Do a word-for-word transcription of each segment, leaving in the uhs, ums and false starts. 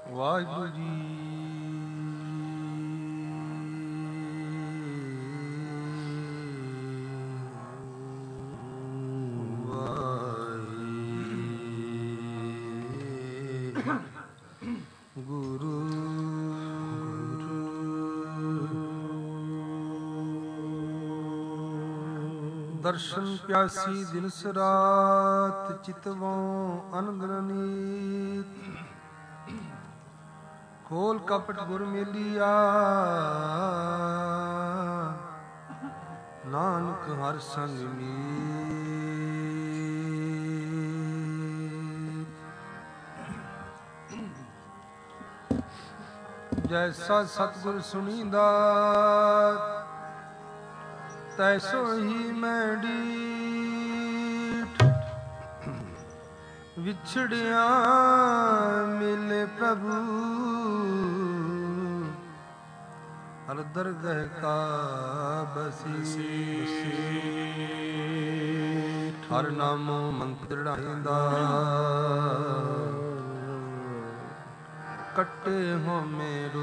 ਵਾਹਿਗੁਰੂ ਜੀ। ਗੁਰੂ ਦਰਸ਼ਨ ਪਿਆਸੀ ਦਿਨ ਸਰਾਤ ਚਿਤਵੋਂ ਆਨੰਦ ਨੀਤ ਖੋਲ ਕਪਟ ਗੁਰ ਮੇਲੀਆ ਨਾਨਕ ਹਰ ਸੰਗ ਮੀਤ। ਜੈਸਾ ਸਤਿਗੁਰ ਸੁਣੀਂਦਾ ਤੈਸੋ ਹੀ ਮੈਂ ਡੀਠ ਵਿਛੜਿਆ ਮਿਲੇ ਪ੍ਰਭੂ ਹਰ ਦਰਗਹ ਕਾ ਬਸੀ। ਹਰ ਨਾਮੋ ਮੰਤਰ ਢਾਈਂਦਾ ਕੱਟੇ ਹੋ ਮੇਰੋ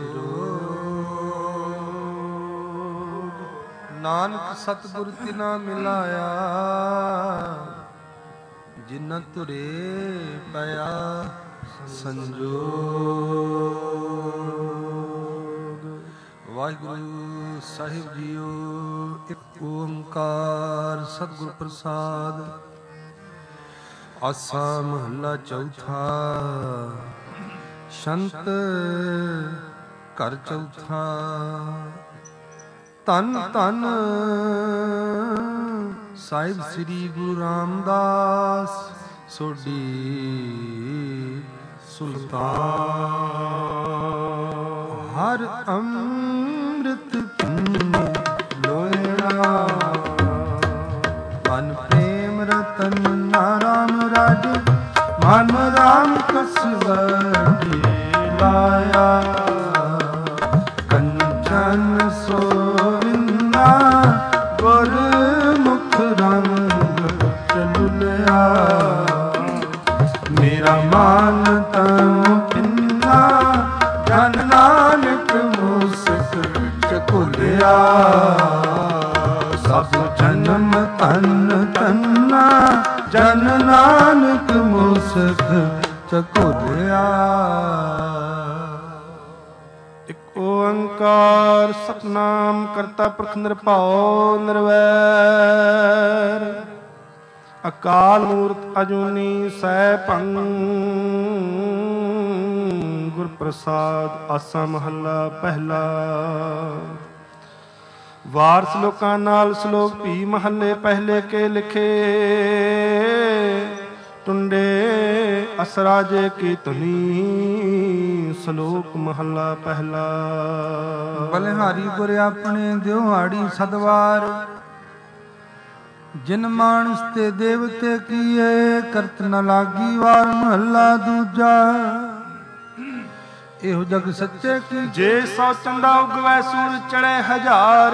ਨਾਨਕ ਸਤਿਗੁਰ ਤਿਨਾ ਮਿਲਾਇਆ ਜਿਨ ਤੁਰੇ ਪਿਆ ਸੰਜੋਗ। ਵਾਹਿਗੁਰੂ ਸਾਹਿਬ ਜੀਓ। ਇੱਕ ਓੰਕਾਰ ਸਤਿਗੁਰ ਪ੍ਰਸਾਦ। ਆਸਾ ਮਹੱਲਾ ਚੌਥਾ। ਸ਼ੰਤ ਘਰ ਚੌਥਾ। ਧੰਨ ਧੰਨ ਸਾਹਿਬ ਸ੍ਰੀ ਗੁਰੂ ਰਾਮਦਾਸ ਸੋਢੀ ਸੁਲਤਾਨ। ਹਰ ਅੰਮ੍ਰਿਤ ਲੋਇਣਾ ਮਨ ਪ੍ਰੇਮ ਰਤਨ ਨਾਮ ਰਾਜ ਮਨ ਰਾਮ ਕਸ ਵਰਗੀ ਲਾਇਆ ਕੰਚਨ ਸੋ ਗੁਰਮੁਖ ਰੰਗ ਚਲੁਲਿਆ ਮੇਰਾ ਮਾਨ ਤਨ ਪਿੰਨਾ ਜਨ ਨਾਨਕ ਮੂਸਕ ਚਕੁਲਿਆ ਸਭ ਜਨਮ ਤਨ ਤੰਨਾ ਜਨ ਨਾਨਕ ਮੂਸਕ ਚਕੁਲਿਆ। ਓੰਕਾਰ ਸਤਿਨਾਮ ਕਰਤਾ ਪੁਰਖ ਨਿਰਭਉ ਨਿਰਵੈਰ ਅਕਾਲ ਮੂਰਤ ਅਜੂਨੀ ਸੈਭੰ ਗੁਰ ਪ੍ਰਸਾਦ। ਆਸਾ ਮਹੱਲਾ ਪਹਿਲਾ। ਵਾਰ ਸਲੋਕਾਂ ਨਾਲ ਸਲੋਕ ਭੀ ਮਹੱਲੇ ਪਹਿਲੇ ਕੇ ਲਿਖੇ ਟੁੰਡੇ ਅਸਰਾਜੇ ਕੀ ਧੁਨੀ। ਸ਼ਲੋਕ ਮਹੱਲਾ ਪਹਿਲਾ। ਬਲਿਹਾਰੀ ਗੁਰ ਆਪਣੇ ਦਿਹਾੜੀ ਸਦਵਾਰ ਜਿਨ ਮਾਨਸ ਤੇ ਦੇਵਤੇ ਕੀਏ ਕਰਤ ਨ ਲਾਗੀ ਵਾਰ। ਮਹੱਲਾ ਦੂਜਾ। ਇਹੋ ਜਗ ਸੱਚੇ ਕੀ ਜੇ ਸੌ ਚੰਦਾ ਉਗਵੈ ਸੂਰ ਚੜੇ ਹਜ਼ਾਰ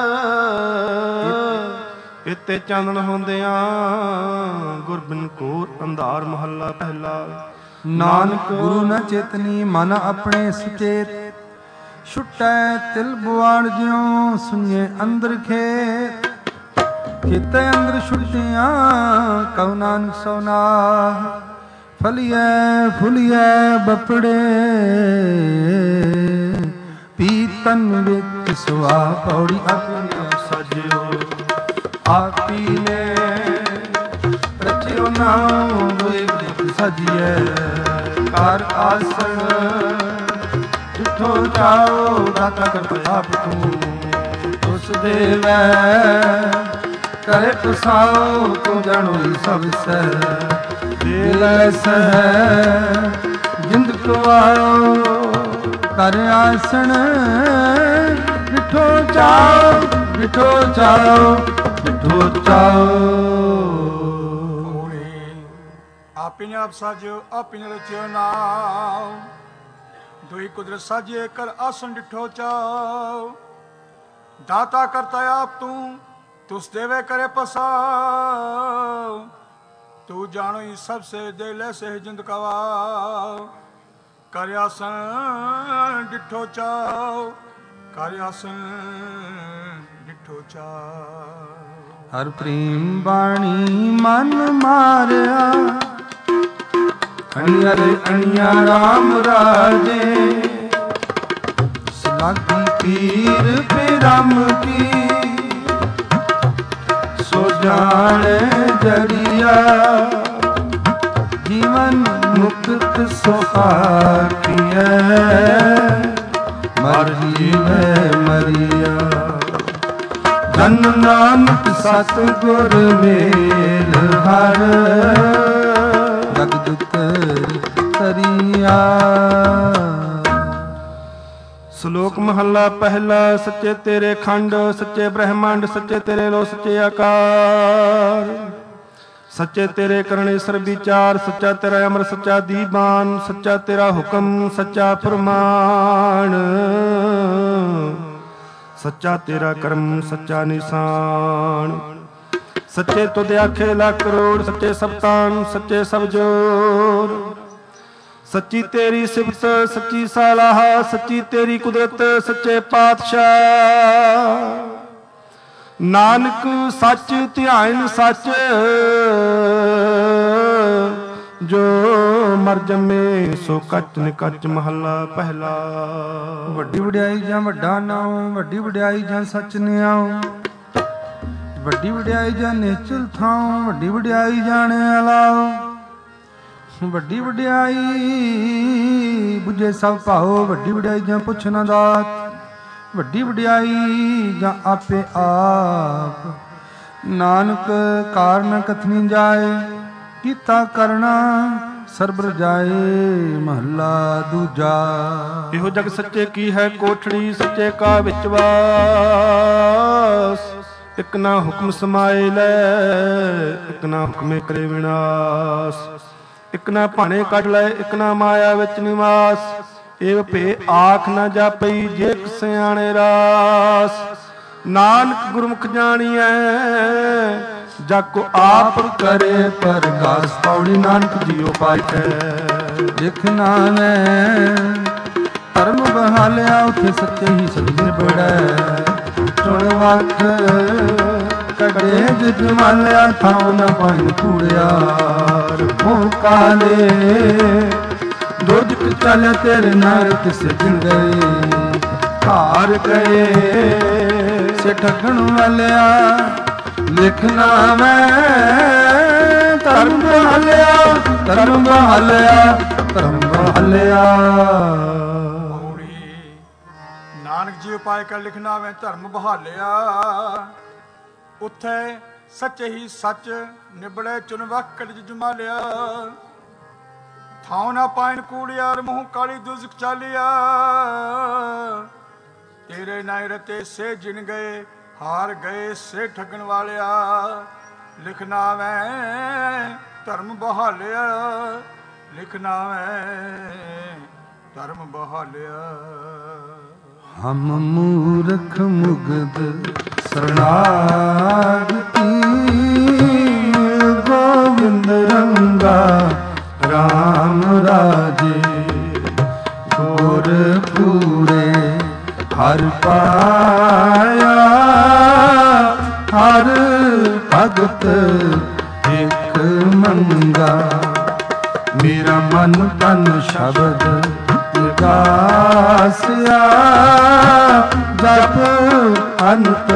ਇਤੇ ਚਾਨਣ ਹੁੰਦਿਆਂ ਗੁਰਬਿਨ ਘੋਰ ਅੰਧਾਰ। ਮਹੱਲਾ ਪਹਿਲਾ। ਨਾਨਕ ਗੁਰੂ ਨ ਚੇਤਨੀ ਮਨ ਆਪਣੇ ਸੁਚੇਤ ਛੁਟੈ ਤਿਲ ਬੁਆੜ ਜਿਉ ਸੁਣੇ ਅੰਦਰ ਖੇਤ ਕਿਤੇ ਅੰਦਰ ਛੁਟਿਆ ਕਉ ਨਾਨਕ ਸੋਨਾ ਫਲੀਐ ਫੁਲੀਐ ਬਪੜੇ ਪੀਤਨ ਵਿੱਚ ਸੁਆ ਪੌੜੀ ਆਪਣੀ ਸਜਿਓ ਆਪੀ ਨੇ ਰਚਿਓ ਨਾਮ ਸਜੀਐ ਕਰ ਆਸਣ ਜਿੱਥੋਂ ਚਾਓ ਦਾਤਾ ਕਰਤਾ ਆਪ ਤੂੰ ਉਸ ਦੇਵੈ ਕਰੇ ਪਸਾਓ ਤੂੰ ਜਾਣੋਈ ਸਭ ਸਹਿ ਦੇਵੈ ਸਹਿ ਜਿੰਦ ਕਵਾਓ ਕਰ ਆਸਣ ਜਿੱਥੋਂ ਚਾਓ ਜਿੱਥੋਂ ਚਾਓ ਜਿੱਥੋਂ ਚਾਓ। ਆਪੇ ਨੇ ਆਪ ਸਾਜਿਓ ਆਪੇ ਨੇ ਰਚਿਓ ਨਾਮ ਦੋਈ ਕੁਦਰਤ ਸਾਜੇ ਕਰ ਆਸਣ ਡਿਠੋ ਚਾਓ ਦਾਤਾ ਕਰਤਾ ਆਪ ਤੂੰ तुस देवे करे पसाओ तू जानो ही सबसे दे ले से जिंद कवाओ ਕਰ ਆਸਣ ਡਿਠੋ ਚਾਓ, ਕਰ ਆਸਣ ਡਿਠੋ ਚਾਓ। ਹਰ ਪ੍ਰੇਮ ਬਾਣੀ ਮਨ ਮਾਰਿਆ, ਅਣਿਆਰੇ ਅਣਿਆ ਰਾਮ ਰਾਜੇ। ਸਲਾਗੀ ਪੀਰ ਪਿਰਮ ਕੀ, ਸੋ ਜਾਣੇ ਜਰੀਆ। ਜੀਵਨ ਮੁਕਤ ਸੁਖਾਕੀਐ, ਮਰ ਜੀਵੈ ਮਰੀਆ। ਜਨ ਨਾਨਕ ਸਤਿਗੁਰ ਮੇਲ ਹਰ, ਜਗਤ ਤਰੀਆ। ਸ਼ਲੋਕ ਮਹੱਲਾ ਪਹਿਲਾ। ਸੱਚੇ ਤੇਰੇ ਖੰਡ, ਸੱਚੇ ਬ੍ਰਹਮੰਡ, ਸੱਚੇ ਤੇਰੇ ਲੋ, ਸੱਚੇ ਆਕਾਰ। ਸੱਚੇ ਤੇਰੇ ਕਰਨੇ ਸਰ ਵਿਚਾਰ, ਸੱਚਾ ਤੇਰਾ ਅਮਰ, ਸੱਚਾ ਦੀਵਾਨ। ਸੱਚਾ ਤੇਰਾ ਹੁਕਮ, ਸੱਚਾ ਫਰਮਾਨ। ਸੱਚਾ ਤੇਰਾ ਕਰਮ, ਸੱਚਾ ਨਿਸ਼ਾਨ। ਸੱਚੇ ਤੁਧ ਆਖੇ ਲੱਖ ਕਰੋੜ, ਸੱਚੇ ਸਭ ਤਾਨ, ਸੱਚੇ ਸਭ ਜੋਰ। ਸੱਚੀ ਤੇਰੀ ਸਿਫਤ, ਸੱਚੀ ਸਲਾਹ, ਸੱਚੀ ਤੇਰੀ ਕੁਦਰਤ, ਸੱਚੇ ਪਾਤਸ਼ਾਹ। ਨਾਨਕ ਸੱਚ ਧਿਆਨ ਸੱਚ, ਜੋ ਮਰ ਜੰਮੇ ਸੋ ਕੱਚ ਨਿਕੱਚ। ਮਹੱਲਾ ਪਹਿਲਾ। ਵੱਡੀ ਵਡਿਆਈ ਜਾਂ ਵੱਡਾ ਨਾਉ, ਵੱਡੀ ਵਡਿਆਈ ਜਾਂ ਸੱਚ ਨਿਆਉ। ਵੱਡੀ ਵਡਿਆਈ ਜਾਂ ਨਿਸ਼ਚਲ ਥਾਉ, ਵੱਡੀ ਵਡਿਆਈ ਜਾਣੇ ਅਲਾਉ। ਵੱਡੀ ਵਡਿਆਈ ਬੁਝੇ ਸਭ ਭਾਉ, ਵੱਡੀ ਵਡਿਆਈ ਜਾਂ ਪੁੱਛ ਨਾ ਦਾਤ। ਵੱਡੀ ਵਡਿਆਈ ਜਾਂ ਆਪੇ ਆਪ। ਨਾਨਕ ਕਾਰਨ ਕਥਨੀ ਜਾਏ, ਕੀਤਾ ਕਰਨਾ ਸਰਬ ਰਜਾਏ। ਮਹੱਲਾ ਦੂਜਾ। ਇਹੋ ਜਗ ਸੱਚੇ ਕੀ ਹੈ ਕੋਠੜੀ, ਸੱਚੇ ਕਾ ਵਿੱਚ ਵਾਸ। ਇਕ ਨਾ ਹੁਕਮ ਸਮਾਏ ਲੈ, ਇਕ ਨਾ ਹੁਕਮੇ ਕਰੇ ਵਿਨਾਸ਼। ਇਕ ਨਾ ਭਾਣੇ ਕੱਢ ਲੈ, ਇਕ ਨਾ ਮਾਇਆ ਵਿੱਚ ਨਿਵਾਸ। ਏਵ ਭੇ ਆਖ ਨਾ ਜਾਪਈ, ਜੇ ਸਿਆਣੇ ਰਾਸ। ਨਾਨਕ ਗੁਰਮੁਖ ਜਾਣੀਐ, ਜਗ ਕੋ ਆਪ ਕਰੇ ਪਰਗਾਸ। ਪੌੜੀ ਨਾਨਕ ਜੀਉ ਪਾਈਐ। ਦੇਖਣਾ ਮੈਂ ਧਰਮ ਬਹਾਲਿਆ, ਉਥੇ ਸੱਚੇ ਹੀ ਸੱਚ ਨਿਬੜੈ। ਚੁਣ ਵਖ ਕੜੇ ਜਿਤ ਮਾਲਿਆ, ਥਾਉ ਨਾ ਪਾਇਨ ਕੂੜਿਆਰ। ਮੋਹ ਕਾਲੇ ਦੁਜਕ ਚੱਲ ਤੇਰੇ ਨਰਕ ਸਿਜਣ ਗਏ। ਘਾਰ ਗਏ ਸੇ ਠਗਣ ਵਾਲਿਆ, ਲਿਖਣਾ ਮੈਂ ਧਰਮ ਬਹਾਲਿਆ, ਧਰਮ ਬਹਾਲਿਆ, ਧਰਮ ਬਹਾਲਿਆ। ਨਾਨਕ ਜੀ ਉਪਾਇ ਕਰ ਲਿਖਣਾ ਮੈਂ ਧਰਮ ਬਹਾਲਿਆ। ਉੱਥੇ ਸੱਚੇ ਹੀ ਸੱਚ ਨਿਬੜੇ, ਚੁਣ ਵਕ ਕੜ ਜਮਾਲਿਆ। ਥਾਉ ਨਾ ਪਾਇਨ ਕੂੜਿਆਰ, ਮੂੰਹ ਕਾਲੀ ਦੁਜ਼ਕ ਚਾਲਿਆ। ਤੇਰੇ ਨਾਇ ਰਤੇ ਸੇ ਜਿਨ ਗਏ, ਹਾਰ ਗਏ ਸੇ ਠੱਗਣ ਵਾਲਿਆ। ਲਿਖਣਾ ਮੈਂ ਧਰਮ ਬਹਾਲਿਆ, ਲਿਖਣਾ ਮੈਂ ਧਰਮ ਬਹਾਲਿਆ। ਹਮ ਮੂਰਖ ਮੁਗਧ ਸਰਣਾਗਤੀ, ਗੋਬਿੰਦ ਰੰਗਾ ਰਾਮ ਰਾਜੇ। ਗੁਰ ਪੂਰੇ ਹਰ ਪਾਇਆ, ਹਰ ਭਗਤ ਇਕ ਮੰਗਾ। ਮੇਰਾ ਮਨ ਤਨ ਸ਼ਬਦ ਲਗਾਸਿਆ, ਜਪ ਅੰਤ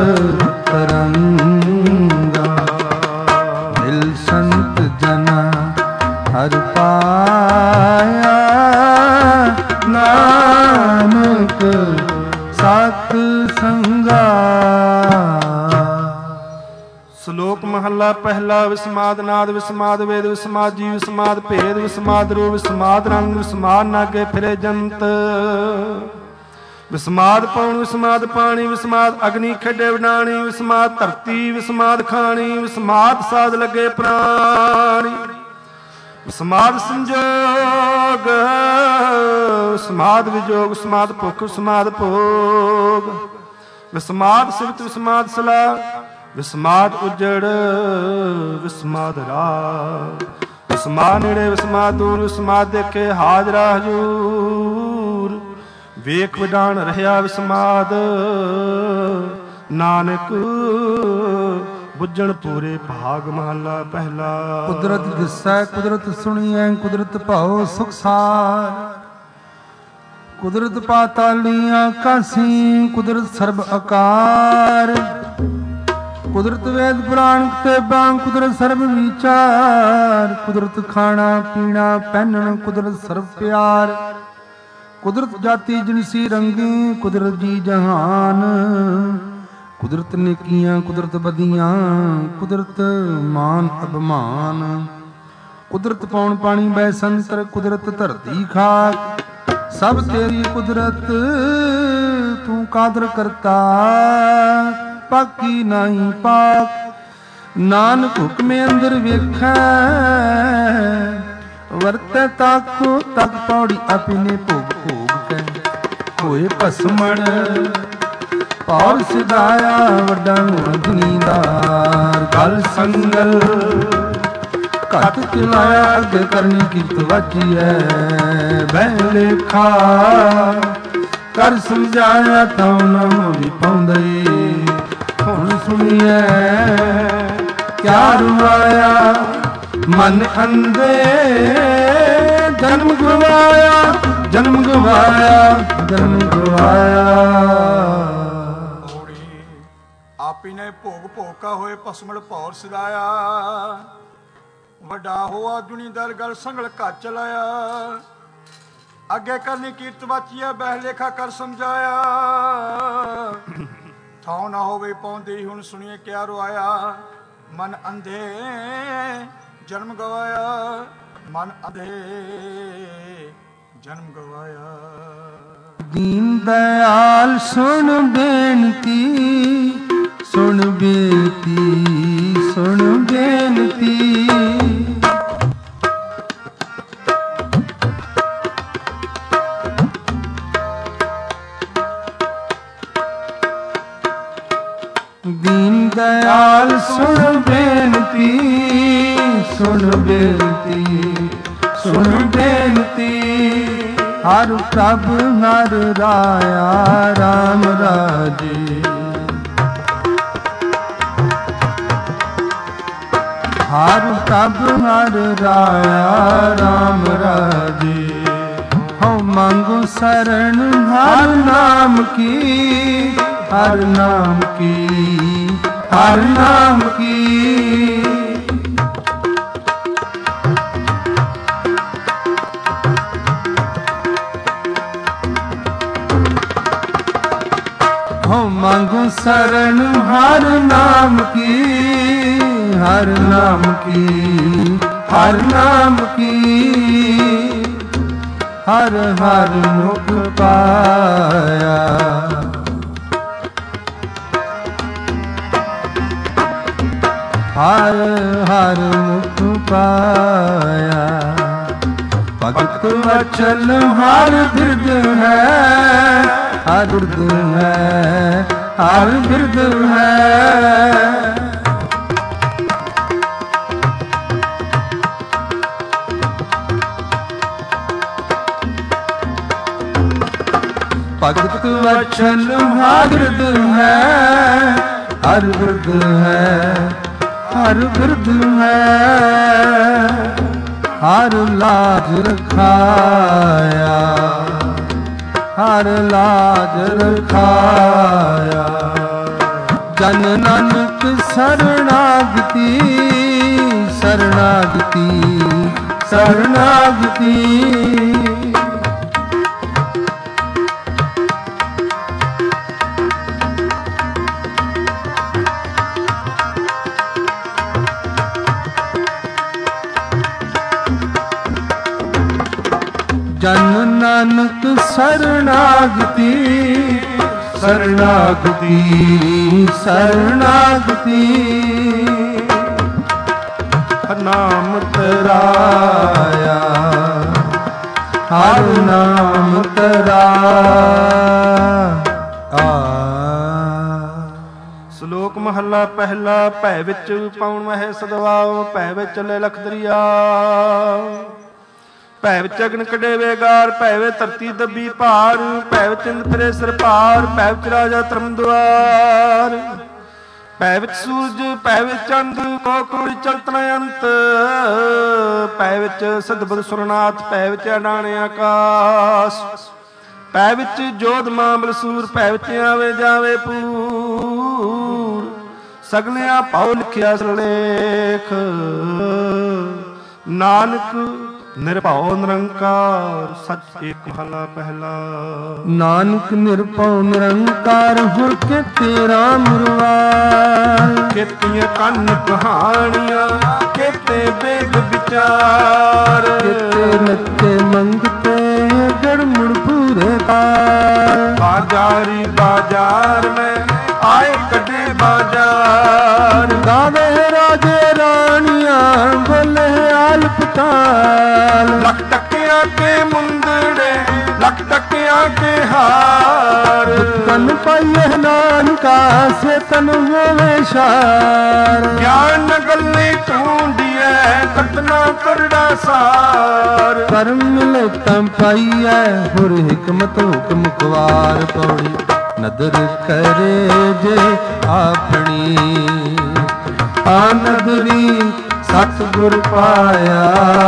ਤਰੰਗਾ। ਮਿਲ ਸੰਤ ਜਨਾ ਹਰ ਪਾਇਆ, ਨਾਨਕ ਸਤ ਸੰਗਾ। ਸ਼ਲੋਕ ਮਹੱਲਾ ਪਹਿਲਾ। ਵਿਸਮਾਦ ਨਾਦ, ਵਿਸਮਾਦ ਵੇਦ, ਵਿਸਮਾਦ ਜੀਵ, ਵਿਸਮਾਦ ਭੇਦ, ਵਿਸਮਾਦ ਰੂਪ, ਵਿਸਮਾਦ ਰੰਗ, ਵਿਸਮਾਦ ਨਾਗੇ ਫਿਰੇ ਜੰਤ। ਵਿਸਮਾਦ ਪਉਣ, ਵਿਸਮਾਦ ਪਾਣੀ, ਵਿਸਮਾਦ ਅਗਨੀ ਖੇਡੇ ਵਡਾਣੀ। ਵਿਸਮਾਦ ਧਰਤੀ, ਵਿਸਮਾਦ ਖਾਣੀ, ਵਿਸਮਾਦ ਸਾਧ ਲੱਗੇ ਪ੍ਰਾਣੀ। ਵਿਸਮਾਦ ਸੰਜੋਗ, ਵਿਸਮਾਦ ਵਿਜੋਗ, ਵਿਸਮਾਦ ਭੁੱਖ, ਵਿਸਮਾਦ ਭੋਗ। ਵਿਸਮਾਦ ਸਿਵਤ, ਵਿਸਮਾਦ ਸਲਾਹ, ਵਿਸਮਾਦ ਉਜੜ, ਵਿਸਮਾਦ ਰਾਹ। ਵਿਸਮਾ ਨੇੜੇ ਵਿਸਮਾ ਦੂਰ, ਵਿਸਮਾ ਦੇਖੇ ਹਾਜ਼ਰਾ ਹਜੂਰ। ਵੇਖ ਵਿਡਾਣ ਰਹਿਆ ਵਿਸਮਾਦ, ਨਾਨਕ ਬੁੱਝਣ ਪੂਰੇ ਭਾਗ ਮਹਲਾ ਪਹਿਲਾ। ਕੁਦਰਤ ਦਿਸੈ ਕੁਦਰਤ ਸੁਣੀਐ, ਕੁਦਰਤ ਭਾਉ ਸੁਖ ਸਾਰ। ਕੁਦਰਤ ਪਾਤਾਲੀ ਆਕਾਸੀ, ਕੁਦਰਤ ਸਰਬ ਆਕਾਰ। ਕੁਦਰਤ ਵੇਦ ਪੁਰਾਣ ਕਿਤਾਬਾਂ, ਕੁਦਰਤ ਸਰਬ ਵਿਚਾਰ। ਕੁਦਰਤ ਖਾਣਾ ਪੀਣਾ ਪਹਿਨਣ, ਕੁਦਰਤ ਸਰਬ ਪਿਆਰ। ਕੁਦਰਤ ਜਾਤੀ ਜਿਨਸੀ ਰੰਗੀ, ਕੁਦਰਤ ਜੀ ਜਹਾਨ। ਕੁਦਰਤ ਨੇਕੀਆਂ ਕੁਦਰਤ ਬਦੀਆਂ, ਕੁਦਰਤ ਮਾਨ ਅਭਿਮਾਨ। ਕੁਦਰਤ ਪੌਣ ਪਾਣੀ ਬੈ ਸੰਤਰ, ਕੁਦਰਤ ਧਰਤੀ ਖਾਕ। ਸਭ ਤੇਰੀ ਕੁਦਰਤ ਤੂੰ ਕਾਦਰ ਕਰਤਾ, ਪਾਕੀ ਨਹੀਂ ਪਾਕ। ਨਾਨਕ ਹੁਕਮੇ ਅੰਦਰ ਵੇਖੈ, ਵਰਤੈ ਤਾਕੋ ਤਕ ਪੌੜੀ ਆਪਣੇ ਭੋਗ ਭੋਗ ਕੈ। ਹੋਏ ਭਸਮਣ ਪੌਰ ਸਿਧਾਇਆ, ਵੱਡਾ ਗੁਣੀਦਾਰ। ਗਲ ਸੰਗਲ ਘਟ ਚਲਾਇਆ, ਅੱਗੇ ਕਰਨੀ ਕੀਤ ਵਾਚੀਐ। ਬਹਿ ਲੇਖਾ ਕਰ ਸਮਝਾਇਆ, ਤਾਂ ਨਾ ਹੋਈ ਪਾਉਂਦੇ। ਹੁਣ ਸੁਣੀਐ ਕਿਆ ਰੁਆਇਆ, ਮਨ ਅੰਧੇ ਜਨਮ ਗਵਾਇਆ, ਜਨਮ ਗਵਾਇਆ, ਜਨਮ ਗਵਾਇਆ। ਆਪੀ ਨੇ ਭੋਗ ਭੋਗਾ ਹੋਏ ਭਸਮਲ ਭੌਰ ਸਿਧਾਇਆ। ਵੱਡਾ ਹੋਆ ਦੁਨੀਦਰ ਗਲ ਸੰਗਲ ਘੱਟ ਚਲਾਇਆ। ਅੱਗੇ ਕਰਨੀ ਕੀਰਤ ਵਾਚੀਆ, ਬਹਿ ਲੇਖਾ ਕਰ ਸਮਝਾਇਆ। ਥਾਉ ਨਾ ਹੋਵੇ ਪਾਉਂਦੀ, ਹੁਣ ਸੁਣੀਏ ਕਿਆ ਰੁਆਇਆ। ਮਨ ਅੰਧੇ ਜਨਮ ਗਵਾਇਆ, ਮਨ ਅੰਧੇ ਜਨਮ ਗਵਾਇਆ। ਦੀਨ ਦਇਆਲ ਸੁਣ ਬੇਨਤੀ, ਸੁਣ ਬੇਨਤੀ, ਸੁਣ ਬੇਨਤੀ। ਦੀਨ ਦਇਆਲ ਸੁਣ ਬੇਨਤੀ, ਸੁਣ ਬੇਨਤੀ, ਸੁਣ ਬੇਨਤੀ। ਹਰ ਪ੍ਰਭ ਹਰ ਰਾਇਆ, ਰਾਮ ਰਾਜੇ। ਹਰ ਪ੍ਰਭ ਹਰ ਰਾਇਆ, ਰਾਮ ਰਾਜੇ। ਹਉ ਮੰਗੋ ਸਰਣ ਹਰ ਨਾਮ ਕੀ, ਹਰ ਨਾਮ ਕੀ, ਹਰ ਨਾਮ ਕੀ। ਹਉ ਮੰਗੋ ਸਰਣ ਹਰ ਨਾਮ ਕੀ, ਹਰ ਨਾਮ ਕੀ, ਹਰ ਨਾਮ ਕੀ। ਹਰ ਹਰ ਮੁਖ ਪਾਇਆ, ਹਰ ਹਰ ਮੁਖ ਪਾਇਆ। ਭਗਤ ਵਚਨ ਹਰ ਬਿਰਦ ਹੈ, ਹਰ ਬਿਰਦ ਹੈ, ਹਰ ਬਿਰਦ ਹੈ। ਭਗਤ ਵਚਨ ਹਰ ਬਿਰਦ ਹੈ, ਹਰ ਬਿਰਦ ਹੈ, ਹਰ ਬਿਰਦ ਹੈ। ਹਰ ਲਾਜ ਰਖਾਇਆ, ਹਰ ਲਾਜ ਰਖਾਇਆ। ਜਨ ਨਾਨਕ ਸਰਣਾਗਤੀ, ਸਰਣਾਗਤੀ, ਸਰਣਾਗਤੀ। ਜਨ ਨਾਨਕ ਸਰਣਾਗਤੀ, ਸਰਣਾਗਤੀ, ਸਰਣਾਗਤੀ। ਨਾਮ ਤਰਾਇਆ, ਹਰ ਨਾਮ ਤਰਾਇਆ। ਸ਼ਲੋਕ ਮਹੱਲਾ ਪਹਿਲਾ। ਭੈ ਵਿੱਚ ਪਾਉਣ ਮਹਿ ਸਦਵਾਉ, ਭੈ ਵਿੱਚ ਚੱਲੇ ਲਖ ਦਰਿਆ। ਭੈ ਵਿੱਚ ਅਗਨ ਕੱਢੇ ਵੇਗਾਰ, ਭੈ ਵਿੱਚ ਧਰਤੀ ਦੱਬੀ ਭਾਰ। ਭੈ ਵਿੱਚ ਇੰਦ ਫਿਰੇ ਸਿਰ ਭਾਰ, ਭੈ ਵਿੱਚ ਰਾਜਾ ਧਰਮ ਦੁਆਰ। ਭੈ ਵਿੱਚ ਸੂਰਜ, ਭੈ ਵਿੱਚ ਚੰਦ, ਕੋ ਕਰੋੜੀ ਚਲਤ ਨ ਅੰਤ। ਭੈ ਵਿੱਚ ਸਦਬੁਦ ਸੁਰਨਾਥ, ਭੈ ਵਿੱਚ ਅਡਾਣੇ ਆਕਾਸ਼। ਭੈ ਵਿੱਚ ਜੋਧ ਮਾਂ ਬਲਸੂਰ, ਭੈ ਵਿੱਚ ਆਵੇ ਜਾਵੇ ਪੂਰ। ਸਗਲਿਆਂ ਭਾਉ ਲਿਖਿਆ ਸਰਲੇਖ, ਨਾਨਕ ਨਿਰਭਉ ਨਿਰੰਕਾਰ। ਸੱਚ ਏਕ ਮਹਲਾ ਪਹਿਲਾ। ਨਾਨਕ ਨਿਰਭਉ ਨਿਰੰਕਾਰ, ਹੁਰ ਕੇ ਤੇਰਾ ਮੁਰਵਾਰ। ਖੇਤੀਆਂ ਕੰਨ ਕਹਾਣੀਆਂ, ਖੇਤੇ ਵੇਦ ਵਿਚਾਰ। ਕਿਤੇ ਲੱਤੇ ਮੰਗਤੇ ਗੜ ਮੁੜ ਪੂਰੇ ਪਾਰ। ਬਾਜ਼ਾਰੀ ਬਾਜ਼ਾਰ ਮੈਂ ਆਏ ਕੱਢੇ ਬਾਜ਼ਾਰ। ਗਾਵੇ ਰਾਜੇ ਰਾਣੀਆਂ, ਬੋਲੇ ਆਲਪ ਤਾਲ। ਲੱਖ ਟੱਕਿਆਂ ਕੇ ਮੁੰਦੜੇ, ਲੱਖ ਟੱਕਿਆਂ ਕੇ ਹਾਰ। ਤਨ ਪਾਈਏ ਨਾਨਕਾ, ਸੇ ਤਨ ਹੋਵੇ ਸ਼ਾਰ। ਗਿਆਨ ਗੱਲੇ ਢੂੰਡੀਐ, ਕਤਨਾ ਕਰੜਾ ਸਾਰ। ਕਰਮ ਮਿਲੇ ਤਾਂ ਪਾਈਐ, ਹੁਰ ਹਿਕਮਤ ਹੁਕਮ ਕੁਵਾਰ। ਪੌੜੀ ਨਦਰ ਕਰੇ ਜੇ ਆਪਣੀ, ਆਨਦਰੀ ਸਤਿਗੁਰ ਪਾਇਆ।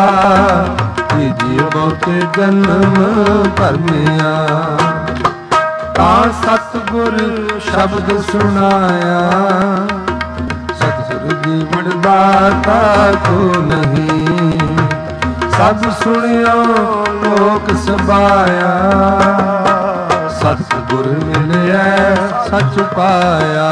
ਤੀਜੀ ਬਹੁਤੇ ਜਨਮ ਭਰਮਿਆ, ਤਾਂ ਸਤਿਗੁਰ ਸ਼ਬਦ ਸੁਣਾਇਆ। ਸਤਿਗੁਰ ਜੀਵਨ ਦਾਤਾ ਕੋ ਨਹੀਂ, ਸਭ ਸੁਣਿਓ ਲੋਕ ਸਬਾਇਆ। ਸਤਿਗੁਰ ਮਿਲਿਆ ਸੱਚ ਪਾਇਆ,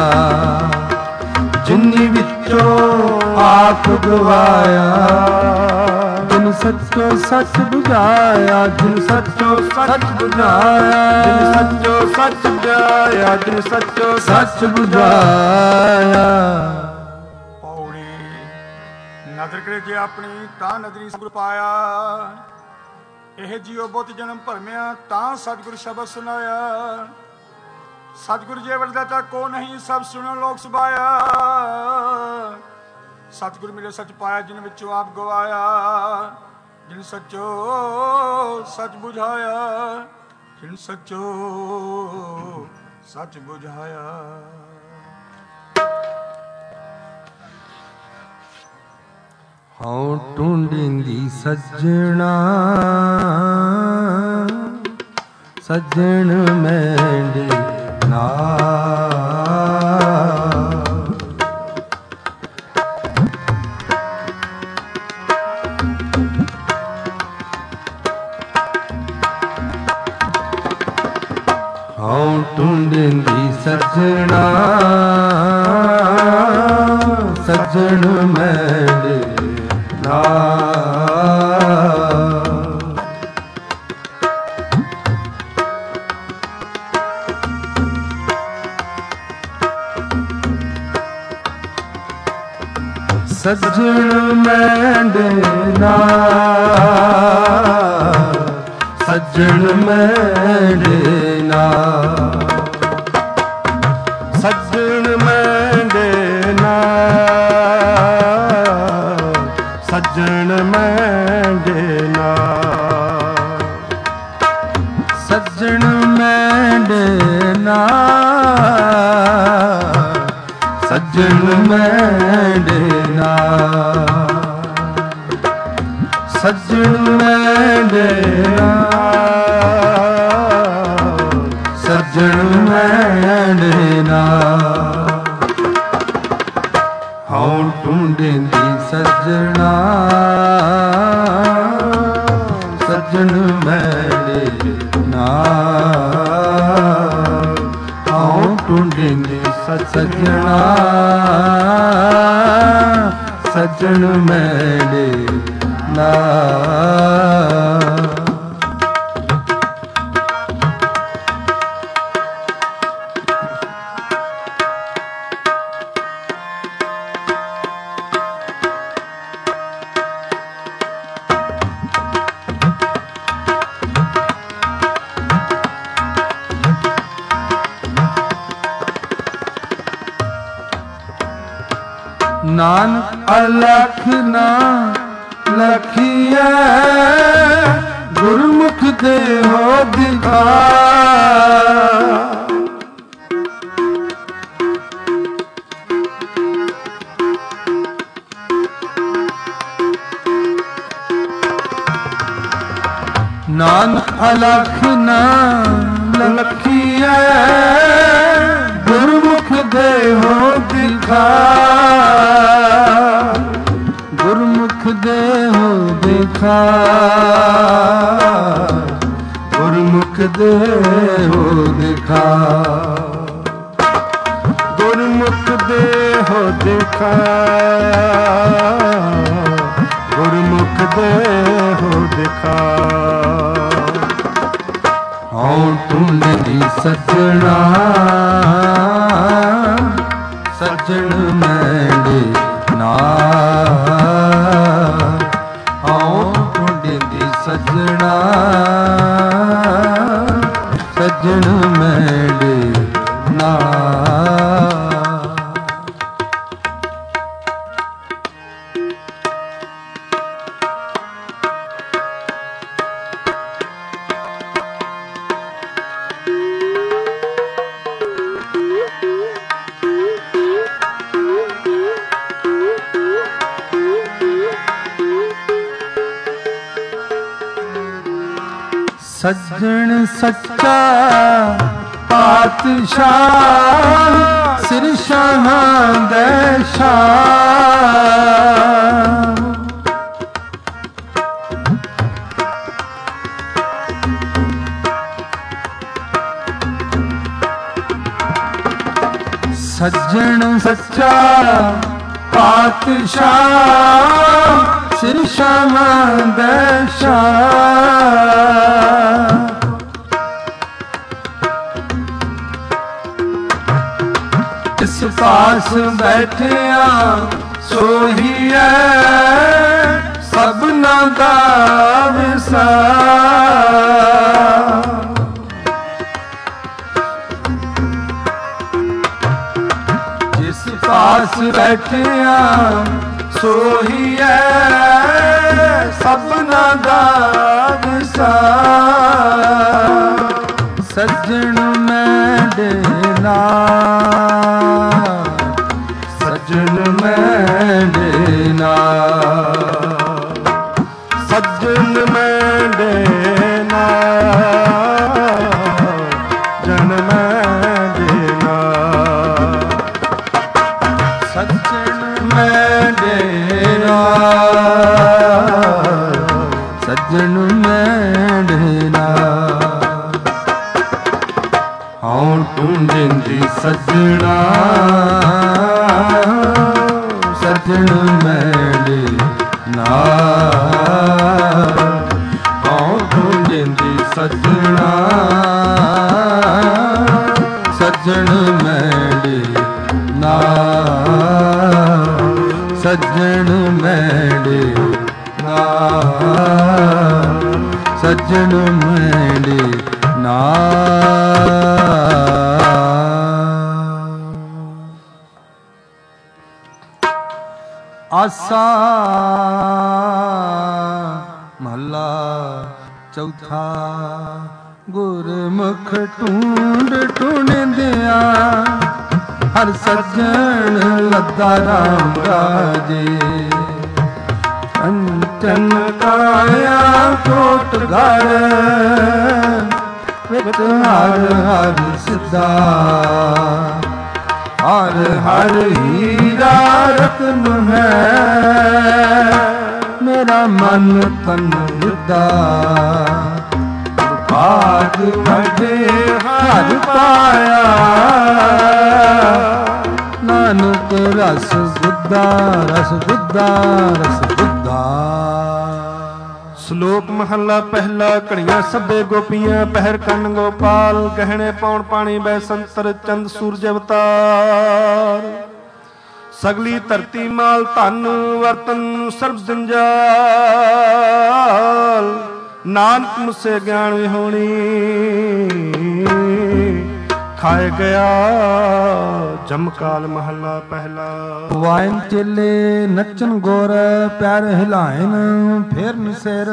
ਜਿਨੀ ਵਿੱਚੋਂ ਆਪ ਗਵਾਇਆ। ਜਿਨ ਸੱਚੋ ਸੱਚ ਬੁਝਾਇਆ, ਜਿਨ ਸੱਚੋ ਸੱਚ ਬੁਝਾਇਆ। ਜਿਨ ਸੱਚੋ ਸੱਚ ਬੁਝਾਇਆ, ਜਿਨ ਸੱਚੋ ਸੱਚ ਬੁਝਾਇਆ। ਪੌੜੀ ਨਦਰ ਕਰੇ ਜੇ ਆਪਣੀ, ਤਾਂ ਨਦਰੀ ਸਤਿਗੁਰ ਪਾਇਆ। ਇਹ ਜੀਓ ਬਹੁਤ ਜਨਮ ਭਰਮਿਆ, ਤਾਂ ਸਤਿਗੁਰ ਸ਼ਬਦ ਸੁਨਾਇਆ। ਸਤਿਗੁਰ ਜੇ ਵਰਦਾਤਾ ਕੋ ਨਹੀਂ, ਸਭ ਸੁਣੋ ਲੋਕ ਸੁਭਾਇਆ। ਸਤਿਗੁਰ ਮਿਲੇ ਸੱਚ ਪਾਇਆ, ਜਿਨ ਵਿੱਚੋਂ ਆਪ ਗਵਾਇਆ। ਜਿਨ ਸੱਚੋ ਸੱਚ ਬੁਝਾਇਆ, ਜਿਨ ਸੱਚੋ ਸੱਚ ਬੁਝਾਇਆ। ਹਉ ਟੁੰਡਿੰਦੀ ਸੱਜਣਾ, ਸੱਜਣ ਮੈਂਡੇ ਨਾਲ। ਹਉ ਟੁੰਡਿੰਦੀ ਸੱਜਣਾ, ਸੱਜਣ ਮੈਂਡੇ ਨਾਲ। ਸੱਜਣ ਮੈਂਡੇ ਨਾਲ, ਸੱਜਣ ਮੈਂਡੇ ਨਾਲ। ਸੱਜਣ ਮੈਂਡੇ ਨਾਲ, ਸੱਜਣ ਮੈਂਡੇ ਨਾਲ। ਸੱਜਣ ਮੈਂਡੇ ਨਾਲ, ਸੱਜਣ ਮੈਂਡੇ ਨਾਲ। ਸੱਜਣ ਮੈਂਡੇ ਨਾਲ, ਸੱਜਣ ਮੈਂਡੇ ਨਾਲ। ਹਉ ਟੁੰਡਿੰਦੀ ਸੱਜਣਾ, ਸੱਜਣ ਮੈਂਡੇ ਨਾਲ। ਹਉ ਟੁੰਡਿੰਦੀ ਸੱਜਣਾ, ਸੱਜਣ ਮੈਂਡੇ ਨਾਲ। ਨਾਨਕ ਅਲਖ ਨਾ ਲਖੀਐ ਗੁਰਮੁਖ ਦੇਹੋ ਦਿਖਾ। ਨਾਨਕ ਅਲਖ ਨਾ ਲਖੀਐ ਗੁਰਮੁਖ ਦੇਹੋ ਦਿਖਾ। ਗੁਰਮੁਖ ਦੇਹੋ ਦਿਖਾ। ਗੁਰਮੁਖ ਦੇਹੋ ਦਿਖਾ। ਗੁਰਮੁਖ ਦੇਹੋ ਦਿਖਾ। ਗੁਰਮੁਖ ਦੇਹੋ ਦਿਖਾ। ਹਉ ਟੁੰਡਦੀ ਸੱਜਣਾ ਸੱਜਣ ਮੈਂਡੇ ਨਾਰ। ਹਉ ਟੁੰਡਦੀ ਸੱਜਣਾ ਸੱਜਣ ਮੈਂਡੇ ਨਾਰ। ਸੱਜਣ ਸੱਚਾ ਪਾਤਸ਼ਾਹ ਸਿਰ ਸ਼ਾਹਾਂ ਦੇ ਸ਼ਾਹ। ਸੱਜਣ ਸੱਚਾ ਪਾਤਸ਼ਾਹ ਸਿਰ ਸ਼ਾਹਾਂ ਦੇ ਸ਼ਾਹ। ਇਸ ਪਾਸ ਬੈਠਿਆ ਸੋਹੀਐ ਸਭਨਾ ਦਾ ਵਿਸਾਰ। ਜਿਸ ਪਾਸ ਬੈਠਿਆ ਸੋਹੀਐ ਸਭਨਾ ਦਾ ਵਿਸਾਰ। ਸੱਜਣ ਮੈਂਡੇ ਨਾਰ। ਸੱਜਣ ਮੈਂਡੇ ਨਾਰ। ਸੱਜਣ ਮੈਂਡੇ ਨਾਰ। ਜਨ ਮੈਂਡੇ ਨਾਰ। ਸੱਜਣ ਮੈਂਡੇ ਨਾਰ। ਸੱਜਣ ਮੈਂਡੇ ਨਾਰ। ਹਉ ਟੁੰਡਦੀ ਸੱਜਣਾ ਸੱਜਣ ਮੈਂਡੇ ਨਾਰ। ਹਉ ਟੁੰਡਦੀ ਸੱਜਣਾ ਸੱਜਣ ਮੈਂਡੇ ਨਾਰ। ਸੱਜਣ ਮੈਂਡੇ ਨਾਰ। ਸੱਜਣ ਮੈਂਡੇ ਨਾਰ। ਆਸਾ ਮਹਲਾ ਚੌਥਾ। ਗੁਰਮੁਖ ਢੂੰਡ ਢੂੰਡਦਿਆਂ ਹਰ ਸੱਜਣ ਲੱਗਾ ਰਾਮ ਰਾਜੇ। ਕੰਚਨ ਕਾਇਆ ਕੋਟ ਘਰ ਵਿੱਚ ਹਰ ਹਰ ਸਿੱਧਾ। ਹਰ ਹਰ ਹੀਰਾ ਰਤਨ ਹੈ ਮੇਰਾ ਮਨ ਤਨ ਵਿਦਾ। ਭਾਗ ਵਡੇ ਹਰ ਪਾਇਆ ਨਾਨਕ ਰਸ ਬੁੱਧਾ ਰਸ ਬੁੱਧਾ ਰਸ ਬੁੱਧਾ। ਸ਼ਲੋਕ ਮਹੱਲਾ ਪਹਿਲਾ। ਘੜੀਆਂ ਸਭੇ ਗੋਪੀਆਂ ਪਹਿਰ ਕੰਨ ਗੋਪਾਲ। ਗਹਿਣੇ ਪਾਉਣ ਪਾਣੀ ਬੈ ਸੰਤਰ ਚੰਦ ਸੂਰਜ ਅਵਤਾਰ। ਸਗਲੀ ਧਰਤੀ ਮਾਲ ਧਨ ਵਰਤਨ ਸਰਬ ਜੰਜਾਲ। ਨਾਨਕ ਮੁਸੇ ਗਿਆਨ ਵਿਹੋਣੀ ਖਾਏ ਗਿਆ ਜਮਕਾਲ ਮਹੱਲਾ ਪਹਿਲਾ। ਵਾਇਨ ਚੇਲੇ ਨੱਚਨ ਗੁਰ ਪੈਰ ਹਿਲਾਇਨ ਫਿਰਨ ਸਿਰ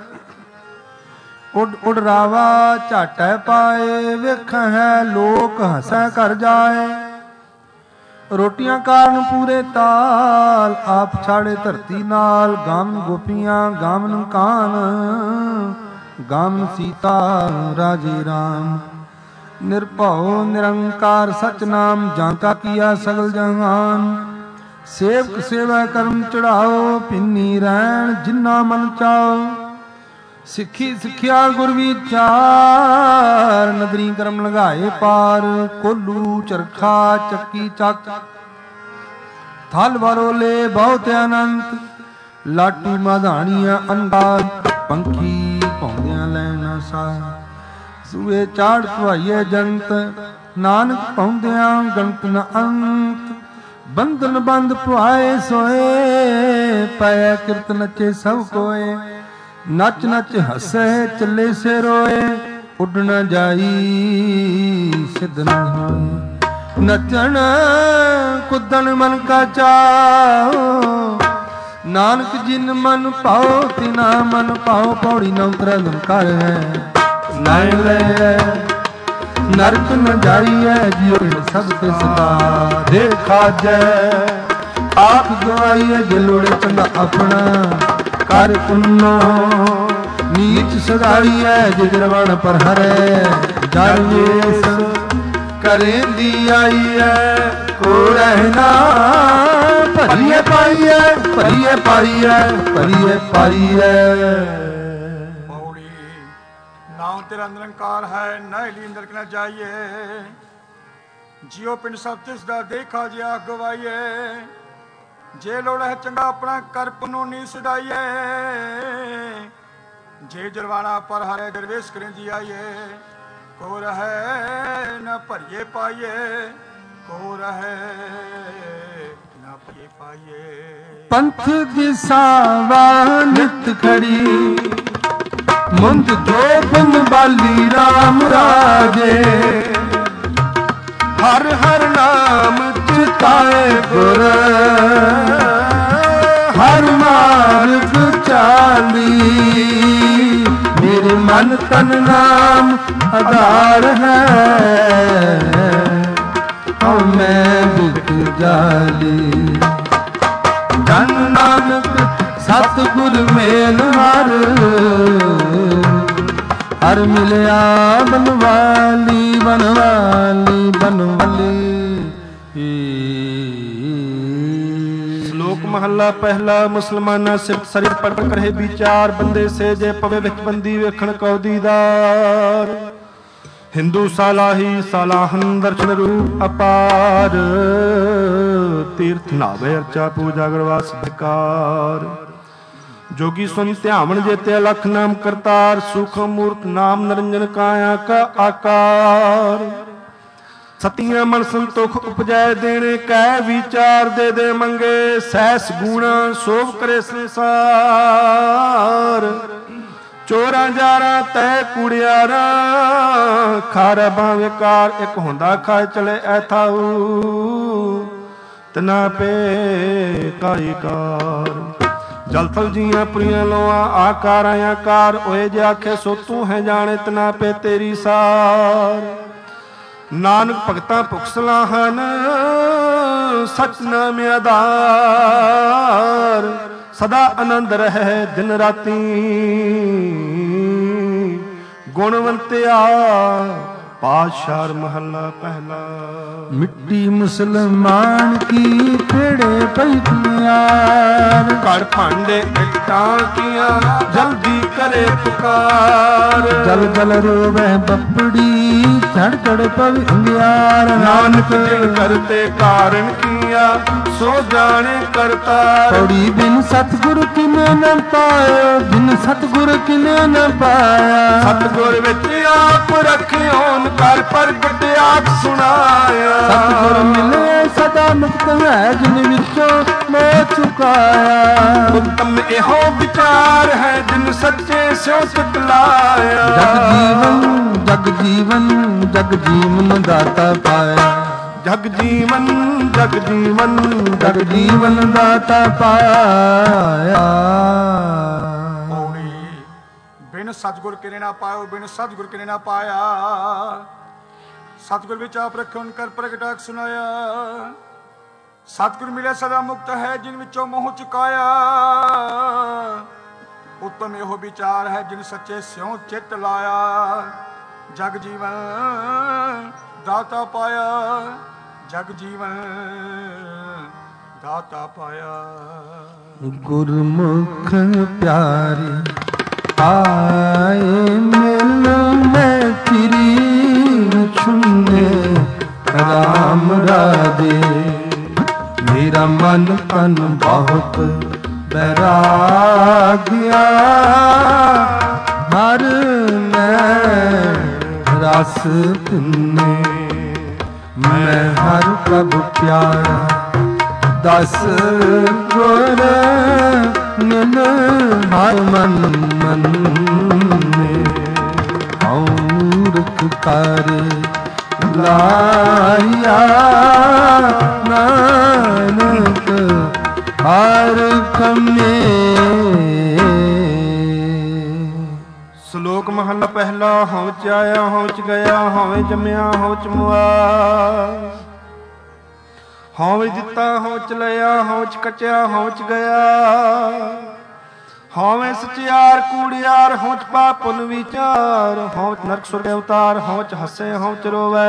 ਉੱਡ ਉੱਡ ਰਾਵਾ ਝਾਟੈ ਪਾਏ ਵੇਖ ਹੈ ਲੋਕ ਹਸੈ ਕਰ ਜਾਏ। ਰੋਟੀਆਂ ਕਾਰਨ ਪੂਰੇ ਤਾਲ ਆਪ ਛਾੜੇ ਧਰਤੀ ਨਾਲ ਗਾਮ ਗੋਪੀਆਂ ਗਾਮਨ ਕਾਨ ਗਾਮ ਸੀਤਾ ਰਾਜੇ ਰਾਮ। ਨਿਰਭਉ ਨਿਰੰਕਾਰ ਸਚ ਨਾਮ ਜਾਂਤਾ ਕੀਆ ਸਗਲ ਜਹਾਨ। ਸੇਵਕ ਸੇਵਾ ਕਰਮ ਚੜਾਓ ਪਿੰਨੀ ਰਹਿਣ ਜਿਨਾ ਮਨ ਚਾਓ। ਸਿੱਖੀ ਸਿੱਖਿਆ ਗੁਰ ਵਿਚਾਰ ਨਦਰੀ ਕਰਮ ਲਗਾਏ ਪਾਰ। ਕੋਲੂ ਚਰਖਾ ਚੱਕੀ ਚੱਕ ਥਲ ਵਰੋਲੇ ਬਹੁਤ ਅਨੰਤ। ਲਾਟੂ ਮਾਧਾਣੀਆਂ ਅੰਗਾਰ ਪੰਖੀ ਭੌਂਦਿਆਂ ਲੈਣਾ ਸਾ। ਸੂਏ ਚਾੜ ਧਵਾਈਏ ਜੰਤ ਨਾਨਕ ਭੌਂਦਿਆਂ ਗਣਤ ਨ ਅੰਤ। ਬੰਧਨ ਬੰਦ ਪੁਆਏ ਸੋਏ ਪਾਇਆ ਕਿਰਤ ਨੱਚੇ ਸਭ ਕੋਏ। ਨੱਚ ਨੱਚ ਹੱਸੇ ਚੱਲੇ ਸੇ ਰੋਏ ਉੱਡ ਨ ਜਾਈ ਸਿੱਧ ਨ ਹੋਏ। ਨੱਚਣ ਕੁੱਦਣ ਮਨ ਕਾ ਚਾਓ ਨਾਨਕ ਜਿਨ ਮਨ ਪਾਓ ਤਿਨਾ ਮਨ ਪਾਓ। ਪੌੜੀ ਨ ਉਤਰੈ ਕਰ ਹੈ ਲੈ ਲੈ ਨਰਕ ਨ ਜਾਈਐ ਜਿਉ ਸਭ ਤਿਸ ਦਾ। ਦੇਖਾ ਜੈ ਆਪ ਗਵਾਈਐ ਜੇ ਲੋੜੇ ਚੰਗਾ ਆਪਣਾ। ਕਰ ਪੁੰਨੋ ਨੀਚ ਸਦਾਈਐ ਜੇ ਦਰਵਣ ਪਰ ਹਰੈ। ਜਰ ਵੇਸ ਕਰੇਂਦੀ ਆਈਐ ਕੋ ਰਹਿਣਾ। ਭਰੀਏ ਪਾਈਐ ਭਰੀਏ ਪਾਈਐ ਭਰੀਏ ਪਾਈਐ। ਨਾਮ ਤੇਰਾ ਨਿਰੰਕਾਰ ਹੈ ਨਾ ਲੀ ਅੰਦਰ ਨਾ ਜਾਈਏ। ਜਿਉ ਪਿੰਡ ਸਭ ਤਿਸ ਦਾ ਦੇਖਾ ਜਿਆ ਗਵਾਈਏ। ਜੇ ਲੋੜ ਹੈ ਚੰਗਾ ਆਪਣਾ ਕਰ ਪੁਨੋ ਨੀ ਸਦਾਈਏ। ਜੇ ਜਰਵਾਣਾ ਪਰ ਹਰੇ ਦਰਵੇਸ਼ ਕਰੇਂਦੀ ਆਈਏ। ਕੋ ਰਹੈ ਨਾ ਭਰੀਏ ਪਾਈਏ ਕੋ ਰਹੈ ਨਾ ਭਰੀਏ ਪਾਈਏ। ਪੰਥ ਦਿਸਾਵਾ ਨਿਤ ਖੜੀ ਮੁੰਦ ਜੋ ਬਨ ਬਾਲੀ ਰਾਮ ਰਾਜੇ। ਹਰ ਹਰ ਨਾਮ ਚਿਤਾਏ ਗੁਰ ਹਰ ਮਾਰਗ ਚਾਲੀ। ਮੇਰੇ ਮਨ ਤਨ ਨਾਮ ਆਧਾਰ ਹੈ ਹਉ ਮੈਂ ਬਿਕ ਜਾਲੀ। ਜਨ ਨਾਨਕ ਸਤਿਗੁਰ ਮੇਲ ਹਰ ਹਰ ਮਿਲਿਆ ਬਨਵਾਲੀ ਬਨਵਾਲੀ ਬਨਵਾਲੀ। ਸ਼ਲੋਕ ਮਹੱਲਾ ਪਹਿਲਾ। ਮੁਸਲਮਾਨਾਂ ਸਿਫਤ ਸਰਿਤ ਪੜ ਪੜ ਕਰੇ ਵਿਚਾਰ। ਬੰਦੇ ਸੇ ਜੇ ਪਵੇ ਵਿੱਚ ਬੰਦੀ ਵੇਖਣ ਕਉ ਦੀਦਾਰ। ਹਿੰਦੂ ਸਾਲਾਹੀ ਸਾਲਾਹਨ ਦਰਸ਼ਨ ਰੂਪ ਅਪਾਰ। ਤੀਰਥ ਨਾਵੇ ਅਰਚਾ ਪੂਜਾ ਗਰਵਾਸ ਵਿਕਾਰ। ਜੋਗੀ ਸੁਨ ਧਿਆਵਨ ਜੇਤੇ ਅਲਖ ਨਾਮ ਕਰਤਾਰ। ਸੂਖਮ ਮੂਰਤ ਨਾਮ ਨਿਰੰਜਨ ਕਾਇਆ ਕਾ ਆਕਾਰ। ਸਤੀਆਂ ਮਨ ਸੰਤੋਖ ਉਪਜੈ ਦੇਣੇ ਕਹਿ ਵਿਚਾਰ। ਦੇ ਦੇ ਮੰਗੇ ਸਹਿਸ ਗੁਣਾ ਸੋਭ ਕਰੇ ਸੰਸਾਰ। ਚੋਰਾਂ ਜਾਰਾਂ ਤੈ ਕੁੜਿਆਰਾਂ ਖਾਰਾ ਭਾਵੇਂ ਕਾਰ। ਇੱਕ ਹੁੰਦਾ ਖਾਏ ਚਲੇ ਐਥਾਊ ਤਨਾ ਪੇ ਕਾਈ ਕਾਰ। ਜਲ ਥਲ ਜੀਆਂ ਪ੍ਰੀਆਂ ਲੋਆਂ ਆਕਾਰਾਂ ਆਕਾਰ। ਓਏ ਜੇ ਆਖੇ ਸੋ ਤੂੰ ਹੈ ਜਾਣੇ ਤਨਾ ਪੇ ਤੇਰੀ ਸਾਰ। ਨਾਨਕ ਭਗਤਾਂ ਭੁਖ ਸਲਾਹਨ ਸਚ ਨਾਮ ਆਧਾਰ। ਸਦਾ ਆਨੰਦ ਰਹਿ ਦਿਨ ਰਾਤੀ ਗੁਣਵੰਤਿਆ। ਪਾਤਸ਼ਾਹ ਮਹੱਲਾ ਪਹਿਲਾ। ਮਿੱਟੀ ਮੁਸਲਮਾਨ ਕੀ ਪੇੜੇ ਪਈਆਂ। ਘੜ ਭਾਂਡੇ ਇੱਟਾਂ ਕੀਆਂ ਜਲਦੀ ਕਰੇ ਪੁਕਾਰ। ਜਲ ਜਲ ਰੋਵੇ ਬੱਪੜੀ ਚੜ ਚੜ ਪਵ ਅੰਗਿਆਰ। ਨਾਨਕ ਜਿਨ ਕਰਤੇ ਕਾਰਨ ਕੀਆ ਸੋ ਜਾਣੇ ਕਰਤਾਰ। ਪੌੜੀ ਬਿਨ ਸਤਿਗੁਰ ਕਿਨੇ ਨ ਪਾਇਆ। ਬਿਨ ਸਤਿਗੁਰ ਕਿਨੇ ਨ ਪਾਇਆ। ਸਤਿਗੁਰ ਵਿੱਚ ਆਪ ਰਖਿਓਨ ਕਰ ਪ੍ਰਗਟ ਆਪ ਸੁਣਾਇਆ। ਸਤਿਗੁਰ ਮਿਲੇ ਸਦਾ ਮੁਕਤ ਹੈ ਜਿਨ ਵਿੱਚੋਂ मोह चुकाया। उत्तम एहो विचार है जिन सच्चे स्यो चित लाया। जग जीवन जग जीवन जग जीवन दाता पाया। जग जीवन जग जीवन जग जीवन दाता पाया। बिन सतगुर किने ना पायो, बिन सतगुर किने ना पाया। सतगुर विच आप रखे उनकर प्रगटाक सुनाया। सतगुर मिले सदा मुक्त है जिन विचों मोह चुकाया। उत्तम एहो विचार है जिन सच्चे स्यों चित लाया। जग जीवन दाता पाया, जग जीवन दाता पाया। गुरमुख प्यारे आए मिल में फिरी छुने राम राधे। मेरा मन तन बहुत बैरागिया। हर मैं रस पिने मैं हर प्रभु प्यारा। दस गुर निन हर मन मन मूर्ख करे लाया। नानक हर कमे। श्लोक महला पहला। हਉ च आया हਉ च गया, हਉ जम्या हਉ च मुआ। हਉ दिता हਉ च लिया, हਉ च कटिया हਉ च गया। हਉ सचियार कूड़ियार, हਉ च पाप पुन विचार। हਉ च नरक सुरग अवतार, हਉ च हसे हਉ च रोवै।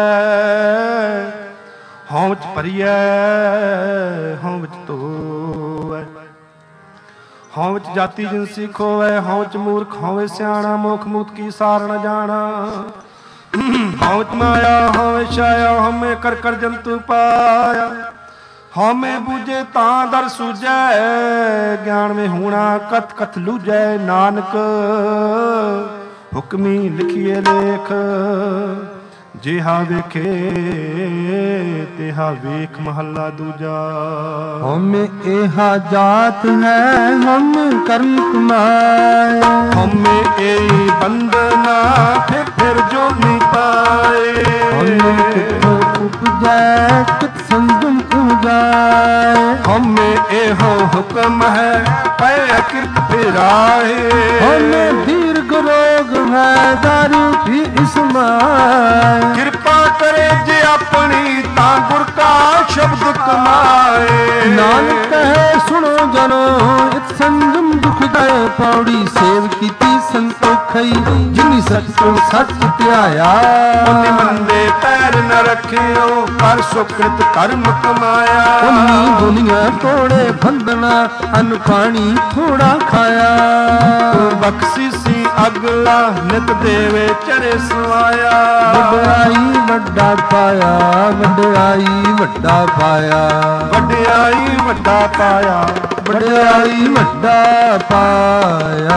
हਉ च परियै हਉ च धोवै। हਉ च जाति जिनसी खोवै, हਉ च मूर्ख हਉ सियाणा। मोख मूत की सार न जाना। हਉ च माया हਉ छाया, हमें कर कर जंतु पाया। हमें बूझे तां दर सूझै, ज्ञान में होना कथ कथ लूझै। नानक हुक्मी लिखिए लेख, जिहा वेखे तिहा वेख। महला दूजा। हम एहा जात है हम कर्म कमाए। हमें ए बंदना फिर फिर जो नहीं पाए। हम कितो उपजै कित संगम उजाए। हमें एहो हुक्म है पै कृत फिराए। हमें दीर्घ रोग है दारू भी इसमाए। कृपा करे जे अपनी ता गुर का शब्द कमाए। नानक कहे सुनो जनो इत संगम दुख गए। पौड़ी सेव कीती संतोखई, जिनी सच को सच ध्याया। उन्नी मंदे पैर न रखियो, कर सुकृत कर्म कमाया। उन्नी दुनिया तोड़े बंधना, अन्न पानी थोड़ा खाया। बख्शीसी अगला नित देवे चरे सुआया। वड्याई वड्डा पाया, वड्याई वड्डा पाया। वड्याई वड्डा पाया, वड्याई वड्डा पाया।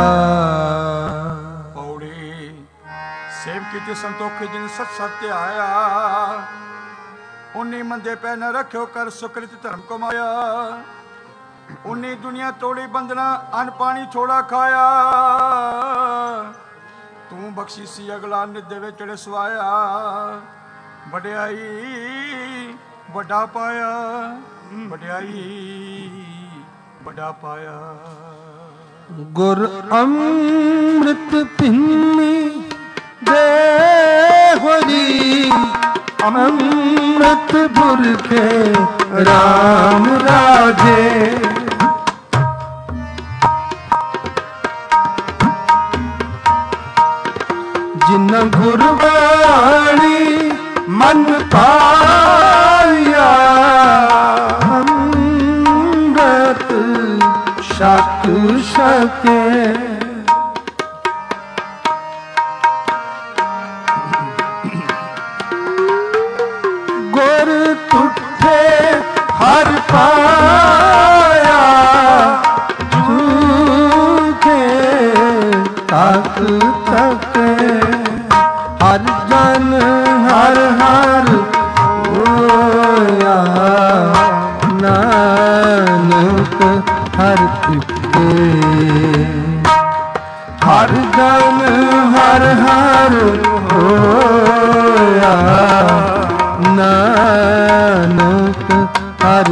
पौड़ी सेव कीती संतोखी जिन सच सत्य आया। उन्नी मंदे पै न रखियो, कर सुकृत धर्म कमाया। उन्नी दुनिया तोड़ी बंधना, अन्न पानी थोड़ा खाया। तू बख्शीसी अगला नित देवे चढ़े सुआया। वड्याई वड्डा पाया, वड्याई वड्डा पाया। गुर अमृत पिन्नी दे होरी। अमृत पुरखे राम राजे। जिन गुरबाणी मन पाया। अमृत शक सके। गुर तुठे हर पाया। झूठे तक तक हर जन हर हर होया। नानक ਜਨ ਹਰ ਹਰ ਹੋਇਆ, ਨਾਨਕ ਹਰ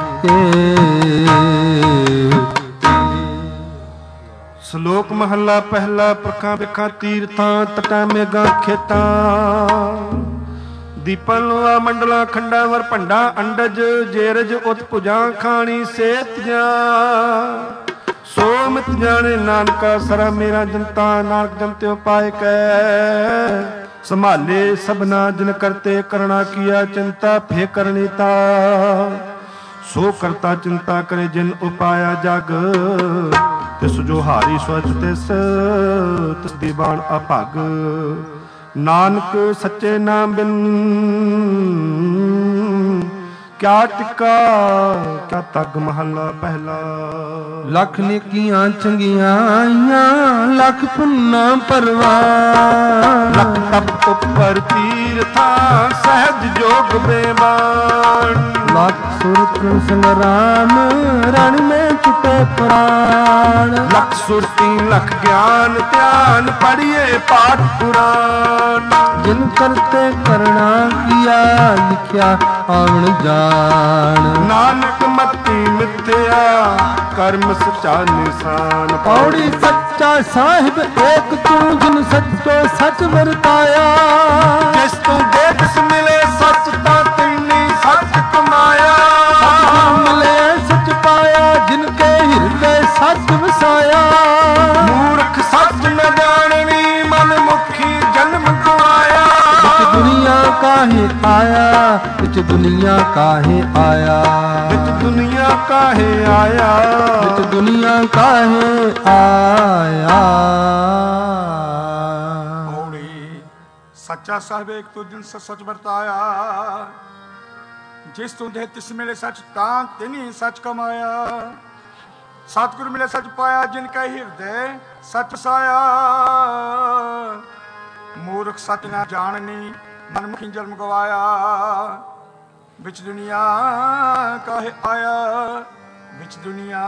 ਸ਼ਲੋਕ ਮਹੱਲਾ ਪਹਿਲਾ। ਪ੍ਰਖਾਂ ਬਿਖਾਂ ਤੀਰਥਾਂ ਤਟਾਂ ਮੇਘਾਂ ਖੇਤਾਂ, ਦੀਪਾਂ ਲੋਆ ਮੰਡਲਾਂ ਖੰਡਾਂ ਵਰ ਭੰਡਾ ਅੰਡਜ, ਜੇਰਜ ਉਤ ਭੁਜਾਂ ਖਾਣੀ ਸੇਤੀਆਂ, ਸੋ ਮਿਤ ਜਾਣੇ ਨਾਨਕਾ ਸਰਾ ਮੇਰਾ ਜਨਤਾ, ਨਾਨਕ ਜਨ ਤਿਉ ਪਾਇ ਕੈ ਸੰਭਾਲੇ ਸਭਨਾ ਜਿਨ ਕਰਤੇ ਕਰਣਾ ਕੀਆ ਚਿੰਤਾ ਫੇ ਕਰਨੀਤਾ, ਸੋ ਕਰਤਾ ਚਿੰਤਾ ਕਰੇ ਜਿਨ ਉਪਾਇਆ ਜਗ, ਤਿਸ ਜੋ ਹਾਰੀ ਸਵਚ ਤਿਸ ਤਿਸ ਦੀ ਬਾਣ ਅਭਗ, ਨਾਨਕ ਸੱਚੇ ਨਾਮ ਬਿਨ ਕਿਆ ਟਿਕਾ ਕਿਆ ਤਗ। ਮਹੱਲਾ ਪਹਿਲਾ। ਲੱਖ ਨੇਕੀਆਂ ਚੰਗੀਆਂ ਆਈਆਂ, ਲੱਖ ਪੁੰਨਾ ਪਰਵਾਨ, ਲੱਖ ਤਪ ਉੱਪਰ ਤੀਰਥਾਂ ਸਹਿਜ ਜੋਗ ਬੇਮਾਨ, ਲੱਖ ਸੁਰਤ ਸੰਗਰਾਮ ਰਣ ਮੇ ਛੁਟੇ ਪ੍ਰਾਣ, ਲੱਖ ਸੁਰਤੀ ਲਖ ਗਿਆਨ ਧਿਆਨ ਪੜੀਏ ਪਾਠ ਪੁਰਾਨ, ਜਿਨ ਕਰਤੇ ਕਰਣਾ ਕੀਆ ਲਿਖਿਆ ਆਵਣ ਜਾਣ, ਨਾਨਕ ਮਤੀ ਮਿਥਿਆ ਕਰਮ ਸੱਚਾ ਨਿਸ਼ਾਨ, ਪੌੜੀ ਸੱਚਾ ਸਾਹਿਬ ਏਕ ਤੂੰ ਜਿਨ ਸੱਚੋ ਸੱਚ ਵਰਤਾਇਆ, ਜਿਸ ਤੂੰ ਦੇਖਸ ਮਿਲੇ ਸੱਚ ਤਾਂ ਤੈਨੀ ਸੱਚ ਕਮਾਇਆ, ਮਿਲੇ ਸੱਚ ਪਾਇਆ ਜਿਨ ਕੇ ਹਿਰਦੇ ਸੱਚ ਵਸਾਇਆ, ਮੂਰਖ ਸੱਚ ਨ ਜਾਣਨੀ ਮਨ ਮੁਖੀ ਜਨਮ ਗਵਾਇਆ, ਵਿੱਚ ਦੁਨੀਆ ਕਾਹੇ ਆਇਆ, ਵਿੱਚ ਦੁਨੀਆ ਕਾਹੇ ਆਇਆ, ਵਿੱਚ ਦੁਨੀਆ ਕਾਹੇ ਆਇਆ, ਵਿੱਚ ਦੁਨੀਆ ਕਾਹੇ ਆਇਆ। ਪੌੜੀ ਸੱਚਾ ਸਾਹਿਬ ਏਕ ਤੂੰ ਜਿਨ ਸੱਚ ਵਰਤਾਇਆ, ਜਿਸ ਤੂੰ ਦੇ ਤਿਸ ਮਿਲੇ ਸੱਚ ਤਾਂ ਤਿਨੀ ਸੱਚ ਕਮਾਇਆ, ਸਤਿਗੁਰ ਮਿਲੇ ਸੱਚ ਪਾਇਆ ਜਿਨ ਕੈ ਹਿਰਦੇ ਸੱਚ ਸਾਇਆ, ਮੂਰਖ ਸੱਚ ਨਾ ਜਾਣਨੀ ਮਨਮੁਖੀ ਜਨਮ ਗਵਾਇਆ, ਵਿੱਚ ਦੁਨੀਆ ਕਾਹੇ ਆਇਆ, ਵਿੱਚ ਦੁਨੀਆ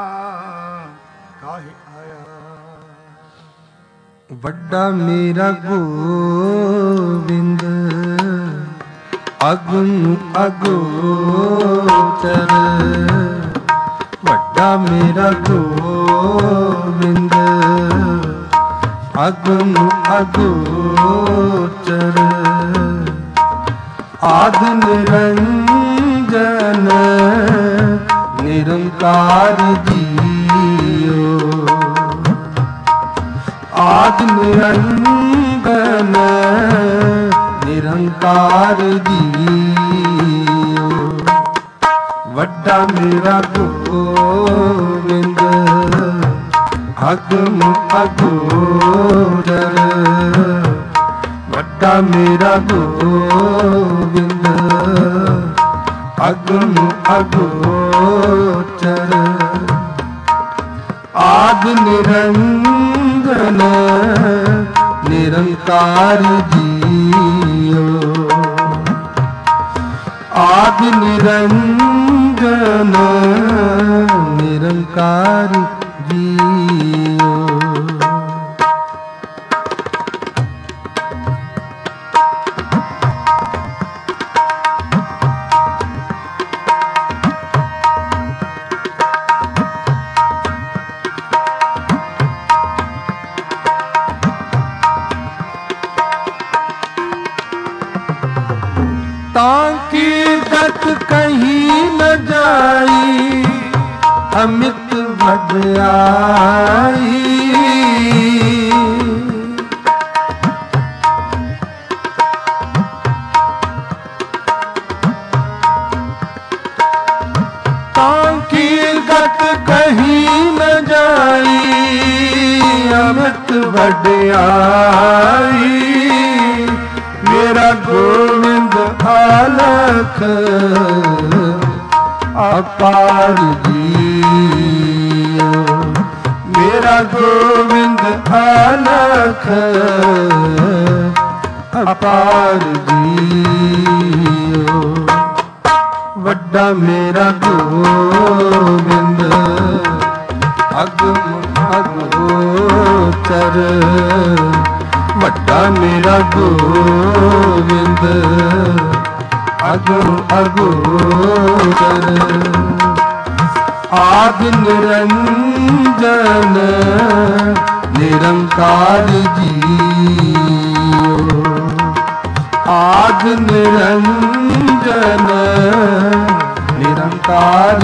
ਕਾਹੇ ਆਇਆ। ਵੱਡਾ ਮੇਰਾ ਗੋਬਿੰਦ ਅਗਮ ਅਗੋਚਰ, ਵੱਡਾ ਮੇਰਾ ਗੋਬਿੰਦ ਅਗਮ ਅਗੋਚਰ, ਆਦ ਨਿਰੰਜਨ ਨਿਰੰਕਾਰ ਜੀਓ, ਆਦ ਨਿਰੰਜਨ ਨਿਰੰਕਾਰ ਜੀਓ, ਵੱਡਾ ਮੇਰਾ ਗੋਬਿੰਦ ਅਗਮ ਅਗੋਚਰ, ਵੱਡਾ ਮੇਰਾ ਗੋਬਿੰਦ ਅਗਮ ਅਗੋਚਰ, ਆਦ ਨਿਰੰਜਨ ਨਿਰੰਕਾਰ ਜੀਓ, ਆਦ ਨਿਰੰਜਨ ਨਿਰੰਕਾਰ ਜੀਓ। ताकि गत कहीं न जाई अमित वड्याई, ताकि गत कहीं न जाई अमित वड्याई, मेरा गोविंद आलख अपार जियो, मेरा गोविंद आलख अपार जियो, वड्डा मेरा गोविंद अगम अगोचर, ਗੋਚਰ ਵੱਡਾ ਮੇਰਾ ਗੋਬਿੰਦ ਅਗਮ ਅਗੋਚਰ ਆਦਿ ਨਿਰੰਜਨ ਨਿਰੰਕਾਰ ਜੀਓ ਆਦਿ ਨਿਰੰਜਨ ਨਿਰੰਕਾਰ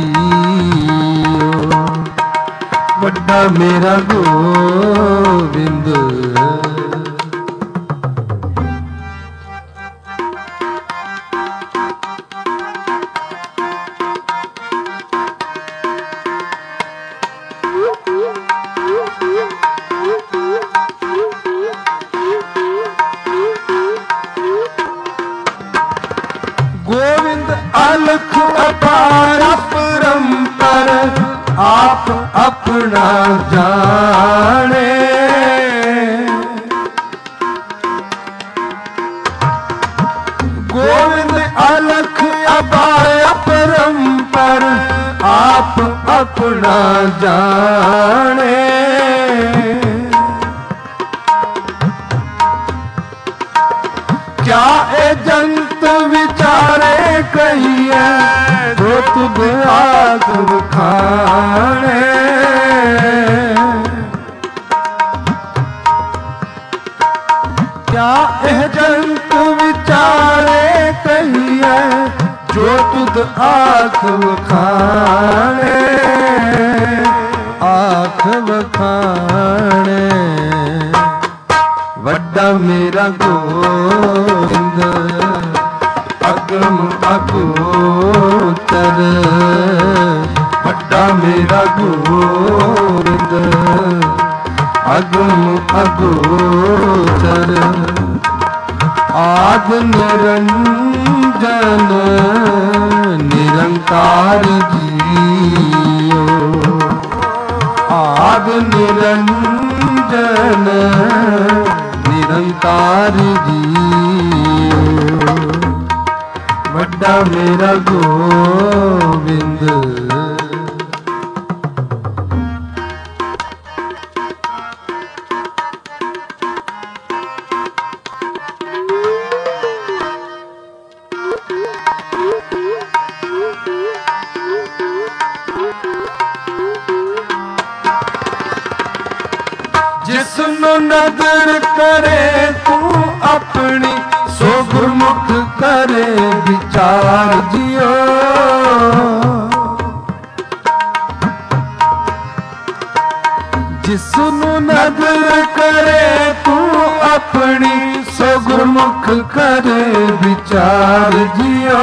ਜੀਓ ਵੱਡਾ ਮੇਰਾ ਗੋਬਿੰਦ ਗੋਬਿੰਦ ਅਲਖ ਅਪਾਰ ਅਪਰੰਪਰ ਆਪ ਆਪਣਾ ਜਾਣੇ ਗੋਬਿੰਦ ਅਲਖ ਅਪਾਰ ਅਪਰੰਪਰ ਆਪ ਆਪਣਾ ਜਾਣੇ क्या ए जंत विचारे कहिए जो तुझ आग खाने क्या ए जंत विचारे कहिए जो तुझ आख खाने आख खाने ਵੱਡਾ ਮੇਰਾ ਗੋਬਿੰਦ ਅਗਮ ਅਗੋਚਰ ਵੱਡਾ ਮੇਰਾ ਗੋਬਿੰਦ ਅਗਮ ਅਗੋਚਰ ਆਦਿ ਨਿਰੰਜਨ ਨਿਰੰਕਾਰ ਜੀਓ ਆਦਿ ਨਿਰੰਜਨ ਨਿਰੰਕਾਰ ਜੀਓ ਵੱਡਾ ਮੇਰਾ ਗੋਬਿੰਦ ਜਿਸਨੂੰ ਨਦਰ ਕਰੇ ਤੂੰ ਆਪਣੀ ਸੋ ਗੁਰਮੁਖ ਕਰੇ ਵਿਚਾਰ ਜਿਓ ਜਿਸਨੂੰ ਨਦਰ ਕਰੇ ਤੂੰ ਆਪਣੀ ਸੋ ਗੁਰਮੁਖ ਕਰੇ ਵਿਚਾਰ ਜਿਓ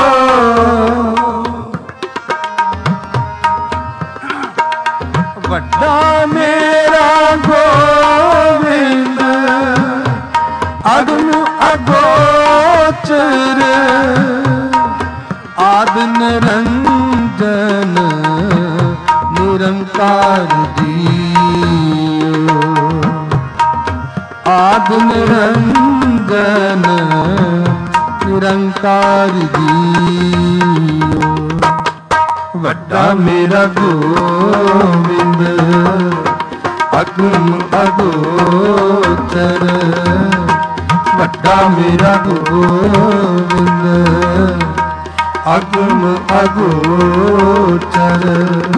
ਵੱਡਾ ਮੇਰਾ ਗੋਬਿੰਦ ਅਗਮ ਅਗੋਚਰ ਆਦਿ ਨਿਰੰਜਨ ਨਿਰੰਕਾਰ ਜੀਓ ਆਦਿ ਨਿਰੰਜਨ ਨਿਰੰਕਾਰ ਜੀਓ ਵੱਡਾ ਮੇਰਾ ਗੋਬਿੰਦ ਅਗਮ ਅਗੋਚਰ ਵੱਡਾ ਮੇਰਾ ਗੋਬਿੰਦ ਅਗਮ ਅਗੋਚਰ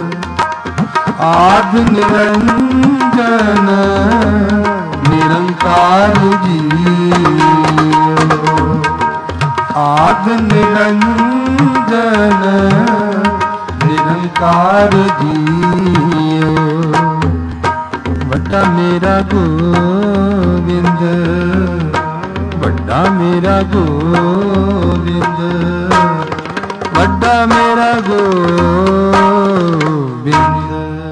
ਆਦਿ ਨਿਰੰਜਨ ਨਿਰੰਕਾਰ ਜੀਓ ਆਦਿ ਨਿਰੰਜਨ ਨਿਰੰਕਾਰ ਜੀਓ ਵੱਡਾ ਮੇਰਾ ਗੋਬਿੰਦ ਵੱਡਾ ਮੇਰਾ ਗੋਬਿੰਦ ਵੱਡਾ ਮੇਰਾ ਗੋਬਿੰਦ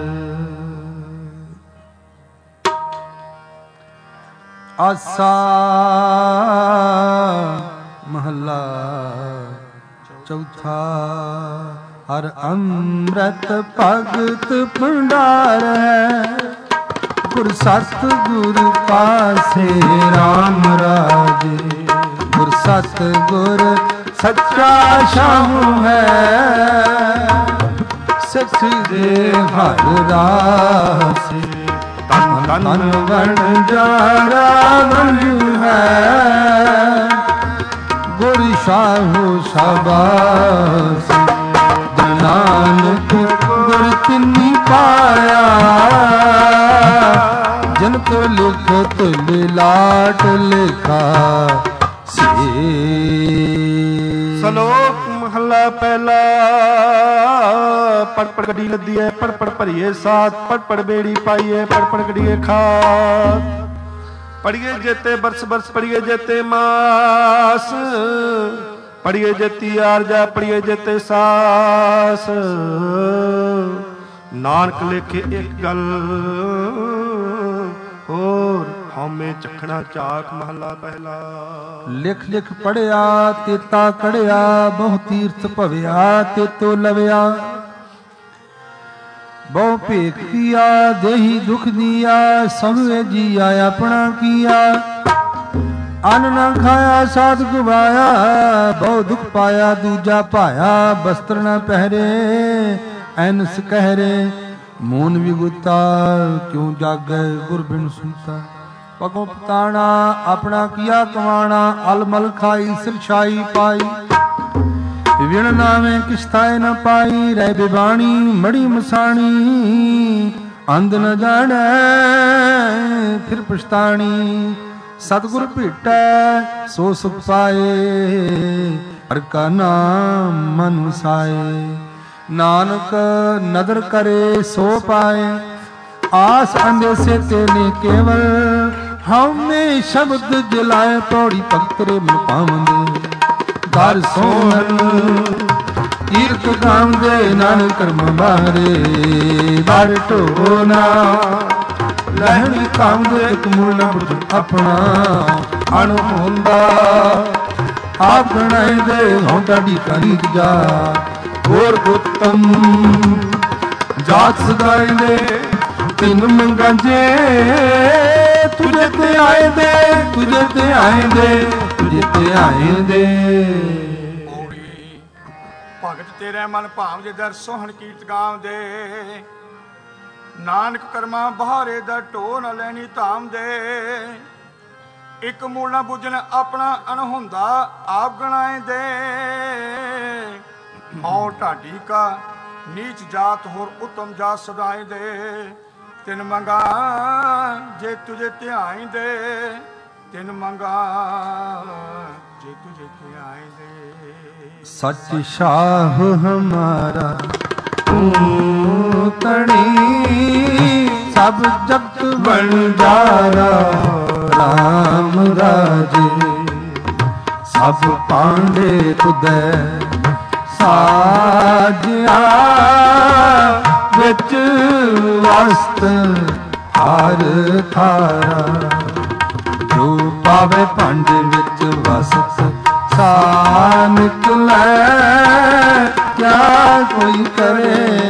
ਆਸਾ ਮਹੱਲਾ ਚੌਥਾ ਹਰ ਅੰਮ੍ਰਿਤ ਭਗਤ ਭੰਡਾਰ ਹੈ ਗੁਰ ਸਤ ਗੁਰ ਪਾਸੇ RAM ਰਾਜੇ ਗੁਰ ਸਤ ਗੁਰ ਸੱਚਾ ਸ਼ਾਹੂ ਹੈ ਸਿੱਖ ਦੇ ਹਰ ਰਾਸੇ ਤਨ ਤਨ ਵਣ ਜਾਰਾ ਵਣ ਹੈ ਗੁਰ ਸ਼ਾਹੋ ਸ਼ਾਬਾਸ ਨਾਨਕ ਗੁਰ ਤਿਨੀ ਪਾਇਆ ਜਨ ਤੋ ਲਿਖਤ ਲਿਲਾਟ ਲਿਖਾ ਸੇ। ਸਲੋਕ ਮਹਲਾ ਪਹਿਲਾ। ਪੜ ਪੜ ਗੱਡੀ ਲੱਦੀਏ ਪੜ ਪੜ ਭਰੀਏ ਸਾਥ ਪੜ ਪੜ ਬੇੜੀ ਪਾਈਏ ਪੜ ਪੜ ਗੱਡੀਏ ਖਾਤ ਪੜੀਏ ਜੇਤੇ ਬਰਸ ਬਰਸ ਪੜੀਏ ਜੇਤੇ ਮਾਸ ਪੜੀਏ ਜੇਤੀ ਆਰਜਾ ਪੜੀਏ ਜੇਤੇ ਸਾਸ। ਨਾਨਕ ਲੇਖੇ ਇੱਕ ਗੱਲ ਹੋਰ ਹਉਮੈ ਚੱਖਣਾ ਝਾਕ ਮਹਲਾ ਪਹਿਲਾ। ਲਿਖ ਲਿਖ ਪੜਿਆ ਤੇਤਾ ਕੜਿਆ ਬਹੁ ਤੀਰਥ ਭਵਿਆ ਤੇਤੋ ਲਵਿਆ ਬਹੁ ਭੇਖ ਕੀਆ ਦੇਹੀ ਦੁਖ ਦੀਆ ਸਭੇ ਜੀਆ ਆਪਣਾ ਕੀਆ। ਅੰਨ ਨਾ ਖਾਇਆ ਸਾਧ ਗਵਾਇਆ ਬਹੁ ਦੁਖ ਪਾਇਆ ਦੂਜਾ ਭਾਇਆ ਬਸਤਰ ਨਾ ਪਹਿਰੇ ਐਨਸ ਕਹਿਰੇ ਮੂਨ ਵਿਗੁਤਾ ਕਿਉਂ ਜਾਗੈ ਗੁਰ ਬਿਨ ਸੁਨਤਾ। ਪਗੋਂ ਪਤਾਣਾ ਆਪਣਾ ਕੀਆ ਕਮਾਣਾ ਅਲਮਲ ਖਾਈ ਸਿਰਛਾਈ ਪਾਈ ਵਿਣ ਨਾਵੇਂ ਕਿਛ ਥਾਇ ਨ ਪਾਈ ਰਹਿ ਬਿਬਾਣੀ ਮੜੀ ਮਸਾਣੀ ਅੰਧ ਨ ਜਾਣੈ ਫਿਰ ਪਛਤਾਣੀ। ਸਤਿਗੁਰ ਭੇਟੈ ਸੋ ਸੁਖ ਪਾਏ ਹਰਿ ਕਾ ਨਾਮ ਮਨ ਵਸਾਏ। ਨਾਨਕ ਨਦਰ ਕਰੇ ਸੋ ਪਾਏ ਆਸ ਅੰਦੇਸੇ ਤੇ ਨੇ ਕੇਵਲ ਹਉਮੈ ਸ਼ਬਦ ਜਲਾਏ ਪੌੜੀ ਭਗਤ ਰੇ ਮਨ ਪਾਵੰਦੇ ਦਰ ਸੋਹਣ ਕੀਰਤ ਗਾਉਂਦੇ ਨਾਨਕ ਕਰਮ ਬਾਰੇ ਦਰ ਢੋਨਾ ਲਹਿਣ ਕਾਉਂਦੇ ਇੱਕ ਮੂਲ ਨਾ ਬੁਰਜ ਆਪਣਾ ਅਣ ਹੁੰਦਾ ਆਪ ਬਣਾਏ ਦੇ ਹੌਂਟਾ ਦੀ ਕਰੀ ਜਾ ਹੋਰ ਉਤਮ ਜਾਤ ਸਦਾਏ ਦੇ ਤਿੰਨ ਮੰਗਾਂ ਜੇ ਤੁਝੇ ਤੇ ਆਏ ਦੇ ਤੁਝੇ ਤੇ ਆਏ ਦੇ ਤੁਝੇ ਤੇ ਆਏ ਦੇ। ਭਗਤ ਤੇਰੇ ਮਨ ਭਾਵ ਜੇ ਦਰ ਸੋਹਣ ਕੀਰਤ ਗਾਉਂਦੇ ਨਾਨਕ ਕਰਮਾਂ ਬਹਾਰੇ ਦਾ ਢੋ ਨਾ ਲੈਣੀ ਧਾਮ ਦੇ। ਇੱਕ ਮੂਲ ਨਾ ਬੁੱਝਣ ਆਪਣਾ ਅਣਹੁੰਦਾ ਆਪ ਗਣਾਏ ਦੇ ਔ ਢਾਡੀ ਕਾ ਨੀਚ ਜਾਤ ਹੋਰ ਉਤਮ ਜਾਤ ਸਦਾਏ ਦੇ। ਤਿੰਨ ਮੰਗਾ ਜੇ ਤੁਝੇ ਧਿਆਈ ਦੇ ਤਿੰਨ ਮੰਗਾ ਜੇ ਤੁਝੇ ਧਿਆਈ ਦੇ। ਸੱਚ ਸ਼ਾਹ ਹਮਾਰਾ ਤੂੰ ਤਣੀ ਸਭ ਜਗਤ ਬਣ ਜਾਰਾ ਰਾਮ ਰਾਜੇ ਸਭ ਪਾਂਡੇ ਤੁਧੈ ਸਾਜਿਆ ਵਿੱਚ ਵਸਤ ਹਰ ਥਾਰਾ ਜੋ ਪਾਵੇ ਭਾਂਡੇ ਵਿੱਚ ਵਸਤ ਸਾ ਨਿਕਲੈ ਕਿਆ ਕੋਈ ਕਰੇ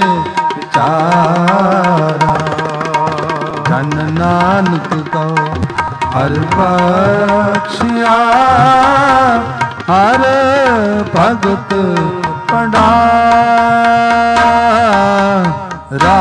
ਵਿਚਾਰਾ। ਜਨ ਨਾਨਕ ਕਉ ਹਰ ਬਖਸ਼ਿਆ ਹਰ ਭਗਤ ਪੜਾ ਰਾ।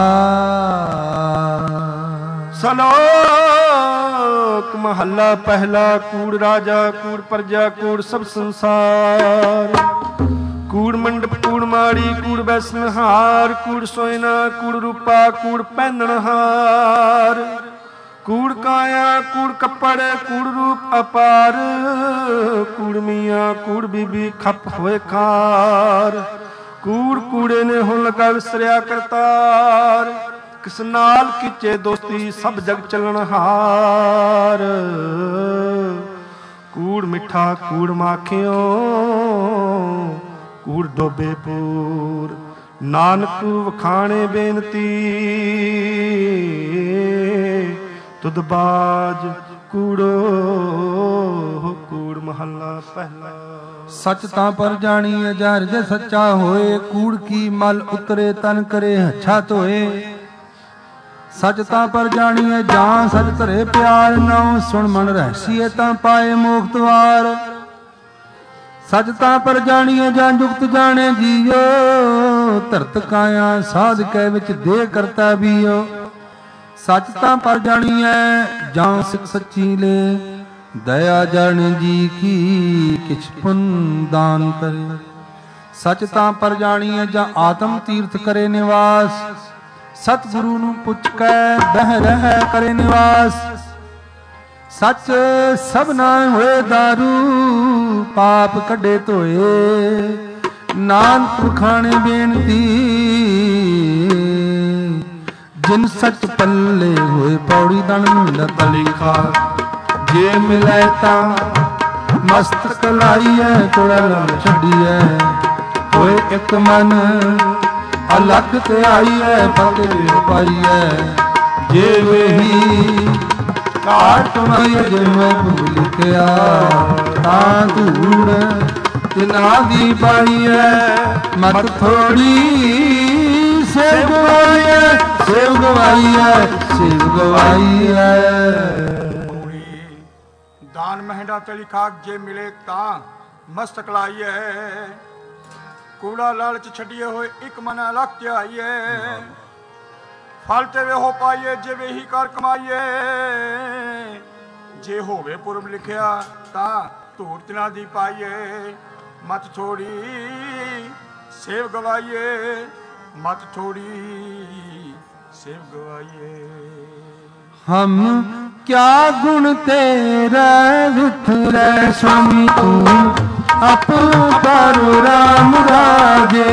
ਸਲੋਕ ਮਹੱਲਾ ਪਹਿਲਾ। ਕੂੜ ਰਾਜਾ ਕੂੜ ਪ੍ਰਜਾ ਕੂੜ ਸਭ ਸੰਸਾਰ ਕੂੜ ਮੰਡਪ ਕੂੜ ਮਾੜੀ ਕੂੜ ਬੈਸਨਹਾਰ ਕੂੜ ਸੋਇਨਾ ਕੂੜ ਰੂਪਾ ਕੂੜ ਪਹਿਨਣਹਾਰ ਕੂੜ ਕਾਇਆ ਕੂੜ ਕੱਪੜ ਕੂੜ ਰੂਪ ਅਪਾਰ ਕੂੜ ਮੀਆਂ ਕੂੜ ਬੀਬੀ ਖੱਪ ਹੋਏ ਖਾਰ ਕੂੜ ਕੂੜੇ ਨੇ ਹੁਣ ਲਗਾ ਵਿਸਰਿਆ ਕਰਤਾਰ ਕਿਸ ਨਾਲ ਕੀਚੇ ਦੋਸਤੀ ਸਭ ਜਗ ਚੱਲਣ ਹਾਰ ਕੂੜ ਮਿੱਠਾ ਕੂੜ ਮਾਖਿਓ ਕੂੜ ਡੋਬੇ ਪੂਰ ਨਾਨਕ ਵਖਾਣੇ ਬੇਨਤੀ ਤੁਧ ਬਾਜ ਕੂੜੋ ਕੂੜ ਮਹੱਲਾ ਪਹਿਲਾ। ਸੱਚ ਤਾਂ ਪਰ ਜਾਣੀਏ ਜਰ ਜੇ ਸੱਚਾ ਹੋਏ ਕੂੜ ਕੀ ਮਲ ਉਤਰੇ ਤਨ ਕਰੇ ਹੱਛਾ ਧੋਏ। ਸੱਚ ਤਾਂ ਪਰ ਜਾਣੀਏ ਜਾਂ ਸੱਚ ਧਰੇ ਪਿਆਰ ਨਾਉ ਸੁਣ ਮਨ ਰਹਿਸੀਏ ਤਾਂ ਪਾਏ ਮੋਖ ਦਵਾਰ। ਸੱਚ ਤਾਂ ਪਰ ਜਾਣੀਏ ਜਾਂ ਜੁਗਤ ਜਾਣੇ ਜੀਓ। ਧਰਤ ਕਾਇਆ ਸਾਧ ਕੈ ਵਿੱਚ ਦੇ ਕਰਤਾ ਬੀਓ। ਸੱਚ ਤਾਂ ਪਰ ਜਾਣੀਐ ਜਾਂ ਸਿੱਖ ਸੱਚੀ ਲੈ, ਦਇਆ ਜਾਣ ਜੀ ਕੀ ਕਿਛ ਪੁੰਨ ਦਾਨ ਕਰੇ। ਸੱਚ ਤਾਂ ਪਰ ਜਾਣੀਐ ਜਾਂ ਆਤਮ ਤੀਰਥ ਕਰੇ ਨਿਵਾਸ, ਸਤਿਗੁਰੂ ਨੂੰ ਪੁੱਛ ਕੇ ਬਹਿ ਰਹਿ ਕਰੇ ਨਿਵਾਸ। ਸੱਚ ਸਭਨਾ ਹੋਏ ਦਾਰੂ, ਪਾਪ ਕੱਢੇ ਧੋਏ, ਨਾਨਕ ਵਖਾਣੇ ਬੇਨਤੀ। ਜਿਨ ਸੱਚ ਪੱਲੇ ਹੋਏ ਪੌੜੀ ਦਣ ਮਿਲਤ ਲਿਖਾ, ਜੇ ਮਿਲੇ ਤਾਂ ਮਸਤਕ ਲਾਈਐ, ਕੋੜਾ ਲੜ ਛੱਡੀਐ। ਹੋਏ ਇੱਕ ਮਨ ਅਲੱਗ ਤੇ ਆਈਐ, ਫਤਿਹ ਪਾਈਐ। ਜੇ ਵੇਹੀ ਕਾਟ ਮਈ ਜਿਵੇਂ ਭੁੱਲ ਲਿਖਿਆ, ਤਾਂ ਧੂੜ ਤਿਨਾ ਦੀ ਪਾਈਐ। ਮਤ ਥੋੜੀ ਸੇਵ ਗਵਾਈਐ, ਸੇਵ ਗਵਾਈਐ, ਸੇਵ ਗਵਾਈਐ। ਦਾਨ ਮਹਿੰਡਾ ਤਲੀ ਖਾਕ, ਜੇ ਮਿਲੇ ਤਾਂ ਮਸਤਕ ਲਾਈਐ। ਕੂੜਾ ਲਾਲਚ ਛੱਡੀਏ, ਹੋਏ ਇੱਕ ਮਨ ਅਲੱਗ ਤੇ ਆਈਏ। ਫਲ ਤੇ ਵੇਹੋ ਪਾਈਏ, ਜੇ ਵੇਹੀ ਕਰ ਕਮਾਈਏ। ਜੇ ਹੋਵੇ ਪੁਰਬ ਲਿਖਿਆ, ਤਾਂ ਧੂੜ ਤਿਨਾ ਦੀ ਪਾਈਏ। ਮਤ ਥੋੜੀ ਸੇਵ ਗਵਾਈਏ, ਮਤ ਥੋੜੀ ਸੇਵ ਗਵਾਈਏ। ਹਮ ਕਿਆ ਗੁਣ ਤੇਰਾ ਵਿਠੁਰੇ, ਸੁਣੀ ਤੂੰ ਆਪੋ ਪਰ ਰਾਮ ਰਾਜੇ।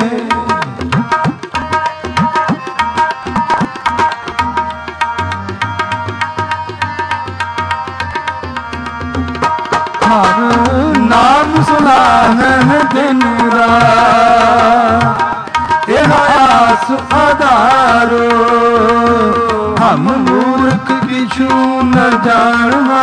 ਹਰ ਨਾਮ ਸੁਨਾਵਹਿ ਦਿਨ ਰਾਤ, ਇਹ ਆਸ ਆਧਾਰੋ। ਹਮ ਮੂਰਖ ਕਿਛੂ ਨ ਜਾਣਵਾ,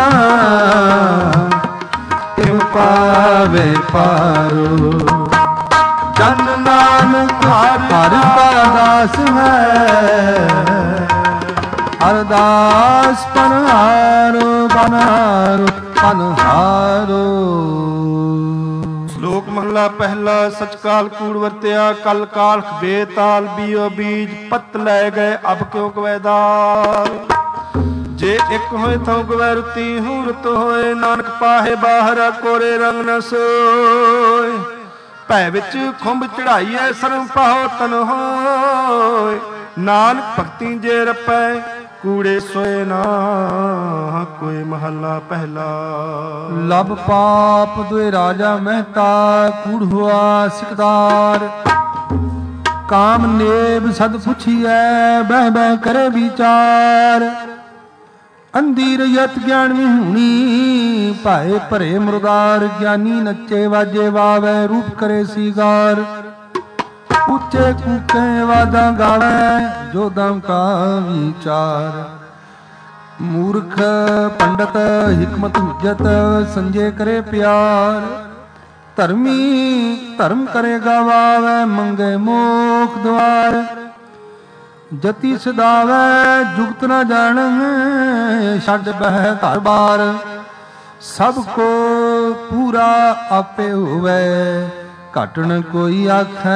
ਤਿਵ ਪਾਵੇ ਪਾਰੋ। ਜਨ ਨਾਨਕ ਹਰਿ ਕਾ ਦਾਸ ਹੈ, ਅਰਦਾਸ ਪਨਹਾਰੋ ਬਨਹਾਰੋ ਪਨਹਾਰੋ। ਸ਼ਲੋਕ ਮਹਲਾ ਪਹਿਲਾ। ਸਚ ਕਾਲ ਕੂੜ ਵਰਤਿਆ, ਕਲ ਕਾਲਖ ਬੇਤਾਲ। ਬੀਓ ਬੀਜ ਪੱਤ ਲੈ ਗਏ, ਅਬ ਕਿਉ ਗਵੈ ਦਾਲ। ਜੇ ਇੱਕ ਹੋਏ ਥਉ ਗਵੈ ਰੁਤੀ, ਹੂੰ ਰੁਤ ਹੋਏ। ਨਾਨਕ ਪਾਹੇ ਬਾਹਰ, ਕੋਰੇ ਰੰਗ ਨ ਸੋਏ। ਭੈ ਵਿੱਚ ਖੁੰਭ ਚੜਾਈਐ, ਸਰਮ ਪਾਹੋ ਤਨ ਹੋਏ। ਨਾਨਕ ਭਗਤੀ ਜੇ ਰਪੈ, ਕੂੜੇ ਸੋਏ ਨਾ ਕੋਈ। ਮਹੱਲਾ ਪਹਿਲਾ। ਲਬ ਪਾਪ ਦੁਇ ਰਾਜਾ ਮਹਿਤਾ, ਕੂੜ ਹੋਆ ਸਿਕਦਾਰ। ਕਾਮ ਨੇਬ ਸਦ ਪੁੱਛੀਐ, ਬਹਿ ਬਹਿ ਕਰੇ ਵਿਚਾਰ। ਅੰਧੀ ਰਯਤ ਗਿਆਨ ਵਿਹੂਣੀ, ਭਾਏ ਭਰੇ ਮੁਰਦਾਰ। ਗਿਆਨੀ ਨੱਚੇ ਵਾਜੇ ਵਾਵੈ, ਰੂਪ ਕਰੇ ਸੀਗਾਰ। ਉੱਚੇ ਕੂਕੇ ਵਾਦਾ ਗਾਵੈ, ਜੋ ਦਮ ਕਾ ਵਿਚਾਰ। ਮੂਰਖ ਪੰਡਤ ਹਿਕਮਤ ਹੁਜਤ, ਸੰਜੇ ਕਰੇ ਪਿਆਰ। ਧਰਮੀ ਧਰਮ ਕਰੇ ਗਵਾਵੈ, ਮੰਗੇ ਮੋਖ ਦੁਆਰ। ਜਤੀ ਸਦਾਵੈ, ਜੁਗਤ ਨ ਜਾਣੈ, ਛੱਡ ਬਹਿ ਘਰ ਬਾਰ। ਸਭ ਕੋ ਪੂਰਾ ਆਪੇ ਹੋਵੈ, ਘਟ ਨ ਕੋਈ ਆਖੈ।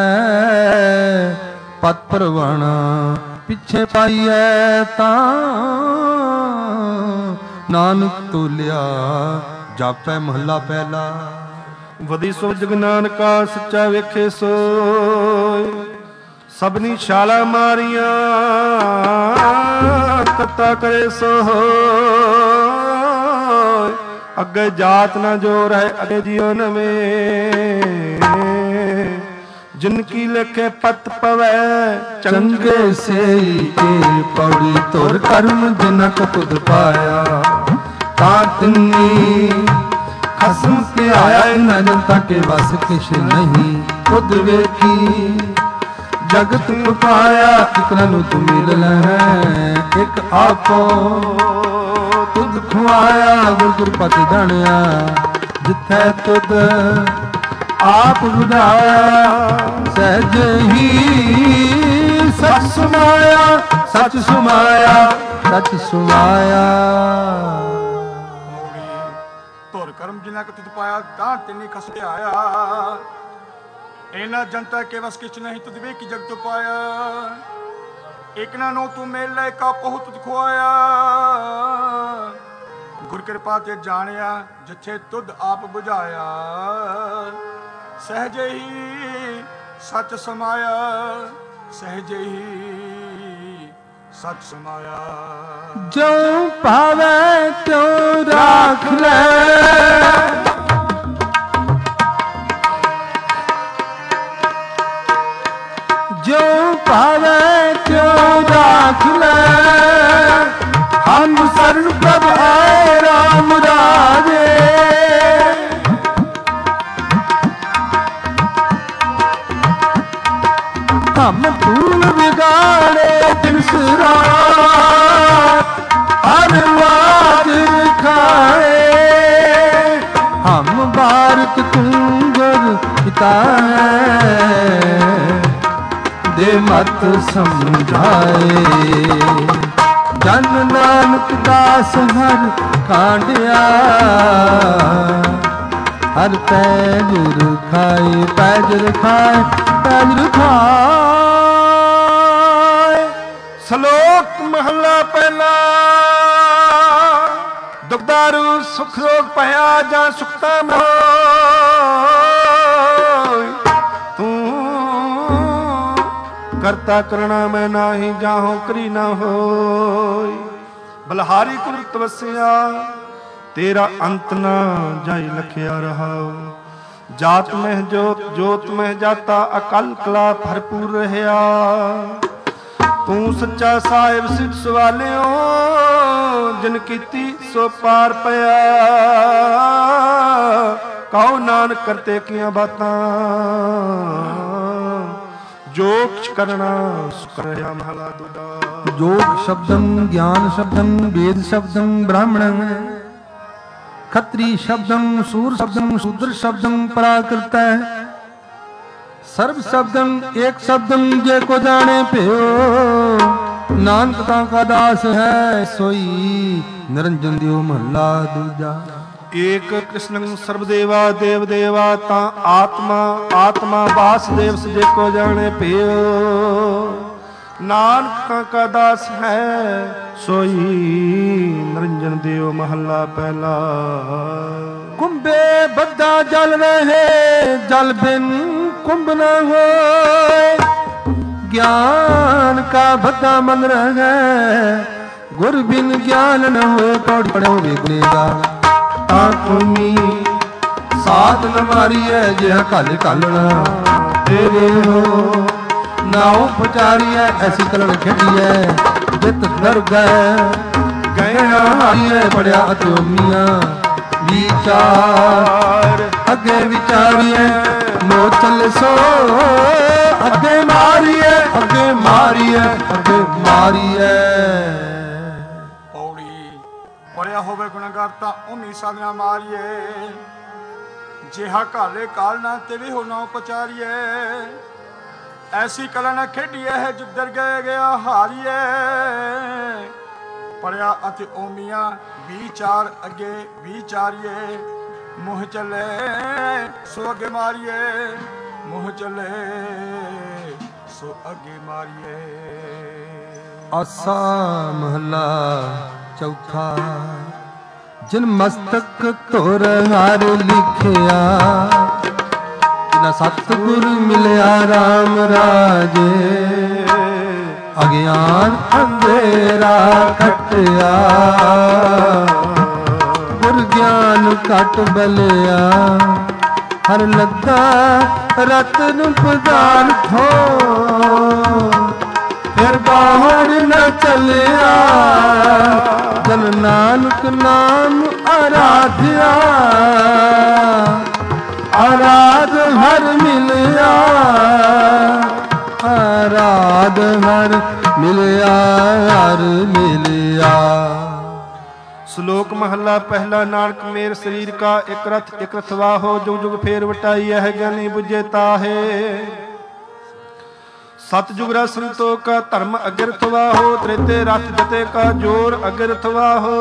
ਪਤ ਪ੍ਰਵਣ ਪਿੱਛੇ ਪਾਈਐ, ਤਾਂ ਨਾਨਕ ਤੋਲਿਆ ਜਾਪੈ। ਮਹੱਲਾ ਪਹਿਲਾ। ਵਧੀ ਸੋ ਜਗ ਨਾਨਕਾ, ਸੱਚਾ ਵੇਖੇ ਸੋਇ। ਸਭਨੀ ਛਾਲਾ ਮਾਰੀਆਂ, ਕਰਤਾ ਕਰੇ ਸੋ ਹੋਇ। ਅੱਗੇ ਜਾਤ ਨਾ ਜੋ ਰਹਿ, ਅੱਗੇ ਜਿਉ ਨਵੇਂ। ਜਿਨ ਕੀ ਲਿਖੇ ਪਤ ਪਵੈ, ਚੰਗੇ ਸੇਈ ਕੇ ਪੌੜੀ ਧੁਰ। ਕਰਮ ਜਿਨਕ ਤੁਧ ਪਾਇਆ, ਤਾਂ ਤਿੰਨੀ ਖਸਮ ਕੇ ਆਇਆ। ਇਨ੍ਹਾਂ ਜਨਤਾ ਕੇ ਵਸ ਕਿਛ ਨਹੀਂ, ਖੁਦ ਵੇਖੀ ਜਗਤ ਪਾਇਆ। ਇਕਨਾਂ ਨੂੰ ਤੂੰ ਮਿਲ ਲੈ, ਇੱਕ ਆਪੋ ਤੁਧ ਖੁਆਇਆ। ਗੁਰ ਗੁਰਪਤਿ ਜਾਣਿਆ, ਜਿੱਥੈ ਤੁਧ ਆਪ ਵਧਾਇਆ। ਸਹਿਜ ਹੀ ਸਚ ਸਮਾਇਆ, ਸਚ ਸਮਾਇਆ, ਸਚ ਸਮਾਇਆ। ਧੁਰ ਕਰਮ ਜਿਨਾ ਕੁ ਤੁਧ ਪਾਇਆ, ਤਾਂ ਤਿੰਨੀ ਖਸ ਆਇਆ। ਇਹਨਾਂ ਜਨਤਾ ਕੇ ਵਸ ਕਿਛ ਨਹੀਂ, ਤੁਧ ਵੇਖੀ ਜਗਤ ਪਾਇਆ। ਇਕਨਾਂ ਨੂੰ ਤੂੰ ਮੇਲੇ ਕਾ ਬਹੁਤ ਖੁਆਇਆ। ਗੁਰ ਕਿਰਪਾ ਤੇ ਜਾਣਿਆ ਜਿੱਥੇ ਤੁਧ ਆਪ ਬੁਝਾਇਆ। ਸਹਿਜੇ ਹੀ ਸੱਚ ਸਮਾਇਆ, ਸਹਿਜੇ ਹੀ ਸੱਚ ਸਮਾਇਆ। ਜੋ ਭਾਵੇ ਤਿਉ ਰਾਖ ਲੈ, ਜੋ ਭਾਵੇ ਤਿਉ ਰਾਖ ਲੈ। ਹਮ ਸਰਨ ਪ੍ਰਭ ਆਏ ਰਾਮ ਰਾਜੇ। ਹਮ ਭੂਲ ਵਿਗਾੜੇ ਦਿਨ ਰਾਤ, ਹਰ ਵਾਜ ਖਾਏ। ਹਮ ਬਾਰਕ ਤੂੰ ਗੁਰ ਪਿਤਾ ਹੈ, ਦੇ ਮਤ ਸਮਝਾਏ। ਜਨ ਨਾਨਕ ਦਾਸ ਹਰ ਕਾਂਡਿਆ, ਹਰ ਪੈਜੁਰ ਖਾਏ, ਪੈਜੁਰ ਖਾਏ, ਪੈਜੁਰ ਖਾਏ। ਸ਼ਲੋਕ ਮਹਲਾ ਪਹਿਲਾ। ਦੁਖਦਾਰੂ ਸੁਖ ਰੋਗ ਭਇਆ, ਜਾਂ ਸੁਖਤਾ ਮੋਹ। ਕਰਤਾ ਕਰਣਾ ਮੈਂ ਨਾਹੀ, ਜਾਹੋ ਕਰੀ ਨਾ ਹੋਈ। ਬਲਹਾਰੀ ਕੁਦਰਤ ਵਸਿਆ, ਤੇਰਾ ਅੰਤ ਨਾ ਜਾਈ ਲਖਿਆ ਰਹਾਉ। ਜਾਤ ਮਹਿ ਜੋਤ, ਜੋਤ ਮਹਿ ਜਾਤਾ, ਅਕਲ ਕਲਾ ਭਰਪੂਰ ਰਹਿਆ। ਤੂੰ ਸੱਚਾ ਸਾਹਿਬ ਸਿੱਧ ਸਵਾਲਿਓ, ਜਿਨ ਕੀਤੀ ਸੋ ਪਾਰ ਪਿਆ। ਕਹੋ ਨਾਨਕ ਕਰਤੇ ਕੀਆਂ ਬਾਤਾਂ, ਜੋਗ ਕਰਨਾ ਸੁਕਰਿਆ ਮਹਲਾ ਦੂਜਾ। ਜੋਗ ਸ਼ਬਦੰ ਗਿਆਨ ਸ਼ਬਦੰ, ਵੇਦ ਸ਼ਬਦੰ ਬ੍ਰਾਹਮਣੰ। ਖੱਤਰੀ ਸ਼ਬਦੰ ਸੂਰ ਸ਼ਬਦੰ, ਸ਼ੂਦਰ ਸ਼ਬਦੰ ਪਰਾਕ੍ਰਿਤੈ। ਸਰਬ ਸ਼ਬਦੰ ਏਕ ਸ਼ਬਦੰ, ਜੇ ਕੋ ਜਾਣੇ ਭਿਓ। ਨਾਨਕ ਤਾਂ ਕਾ ਦਾਸ ਹੈ, ਸੋਈ ਨਿਰੰਜਨ ਦਿਓ ਮਹਲਾ ਦੂਜਾ। ਏਕ ਕ੍ਰਿਸ਼ਨੰ ਸਰਬ ਦੇਵਾ ਦੇਵ ਦੇਵਾ, ਤਾਂ ਆਤਮਾ ਆਤਮਾ ਵਾਸੁਦੇਵ ਜੇ ਕੋ ਜਾਣੇ ਭਿਓ। ਨਾਨਕ ਕਾ ਦਾਸ ਹੈ, ਸੋਈ ਨਿਰੰਜਨ ਦਿਓ ਮਹੱਲਾ ਪਹਿਲਾ। ਕੁੰਭੇ ਬੱਧਾ ਜਲ ਰਹੇ, ਜਲ ਬਿਨ ਕੁੰਭ ਨ ਹੋਏ। ਗਿਆਨ ਕਾ ਬੱਧਾ ਮਨ ਰਹੇ, ਗੁਰ ਬਿਨ ਗਿਆਨ ਨ ਹੋਏ। ਪੌੜੀ ਪੜਿਓ ਵੇ ਗੁਨੇਗਾਰ, ਤਾਂ ਤੁਮੀ ਸਾਧ ਨ ਮਾਰੀਐ, ਜਿਹ ਘਲ ਘਲਣਾ ਤੇਰੇ ਹੋ। ਨਾਉ ਪਚਾਰੀਐ, ਐਸੀ ਕਲਣ ਖੇਡੀਐ, ਜਿਤ ਦਰ ਗਏ। ਗਏ ਹਾਰੀਐ ਪੜਿਆ ਅਤਿਓਮੀਆਂ, ਵਿਚਾਰ ਅੱਗੇ ਵਿਚਾਰੀਐ। ਮੋ ਚੱਲ ਸੋ ਅੱਗੇ ਮਾਰੀਐ, ਅੱਗੇ ਮਾਰੀਐ, ਅੱਗੇ ਮਾਰੀਐ। ਪੌੜੀ ਪੜਿਆ ਹੋਵੇ ਗੁਣਗਾਰ, ਤਾਂ ਉਮੀ ਸਾਧਨਾ ਮਾਰੀਏ। ਜਿਹਾ ਘਾਲੇ ਕਾਲ ਨਾ ਤਿਵੇਂ ਹੋ ਨਾ ਪਚਾਰੀਏ। ਐਸੀ ਕਲਾ ਨਾ ਖੇਡੀਏ ਹੈ, ਜਿੱਧਰ ਗਏ ਗਿਆ ਹਾਰੀਏ। ਪੜਿਆ ਅਤੇ ਓਮੀਆਂ, ਵਿਚਾਰ ਅੱਗੇ ਵਿਚਾਰੀਏ। ਮੋਹ ਚੱਲੇ ਸੋ ਅੱਗੇ ਮਾਰੀਏ, ਮੋਹ ਚੱਲੇ ਸੋ ਅੱਗੇ ਮਾਰੀਏ। ਆਸਾ ਮਹਲਾ ਚੌਥਾ। ਜਿਨ ਮਸਤਕ ਧੁਰ ਹਰ ਲਿਖਿਆ, ਜਿਨਾ ਸਤਿਗੁਰ ਮਿਲਿਆ ਰਾਮ ਰਾਜੇ। ਅਗਿਆਨ ਅੰਧੇਰਾ ਖਟਿਆ, ਗੁਰ ਗਿਆਨ ਘਟ ਬਲਿਆ। ਹਰ ਲੱਗਾ ਰਤਨ ਪ੍ਰਦਾਨ ਥੋ, ਫਿਰ ਬਾਹਰ ਨ ਚਲਿਆ। ਜਨ ਨਾਨਕ ਨਾਮ ਆਰਾਧਿਆ, ਆਰਾਧ ਹਰ ਮਿਲਿਆ। ਆਰਾਧ ਹਰ ਮਿਲਿਆ, ਹਰ ਮਿਲਿਆ। ਸ਼ਲੋਕ ਮਹੱਲਾ ਪਹਿਲਾ। ਨਾਨਕ ਮੇਰ ਸਰੀਰ ਕਾ ਇਕ ਰਥ ਇਕ ਰਥਵਾਹੋ, ਜੁਗ ਜੁਗ ਫੇਰ ਵਟਾਈ ਹੈ, ਗਿਆਨੀ ਬੁਝੇ ਤਾਹੇ। ਸਤਜੁਗ ਰਸ ਸੰਤੋਖਾ, ਧਰਮ ਅਗਿ ਰਥਵਾਹੋ। ਤ੍ਰੇਤੇ ਰਥ ਜਤੇ ਕਾ, ਜੋਰ ਅਗਿ ਰਥਵਾਹੋ।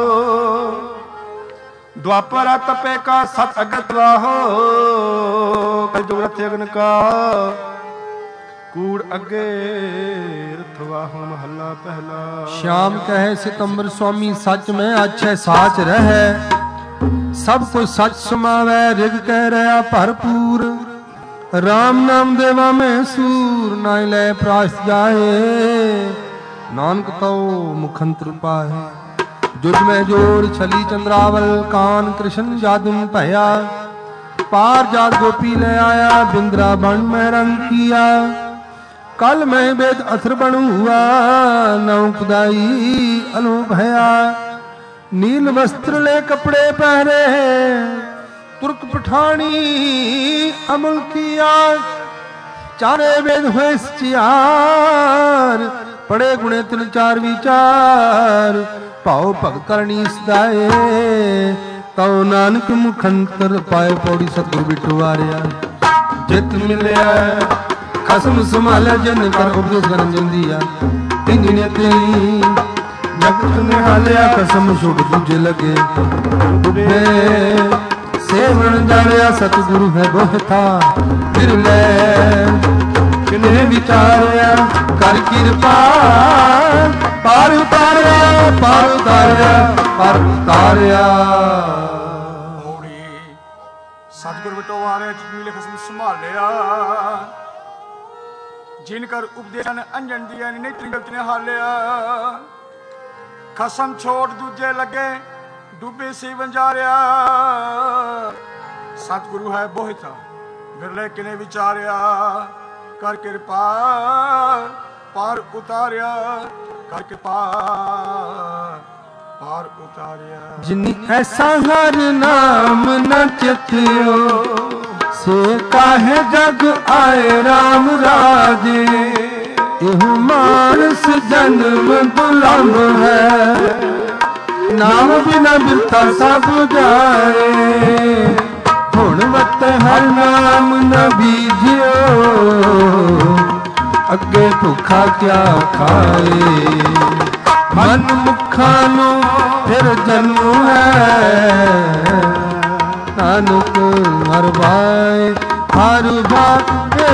ਦੁਆਪਰ ਤਪੇ ਕਾ, ਸਤ ਅਗਿ ਰਥਵਾਹੋ। ਕਲਯੁਗ ਰਥ ਅਗਨ ਕਾ, ਕੂੜ ਅੱਗੇ ਰਥਵਾਹੁ ਮਹੱਲਾ ਪਹਿਲਾ। श्याम कहे सितंबर स्वामी सच में अच्छे साच रहे, सब कुछ सच समावै रिग कह रहा भरपूर। राम नाम देवा में सूर नाय ले प्राश जाए, नानक तो मुखंत्र पाए। जुज में जोड़ छली चंद्रावल कान कृष्ण जादुम भया, पार जात गोपी ले आया बिंद्रा बन में रंग किया। कल मैं वेद अथर बन हुआ नौ खुदाई अनु भया, नील वस्त्र ले कपड़े पहरे तुर्क पठानी अमल किया। चारे वेद हुए सचियार पड़े गुणे तिल चार विचार, भाव भगत करनी सदाए तौ नानक मुखंतर पाए। पौड़ी सतगुरु बिटू वारिया जित मिलिया खसम संभाले जन कर उपदेश रंजन दिया। तिन ने तेरी जगत निहालिया कसम छुट दूजे लगे डुबे। सेवन जानिया सतगुरु है बोहता फिर ले किने विचारिया कर कृपा। पार उतारिया पार उतारिया पार उतारिया। सतगुरु बिटो वारे मिले खसम संभालिया, जिनकर उपदेश ने अंजन दिया नहीं त्रिगत ने हालिया। खसम छोड़ दूजे लगे डूबे से वंजारिया। सतगुरु है बोहिता बिरले किने विचारिया, कर कृपा पार उतारिया कर कृपा पार उतारिया। जिनी ऐसा हर नाम न चित्यो, से काहे जग आए राम राजे। एहु मानस जन्म दुलम है, नाम बिना बिरथा सब जाए। हुण वत हर नाम न बीजियो, अगे भुखा क्या खाए। मन मुखा नु फिर जन्म है, नानक हर भाए हर भाए।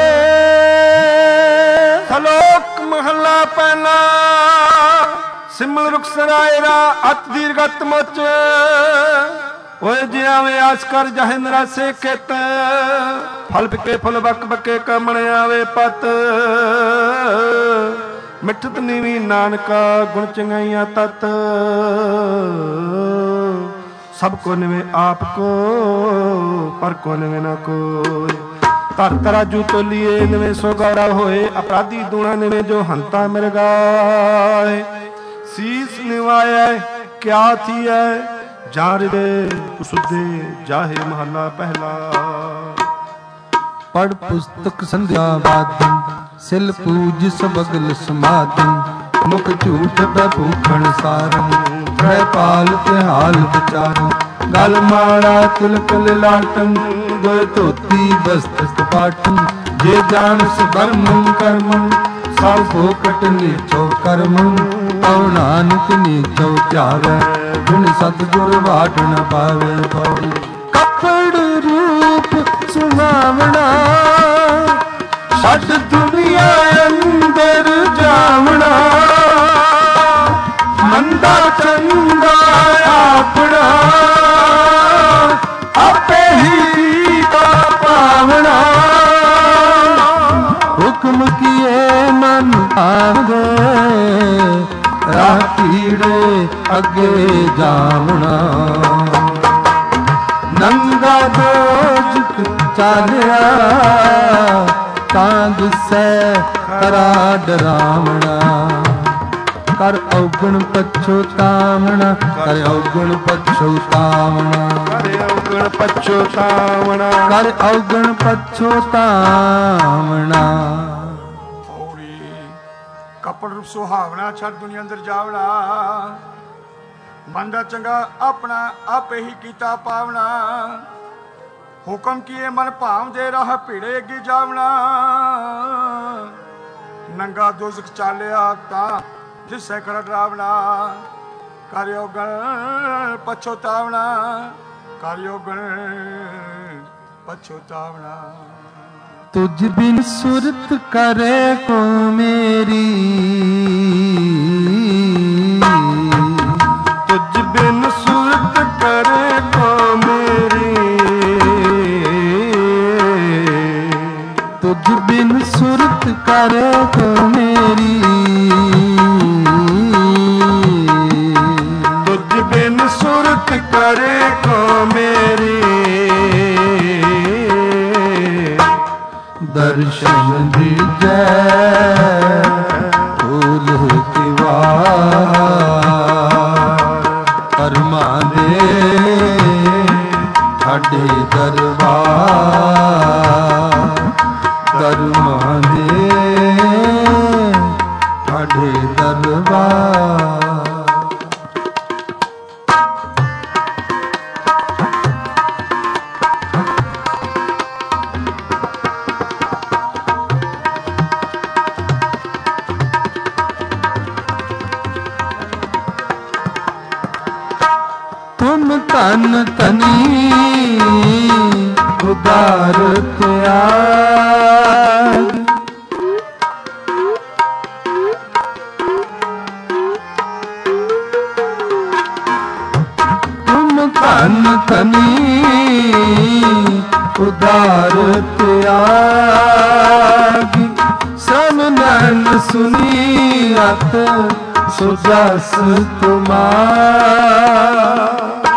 सलोक महला पहला। सिमल रुख सरायरा अत दीर्घत मोच, ओए जियावे आस कर जाहे नरासे खेत। फल पिके फुल बक बके कमण आवे पत, मिठत नीवी नानका गुण चंगाइया तत। सब को निवे आप को पर को निवे न कोय। तर तराजू तोलिए निवे सो गौरा होए, अपराधी दूना निवे जो हंता मिर्गाए। शीस निवाया क्या थी है जार दे सुधे जाहे महला पहला। पढ़ पुस्तक संध्या बादन, सिल पूज सबगल समादन। मुख झूठ भूखण सारन, कै पाल के हाल विचारन। गल माड़ा तिलक लाटन, गोय धोती वस्त्र कपाटन। जे जानस बर्मन कर्मन, सब फोकट नीचो कर्मन। तौ नानक नीचो त्यागै, बिन सतगुर वाट न पावे। पौड़ी कपड़ रूप सुहावना, छड दुनिया अंदर जावना। मंदा चंगा अपना, आपे ही का पावना। हुक्म किए मन आगे, राह कीड़े अगे जावना। नंगा दोज चालिया, तां दिसै करा डरावना। कर अवगुण पछोतावना, कर अवगुण पछोतावना। कर अवगुण पछोतावना, कर अवगुण पछोतावना। कपड़ रूप सुहावना, छड़ दुनिया अंदर जावना। मंदा चंगा अपना आपे ही कीता पावना। हुक्म किए मन भाव दे राह भीड़े अगे जावना। नंगा दोजख चालिया तां जिसै कर डरावना। कर अवगुण पछोतावना, कर अवगुण पछोतावना। तुझ बिन सुरत करे को मेरी, तुझ बिन सुरत करे को मेरी, तुझ बिन सुरत करे को मेरी, तुझ बिन सुरत करे को मेरी, दर्शन दीजै फूल किवार, परमा दे साडे दरबार, परमा दे साडे दरबार। तुम तन तनी उदार त्याग, तुम तन तनी उदार त्याग, श्रवण सुनी अत सुजस तुम्हार।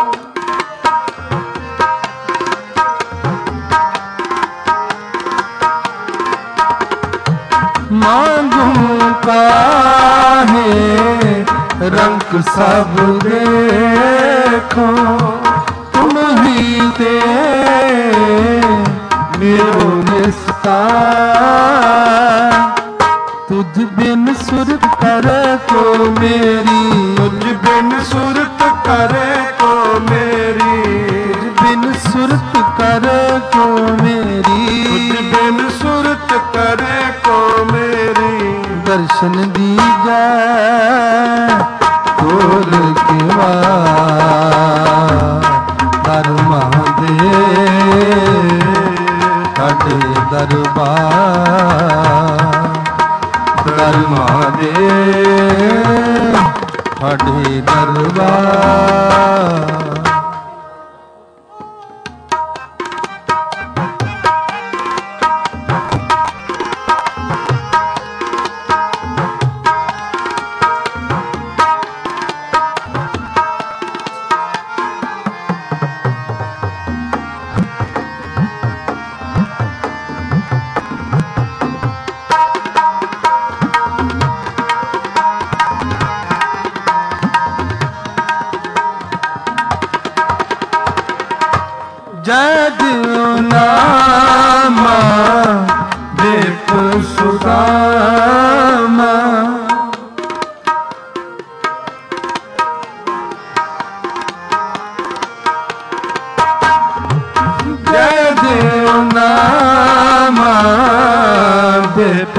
मांगू काहे रंग सब देखो, तुम ही ते मेरो निस्तार। तुझ बिन सुरत करे को मेरी, तुझ बिन सुरत करे को मेरी, तुझ बिन सुरत करे को मेरी, तुझ बिन सुरत करे को मेरी, दर्शन दीजै खोल के वार, परमा दे साडे दरबार, परमा दे साडे दरबार। जय दियो नामा देख सुदामा, जय दियो नामा देख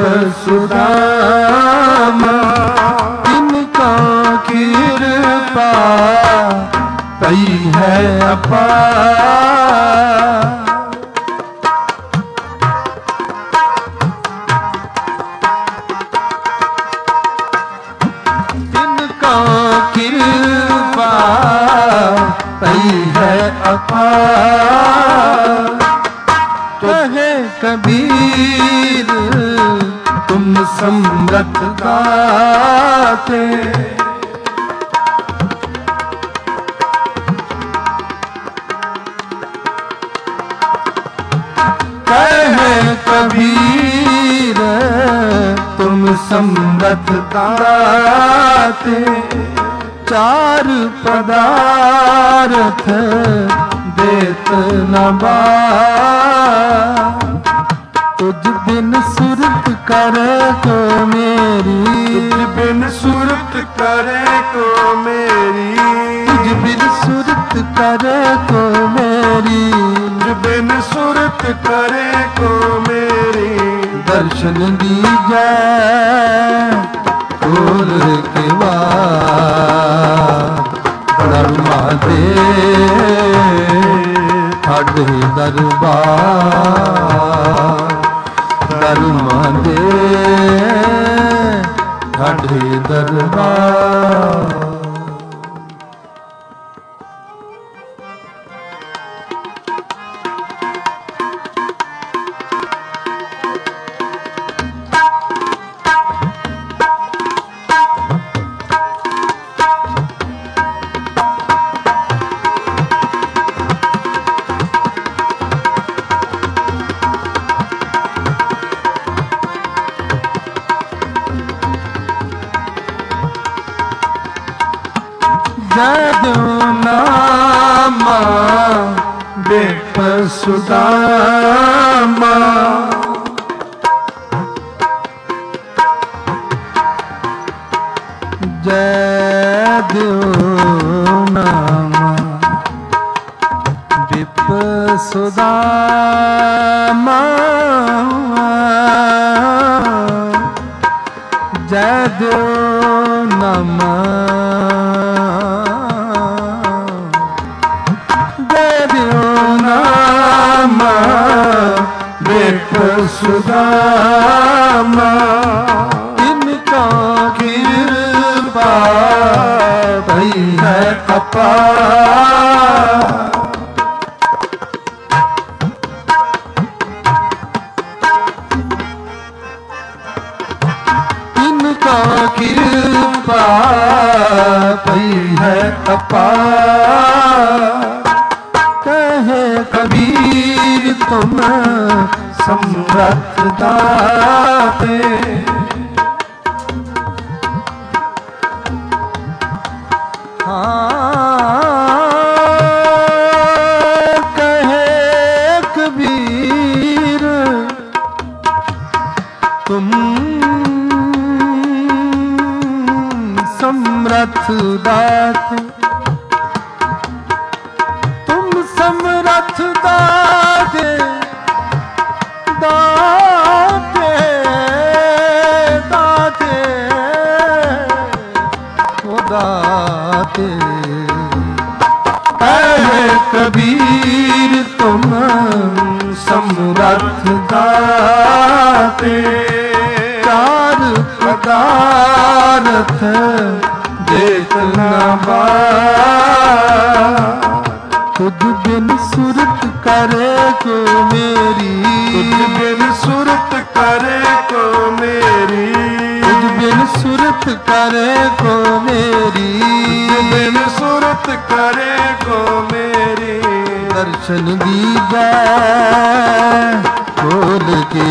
सुदामा, इनका कृपा पई है अपार। इनका कृपा पई है अपार। कहे कबीर तुम समृत गाते, कबीर तुम समृत दाते, चार पदार्थ देत न बार। तुझ बिन सुरत करे को मेरी, तुझ बिन सुरत करे को मेरी, तुझ बिन सुरत करे को मेरी, तुझ बिन सुरत करे को मेरी, दर्शन दीजै खोल के वार, परमा दे साडे दरबार, ਧਰਮਾਂ ਦੇ ਸਾਡੇ ਦਰਬਾਰ। ਜਦੁ ਨਾਮਾ ਬਿਪ ਸੁਦਾਮਾ ਜਦੁ ਨਾਮਾ ਬਿਪ ਸੁਦਾਮਾ ਜਦੁ ਨਾਮਾ ਸੁਦਾਮਾ ਇਨਕਾ ਕਿਰਪਾ ਭਈ ਹੈ ਅਪਾਰ। ਇਨਕਾ ਕਿਰਪਾ ਭਈ ਹੈ ਅਪਾਰ। ਕਹੇ ਕਬੀਰ ਤੁਮ ਸਮਰੱਥ ਦਾਤੇ ਹਾਂ ਕਹੇ ਕਬੀਰ ਤੁਮ ਸਮਰੱਥ ਦਾਤੇ ਤੁਮ ਸਮਰੱਥ ਦਾਤੇ ਦਾਤੇ ਦਾਤੇ ਓ ਦਾਤੇ ਕਹੇ ਕਬੀਰ ਤੁਮ ਸਮਰੱਥ ਦਾਤੇ। ਚਾਰ ਪਦਾਰਥ ਦੇਖ ਨਾ ਬਾਰ। ਤੁਧ ਬਿਨ ਸੁਰਤ ਕਰੇ ਕੋ ਮੇਰੀ ਤੁਧ ਬਿਨ ਸੁਰਤ ਕਰੇ ਕੋ ਮੇਰੀ ਤੁਧ ਬਿਨ ਸੁਰਤ ਕਰੇ ਕੋ ਮੇਰੀ ਤੁਧ ਬਿਨ ਸੁਰਤ ਕਰੇ ਕੋ ਮੇਰੀ। ਦਰਸ਼ਨ ਦੀਜੈ ਖੋਲ ਕੇ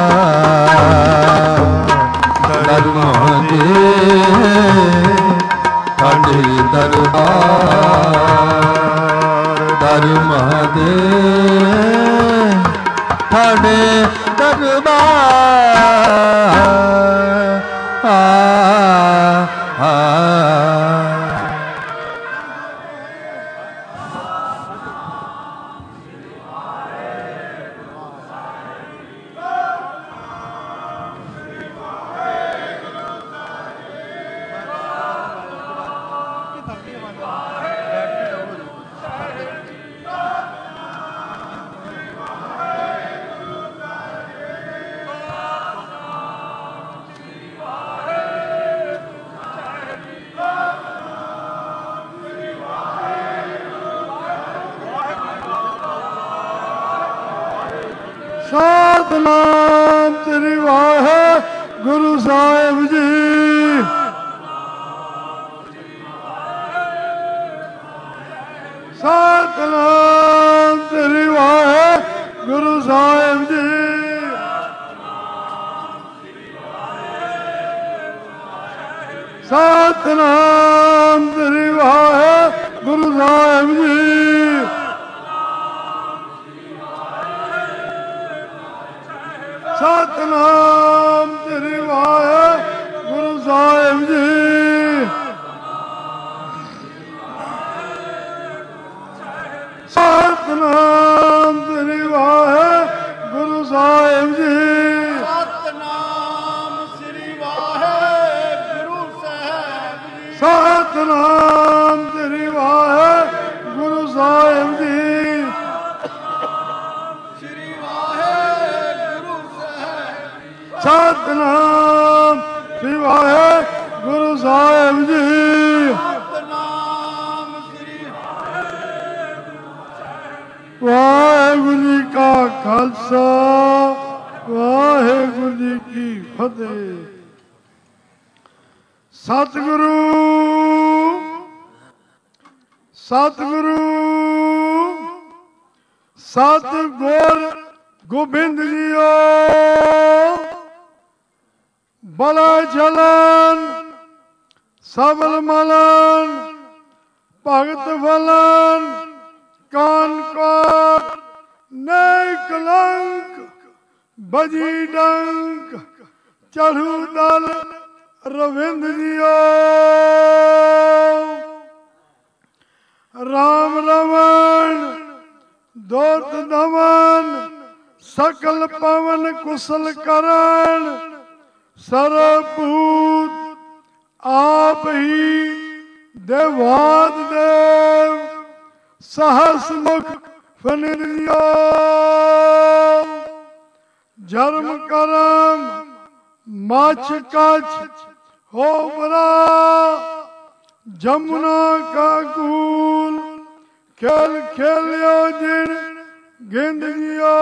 ਵਾਰ। ਧਰਮਾਂ ਦੇ ਸਾਡੇ ਦਰਬਾਰ। ਧਰਮਾਂ ਦੇ ਸਾਡੇ ਦਰਬਾਰ। ਆ ਆ ਸਤਿਨਾਮ ਸ੍ਰੀ ਵਾਹਿਗੁਰੂ ਸਾਹਿਬ ਜੀ। ਸਤਿਨਾਮ ਸ੍ਰੀ ਵਾਹਿਗੁਰੂ ਸਾਹਿਬ ਜੀ। ਸਤਿਨਾਮ ਸ੍ਰੀ ਵਾਹਿਗੁਰੂ ਸਾਹਿਬ ਜੀ। ਸਤਿਨਾਮ ਸ੍ਰੀ ਵਾਹਿਗੁਰੂ ਸਾਹਿਬ ਜੀ। ਸਤਿਨਾਮ ਸ੍ਰੀ ਵਾਹਿਗੁਰੂ ਸਾਹਿਬ ਜੀ। ਸਤਿਨਾਮ ਸ੍ਰੀ ਵਾਹਿਗੁਰੂ ਸਾਹਿਬ ਜੀ। ਸਤਿਨਾਮ ਸ੍ਰੀ ਵਾਹਿਗੁਰੂ ਸਾਹਿਬ ਜੀ। ਸ੍ਰੀ ਵਾਹਿਗੁਰੂ ਸਾਹਿਬ ਸਤਨਾਮ ਸ੍ਰੀ ਵਾਹਿਗੁਰੂ ਸਾਹਿਬ ਜੀ। ਸਤਨਾਮ ਸ੍ਰੀ ਵਾਹਿਗੁਰੂ ਜੀ ਕਾ ਖਾਲਸਾ ਵਾਹਿਗੁਰੂ ਜੀ ਕੀ ਫਤਿਹ। ਸਤਿਗੁਰੂ ਸਤਿਗੁਰੂ ਸਤਿਗੁਰ ਗੋਬਿੰਦ ਜੀਓ ਬਲਾ ਚਲਨ ਸਬਲ ਮਲਨ ਭਗਤ ਫਲਨ ਕਾਨ ਕੋ ਨਹੀਂ ਕਲੰਕ ਬਜੀ ਡੰਕ ਚੜੂ ਦਲ ਰਵਿੰਦ ਜੀਓ ਰਾਮ ਰਮਨ ਦੋਤ ਦਮਨ ਸਕਲ ਪਵਨ ਕੁਸਲ ਕਰਨ ਸਰਬੂਤ ਆਪ ਹੀ ਦੇਵਾਦ ਦੇਵ ਸਹਸ ਮੁਖ ਫਨਿਰਿਓ ਜਰਮ ਕਰਮ ਮਛ ਕਛ ਹੋ ਬਰਾ ਜਮੁਨਾ ਕਾ ਕੂਲ ਖੇਲ ਖੇਲਿਓ ਜਿਣ ਗਿੰਦ ਜਿਓ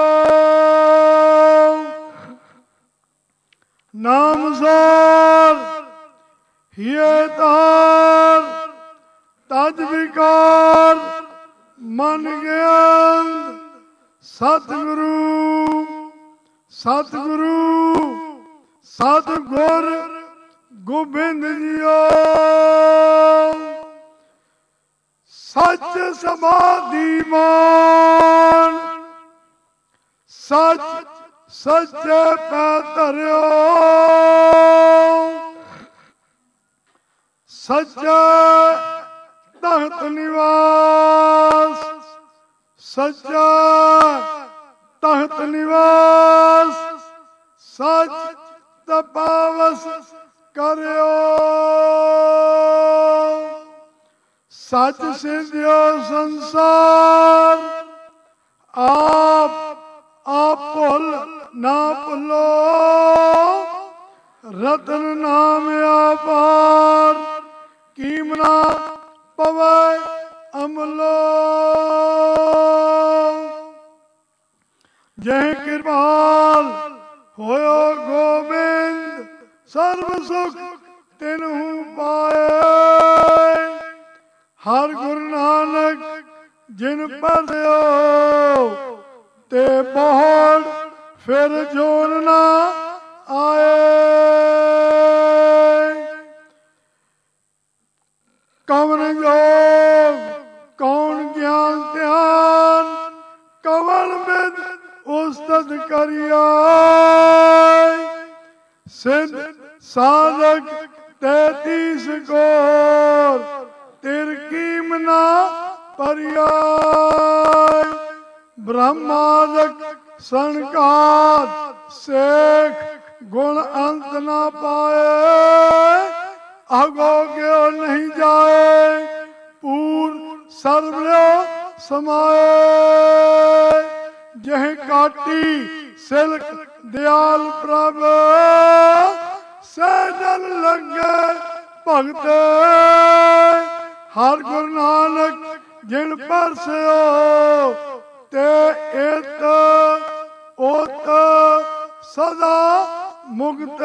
ਨਾਮ ਸਾਰ ਹੀਏ ਤਾਰ ਤਜ ਵਿਕਾਰ ਮਨ ਗਿਆਨ ਸਤਿਗੁਰੂ ਸਤਿਗੁਰੂ ਸਤਿਗੁਰ ਗੋਬਿੰਦ ਜੀਓ ਸੱਚ ਸਮਾਧੀ ਮਾਨ ਸੱਚ ਸੱਚੇ ਪੈ ਧਰਿਓ ਸੱਚਾ ਤਖਤ ਨਿਵਾਸ ਸੱਚਾ ਤਖਤ ਨਿਵਾਸ ਸੱਚ ਤਪਾਵਸ ਕਰਿਓ ਸੱਚ ਸਿਧਿਓ ਸੰਸਾਰ ਆਪ ਆਪ ਭੁੱਲ ਨਾ ਭੁੱਲੋ ਰਤਨ ਨਾਮ ਆਪਾਰ ਕੀਮਨਾ ਪਵੈ ਅਮਲੋ ਜੈ ਕਿਰਪਾਲ ਹੋਇਓ ਗੋਬਿੰਦ ਸਰਬ ਸੁਖ ਤਿਨਹੂ ਪਾਏ ਹਰ ਗੁਰੂ ਨਾਨਕ ਜਿਨ ਪੜਿਓ ਤੇ ਬਹੁਤ ਫਿਰ ਜੋਨ ਨਾ ਆਏ ਕਵਨ ਯੋਗ ਕੌਣ ਗਿਆਨ ਧਿਆਨ ਕਵਨ ਵਿਦ ਉਸਤਤ ਕਰਿਆ ਸਿੱਧ ਸਾਧਕ ਤੈਤੀਸ ਕੋਰ ਤਿਰ ਕੀਮਨਾ ਪਰਿਆਇ ਬ੍ਰਹਮਾਦਿਕ ਸੰਕਾਰ ਸੇਖ ਗੁਣ ਅੰਤ ਨਾ ਪਾਏ ਅਗੋ ਗਿਓ ਨਹੀਂ ਜਾਏ ਪੂਰ ਸਰਬਿਓ ਸਮਾਏ ਜਹ ਕਾਟੀ ਸਿਲਕ ਦਿਆਲ ਪ੍ਰਭ ਸਹਿਜਨ ਲੱਗੇ ਭਗਤ ਹਰ ਗੁਰੂ ਨਾਨਕ ਜਿਨ ਪਰਸਿਓ ਤੇ ਇਤ ਉਤ ਸਦਾ ਮੁਕਤ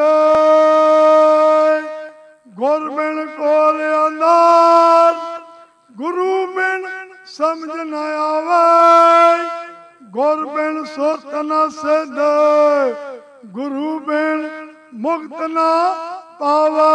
ਗੁਰ ਬਿਨ ਕੋਲ ਅੰਦਰ ਗੁਰੂ ਬਿਨ ਸਮਝ ਨ ਆਵੇ ਗੁਰ ਬਿਨ ਸੁਰਤ ਨ ਸਿਧ ਗੁਰੂ ਬਿਨ ਮੁਕਤ ਨ ਪਾਵੇ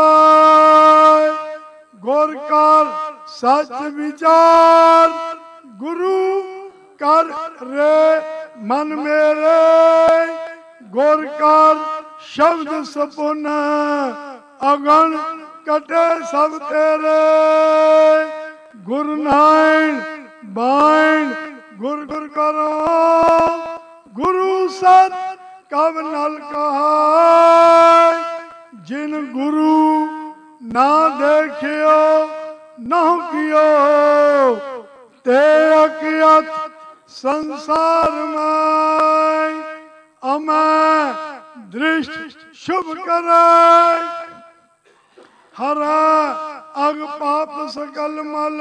ਗੁਰ ਕਰ ਸੱਚ ਵਿਚਾਰ ਗੁਰੂ ਕਰ ਰੇ ਮਨ ਮੇਰੇ ਗੁਰ ਕਰ ਸ਼ਬਦ ਸਪੁਨ ਅਗਣ ਕਟੇ ਸਭ ਤੇਰੇ ਗੁਰ ਨਾਇਣ ਬਾਇਣ ਗੁਰ ਗੁਰ ਕਰੋ ਗੁਰੂ ਸਤ ਕਬ ਨਲ ਕਹਾਇ ਜਿਨ ਗੁਰੂ ਨਾ ਦੇਖਿਓ ਨਾ ਕਿਓ ਤੇ ਅਕਿਅਤ ਸੰਸਾਰ ਮੈਂ ਅਮੈ दृष्ट शुभ करे हरा अग पाप सकल मल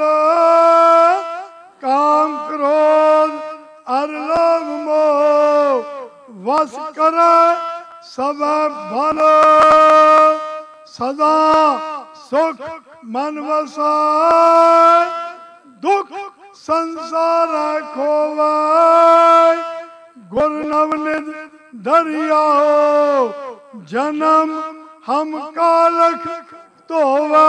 काम क्रोध अर लोभ मोह वस करे सब भल सदा सुख मन वसाय दुख संसार खोवाय गुर नवनिध दरियाओ जन्म हम कालख तोवा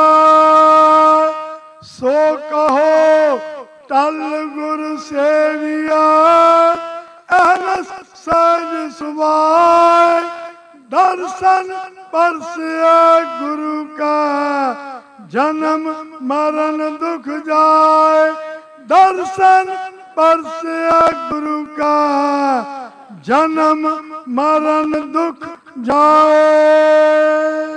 सो कहो टल गुर सेविया अहरस सहज सुभाय दर्शन परसिया गुरु का जन्म मरण दुख जाए दर्शन परसिया गुरु का जन्म मरण दुख जाए।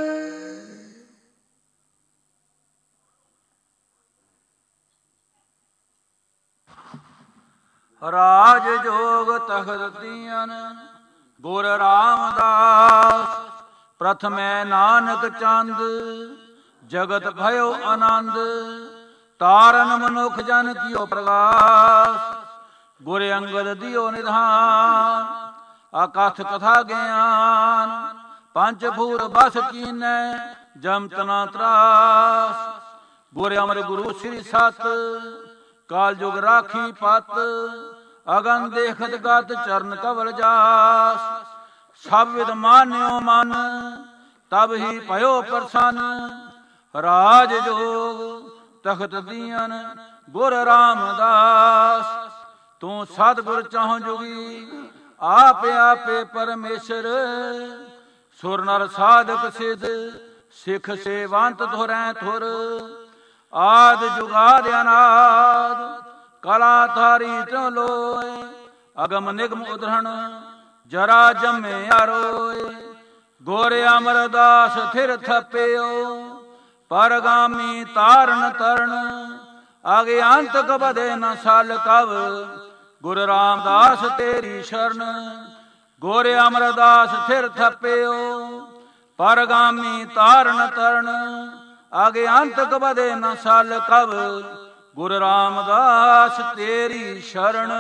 राज जोग तखत दीन गुर रामदास प्रथमे नानक चंद जगत भयो आनंद तारन मनुख जन कियो प्रकाश गुर अंगद दियो निधान अकथ कथा ज्ञान पंच भूर बस कीनै जम तना त्रास गुर अमर गुरु श्री सत काल जुग राखी पत अगन देखत गत चरण कवल जास सब विद मान्यो मन तब ही भयो प्रसन्न राज जोग तखत दीन गुर रामदास तू सतगुर चाहो जुगी आपे आपे परमेश्वर सुर नर साधक सिद्ध सिख सेवंत धुरै थुर आद जुगाद अनाद कला थारी त्यों लोय अगम निगम उदरण जरा जमे आरोय गोरे अमरदास थिर थप्यो परगामी तारण तरण आगे अंत कबदे न साल कव गुरु रामदास तेरी शरण गोरे अमरदास थिर थप्यो परगामी तारण तरण आगे अंत कबदे न साल कब गुरु रामदास तेरी शरण।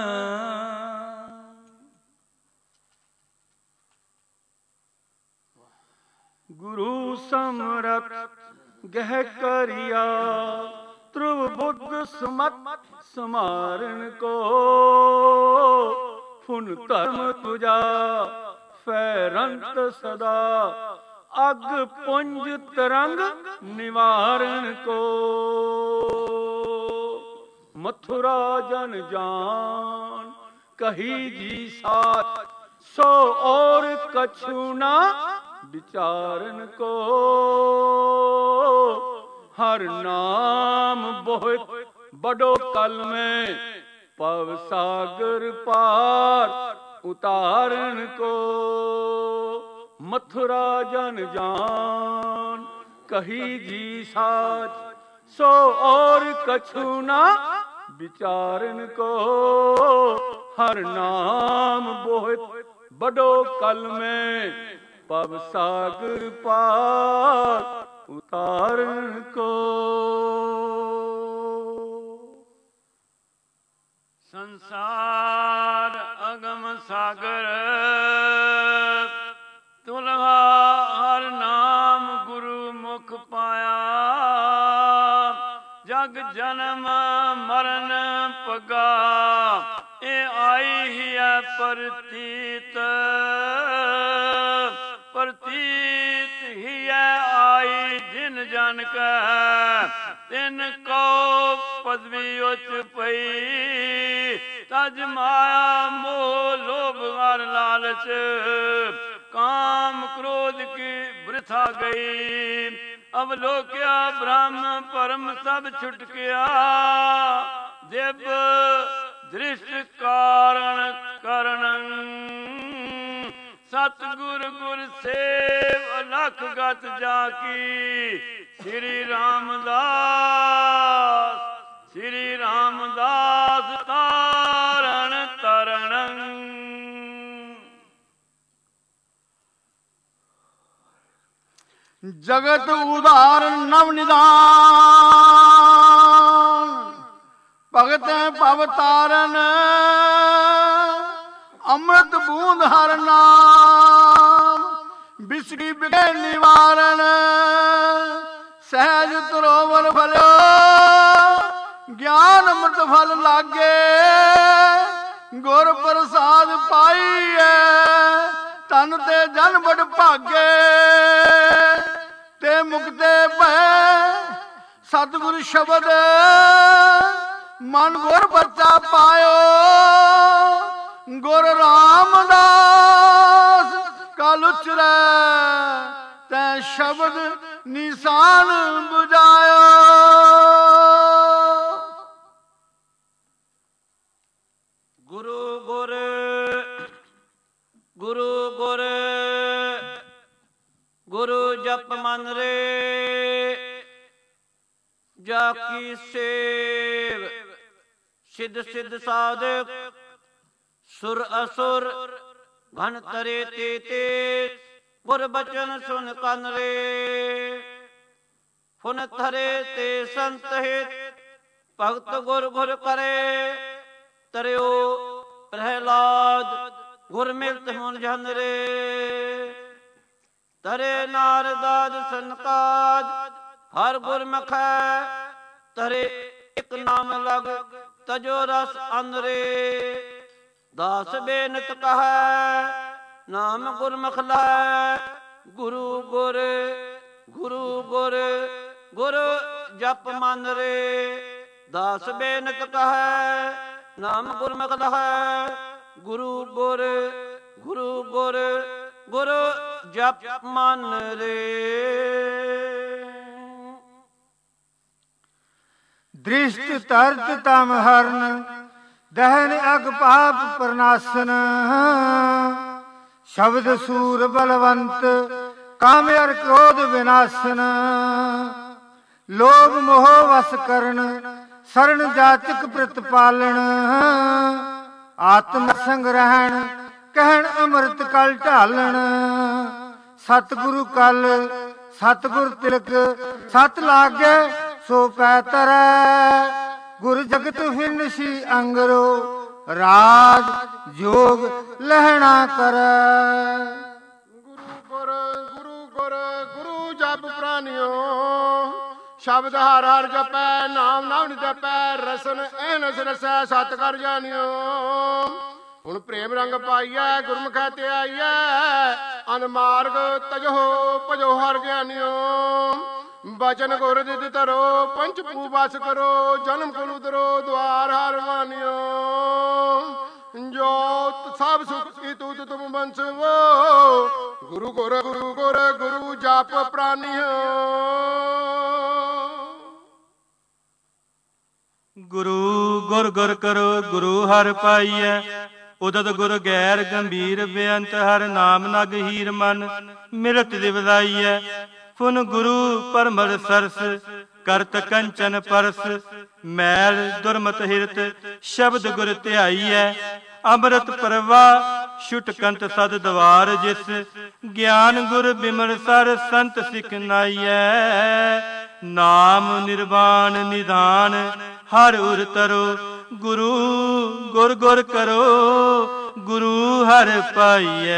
गुरु समरथ गह करिया ध्रुव बुद्ध सुमत समारण को फुन धर्म तुझा फैरंत सदा अग पुंज तरंग निवारण को मथुरा जन जान कही जी साथ सो और कछु ना विचारन को हर नाम बहुत बड़ो कल में पव सागर पार उतारन को मथुरा जन जान कही जी साच सो और कछु ना विचारन को हर नाम बहुत बड़ो कल में पव सागर पार उतारन को। संसार अगम सागर तुलहा हर नाम गुरु मुख पाया जग जन्म मरण पगा ए आई ही है प्रतीत प्रतीत ही है आई जिन जन का तिन को पदवी उच पई तज माया मोह लोभ और लालच काम क्रोध की वृथा गई अवलोक्या ब्रह्म परम सब छुट गया जब दृष्ट कारण करण सतगुर गुर सेव अलख गत जाकी श्री रामदास श्री रामदास तारण तरण जगत उदार नव निदान, भगत भव तारन, अमृत बूंद हर नाम, बिसरी बिगे निवारण, सहज तरोवर फलो, ज्ञान अमृत फल लागे, गुर प्रसाद पाईए, तन ते जन बड़ भागे, ते मुक्ते भय सतगुरु शब्द, मन गुर बच्चा पायो, गुर रामदास कल उचरै, तै शब्द निशान बुझायो। गुरु गुर गुरु गुर गुरु जप मन रे, जाकी सेव सिद्ध सिद्ध साधक, सुर असुर घन तरे ते तेज, गुर बचन सुन कन रे, फुन थरे ते संत हित, भगत गुर गुर करे, तरियो प्रहलाद गुर मिलत हुन जन रे, तरे नारदाद सनकाद हर गुर मखै, तरे एक नाम लग तजो रस अनरे, दास बेनत कहै नाम गुरमुख लहै, गुरु गुर गुरु गुर गुरु जप मन रे, दास बेनत कहै नाम गुरमुख लहै, गुरु गुर गुरु गुर गुरु जप मन रे। दृष्ट तरत तम हरण, दहन अग पाप प्रनाशन, शब्द सूर बलवंत, काम अर क्रोध विनाशन, लोभ मोह वस करण, शरण जाचक प्रतिपालन, आत्म संग्रहण कहण अमृत कल ढालण, सतगुरु कल सतगुर तिलक, सत लागे सो पै तरੈ, गुर जगत फिरनसी अंगरो, राज जोग लहना करੈ। गुरु गुर गुरु गुर गुरु जप प्राणियो, शब्द हर हर जपै, नाम नाम जपै, रसन एनस रसै, सत कर जानियो। ਹੁਣ ਪ੍ਰੇਮ ਰੰਗ ਪਾਈਐ, ਗੁਰਮੁਖੈ ਤੇ ਆਈਐ, ਅਨਮਾਰਗ ਤਜੋ ਭਜੋ ਹਰ ਗਿਆਨਿਓ, ਬਚਨ ਗੁਰ ਦਿਤ ਧਰੋ, ਪੰਚ ਪੂ ਬਸ ਕਰੋ, ਜਨਮ ਕੁਲ ਉਦਰੋ, ਦੁਆਰ ਹਰ ਮਾਨਿਓ, ਜੋ ਸਭ ਸੁਖ ਕੀ ਤੂਤ ਤੁਮ ਬੰਸਵੋ, ਗੁਰੂ ਗੁਰ ਗੁਰੂ ਗੁਰ ਗੁਰੂ ਜਪ ਪ੍ਰਾਨਿਓ। ਗੁਰੂ ਗੁਰ ਗੁਰ ਕਰੋ, ਗੁਰੂ ਹਰਿ ਪਾਈਐ, ਉਦਤ ਗੁਰ ਗੈਰ ਗੰਭੀਰ, ਬੇਅੰਤ ਹਰ ਨਾਮ ਨਗ ਹੀਰ ਮਨ, ਮਿਰਤ ਦਿਵਦਾਈਐ, ਫੁਨ ਗੁਰੂ ਪਰਮਲ ਸਰਸ, ਕਰਤ ਕੰਚਨ ਪਰਸ, ਮੈਲ ਦੁਰਮਤ ਹਿਰਤ, ਸ਼ਬਦ ਗੁਰ ਧਿਆਈਐ, ਅੰਮ੍ਰਿਤ ਪ੍ਰਵਾਹ ਛੁਟ ਕੰਤ ਸਦ ਦਵਾਰ, ਜਿਸ ਗਿਆਨ ਗੁਰ ਬਿਮਲ ਸਰ, ਸੰਤ ਸਿਖ ਨਾਈਐ, ਨਾਮ ਨਿਰਵਾਣ ਨਿਧਾਨ ਹਰ ਉਰ ਤਰੋ, ਗੁਰੂ ਗੁਰ ਗੁਰ ਕਰੋ, ਗੁਰੂ ਹਰਿ ਪਾਈਐ।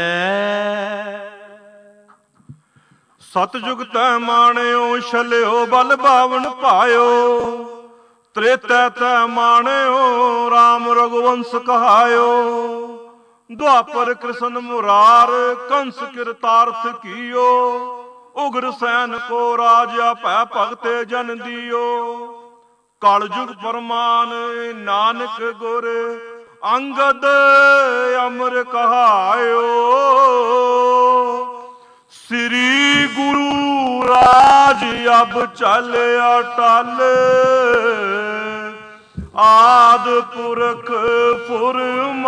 ਸਤਜੁਗ ਤੈ ਮਾਣਿਓ, ਛਲਿਓ ਬਲ ਬਾਵਨ ਭਾਇਓ, ਤ੍ਰੇਤੈ ਤੈ ਮਾਣਿਓ, ਰਾਮ ਰਘੁਵੰਸ ਕਹਾਇਓ, ਦੁਆਪਰ ਕ੍ਰਿਸ਼ਨ ਮੁਰਾਰ, ਕੰਸ ਕਿਰਤਾਰਥ ਕੀਓ, ਉਗਰ ਸੈਨ ਕੋ ਰਾਜਾ ਭੈ ਭਗਤੇ ਜਨ ਦਿਓ, ਕਲ ਜੁਗ ਪਰਮਾਨ ਨਾਨਕ ਗੁਰ, ਅੰਗਦ ਅਮਰ ਕਹਾਇਓ, ਸ੍ਰੀ ਗੁਰੂ ਰਾਜ ਅਬ ਚਲਿਆ ਟਲ, ਆਦ ਪੁਰਖ ਫੁਰਮਾਇਓ,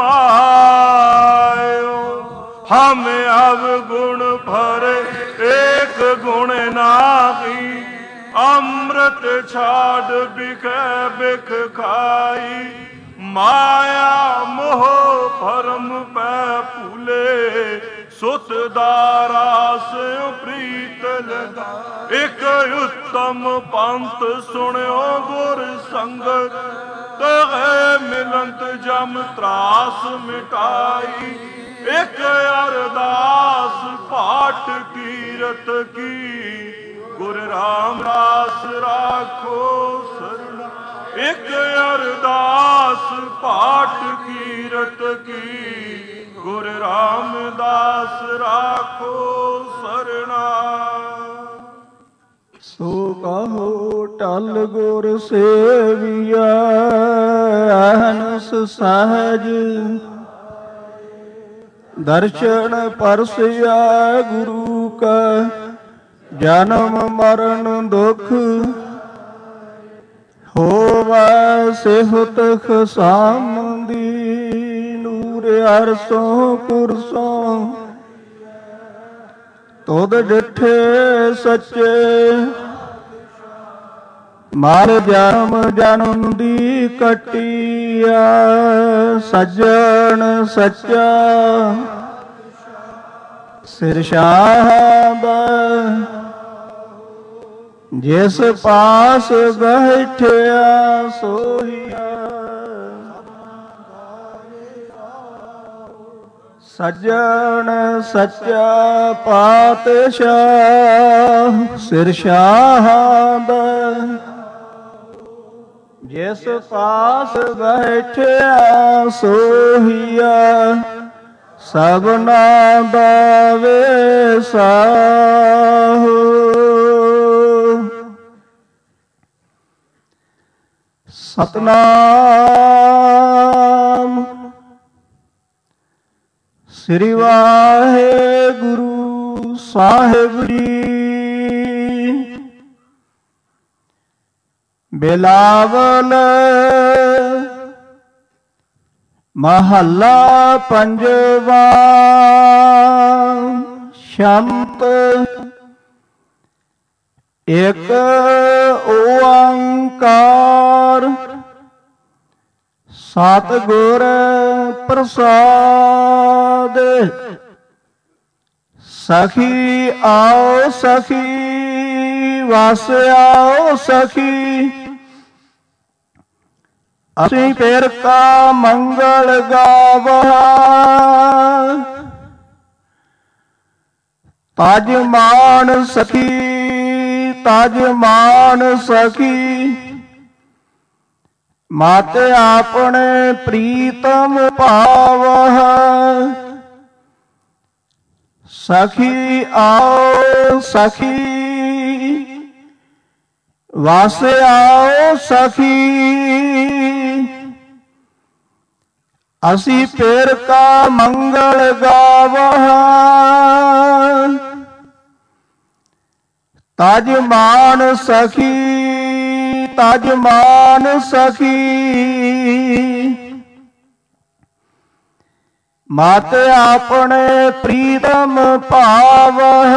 ਹਮ ਅਵਗੁਣ ਭਰੇ ਏਕ ਗੁਣ ਨਾਹੀ, ਅੰਮ੍ਰਿਤ ਛਾੜ ਬਿਖੈ ਬਿਖ ਖਾਈ, ਮਾਇਆ ਮੋਹ ਭਰਮ ਪੈ ਭੂਲੇ, ਸੁਤ ਦਾ ਰਾਸ ਪ੍ਰੀਤ ਲਗਾ। ਇਕ ਉੱਤਮ ਪੰਥ ਸੁਣਿਓ ਗੁਰ ਸੰਗਤ, ਤਗੈ ਮਿਲੰਤ ਜਮ ਤਰਾਸ ਮਿਟਾਈ। ਇਕ ਅਰਦਾਸ ਪਾਠ ਕੀਰਤ ਕੀ, ਗੁਰ ਰਾਮਦਾਸ ਰਾਖੋ ਸਰਣਾ। ਇਕ ਅਰਦਾਸ ਪਾਠ ਕੀਰਤ ਕੀ, ਗੁਰ ਰਾਮਦਾਸ ਰਾਖੋ ਸਰਣਾ। ਸੋ ਕਹੋ ਟਲ ਗੁਰ ਸੇਵੀਆ, ਅਹਨਸ ਸਹਜ ਦਰਸ਼ਨ ਪਰਸਿਆ। ਗੁਰੂ ਕਾ ਜਨਮ ਮਰਨ ਦੁਖ, ਹੋਵੈ ਸਿਫਤ ਖਸਾਮਦੀ। ਨੂਰ ਅਰਸੋਂ ਕੁਰਸੋਂ ਤੁਧ ਡਿਠੇ ਸੱਚੇ, ਮਰ ਜਨਮ ਜਨਮ ਦੀ ਕੱਟੀਆ। ਸੱਜਣ ਸੱਚਾ ਸਿਰ ਸ਼ਾਹਬ, ਜਿਸ ਪਾਸ ਬੈਠਿਆ ਸੋਹੀਆ। ਸੱਜਣ ਸੱਚਾ ਪਾਤਸ਼ਾਹ, ਸਿਰ ਸ਼ਾਹਬ, ਜਿਸ ਪਾਸ ਬੈਠਿਆ ਸੋਹੀਆ। ਸਭਨਾ ਦਾ ਵੇਸਾਹੁ। ਸਤਨਾਮ ਸ੍ਰੀ ਵਾਹਿਗੁਰੂ ਸਾਹਿਬ ਜੀ। ਬਿਲਾਵਲ ਮਹੱਲਾ ਪੰਜਵਾ। ਸ਼ੰਤ ਇਕ ਓੰਕਾਰ, ਸਤਿਗੁਰ ਪ੍ਰਸਾਦ। ਸਖੀ ਆਓ ਸਖੀ, ਵਸ ਆਓ ਸਖੀ। ਅਸੀਂ ਫਿਰ ਕਾ ਮੰਗਲ ਗਾਵਹਾ, ਤਜ ਮਾਨ ਸਖੀ ਤਜ ਮਾਨ ਸਖੀ। ਮਤ ਆਪਣੇ ਪ੍ਰੀਤਮ ਭਾਵਹ, ਸਖੀ ਆਓ ਸਖੀ। ਵਸ ਆਓ ਸਖੀ। ਅਸੀਂ ਪੇਰ ਕਾ ਮੰਗਲ ਗਾਵਹਾ, ਤਜ ਮਾਨ ਸਖੀ ਤਜ ਮਾਨ ਸਖੀ। ਮਤ ਆਪਣੇ ਪ੍ਰੀਤਮ ਭਾਵਹ,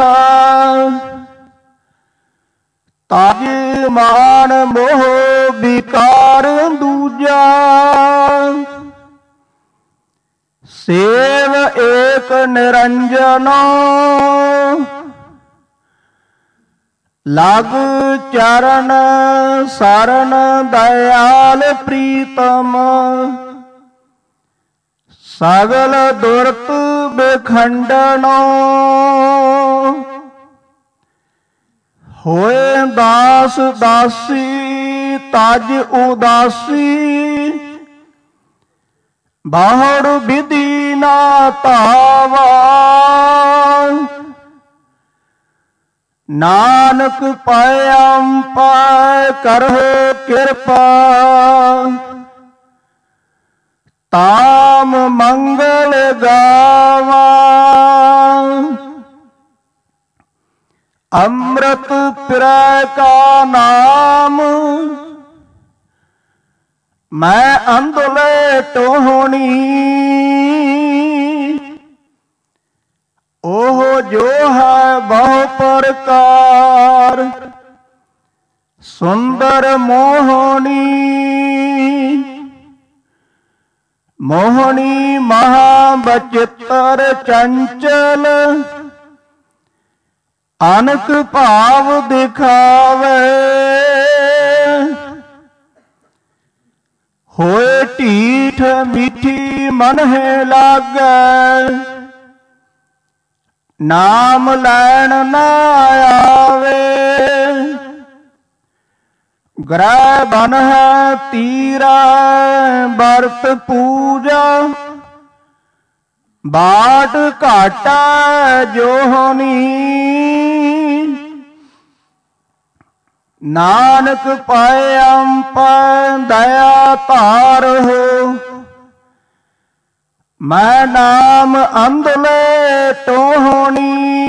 ਤਜ ਮਾਨ ਮੋਹ ਵਿਕਾਰ ਦੂਜਾ। ਸੇਵ ਏਕ ਨਿਰੰਜਨ, ਲਗ ਚਰਨ ਸਰਨ ਦਇਆਲ ਪ੍ਰੀਤਮ। ਸਗਲ ਦੁਰਤ ਬਖੰਡਨ, ਹੋਏ ਦਾਸ ਦਾਸੀ ਤਜ ਉਦਾਸੀ। ਬਾਹੜ ਵਿਧੀ ਨਾ ਧਾਵਾ, ਨਾਨਕ ਪਾਇਮ ਪਾਇ ਕਰਹੁ ਕਿਰਪਾ। ਤਾਮ ਮੰਗਲ ਗਾਵਾਂ, ਅੰਮ੍ਰਿਤ ਪਿਰੈ ਕਾ ਨਾਮ। ਮੈਂ ਅੰਧਲੇ ਟੋਹਣੀ, ਉਹ ਜੋ ਹੈ ਬਹੁ ਪ੍ਰਕਾਰ। ਸੁੰਦਰ ਮੋਹਣੀ, ਮੋਹਣੀ ਮਹਾ ਬਚਿੱਤਰ ਚੰਚਲ ਅਨਕ ਭਾਵ ਦਿਖਾਵੇ ਹੋਏ ਢੀਠ ਮਿੱਠੀ ਮਨਹਿ ਲਾਗੈ ਨਾਮ ਲੈਣ ਨਾ ਆਵੇ ਗ੍ਰਹਿ ਬਨ ਹੈ ਤੀਰਾ ਵਰਤ ਪੂਜਾ ਬਾਟ ਘਾਟਾ ਜੋਹਨੀ ਨਾਨਕ ਪਾਏ ਅੰਪ ਦਇਆ ਧਾਰ ਹੋ ਮੈਂ ਨਾਮ ਅੰਧਲੇ ਟੋਹਣੀ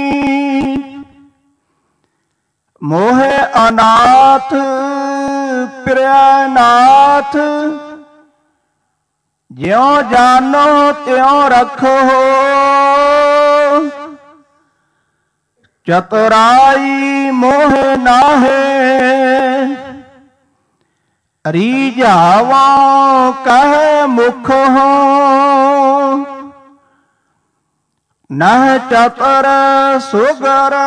ਮੋਹਿ ਅਨਾਥ ਪ੍ਰਿਆ ਨਾਥ ਜਿਉ ਜਾਨੋ ਤਿਉ ਰੱਖੋ ਚਤੁਰਾਈ ਮੋਹ ਨਾਹੇ ਰੀਝਾਵਾਂ ਕਹਿ ਮੁਖ ਹੋ ਨਹ ਚਤਰ ਸੁਗਰ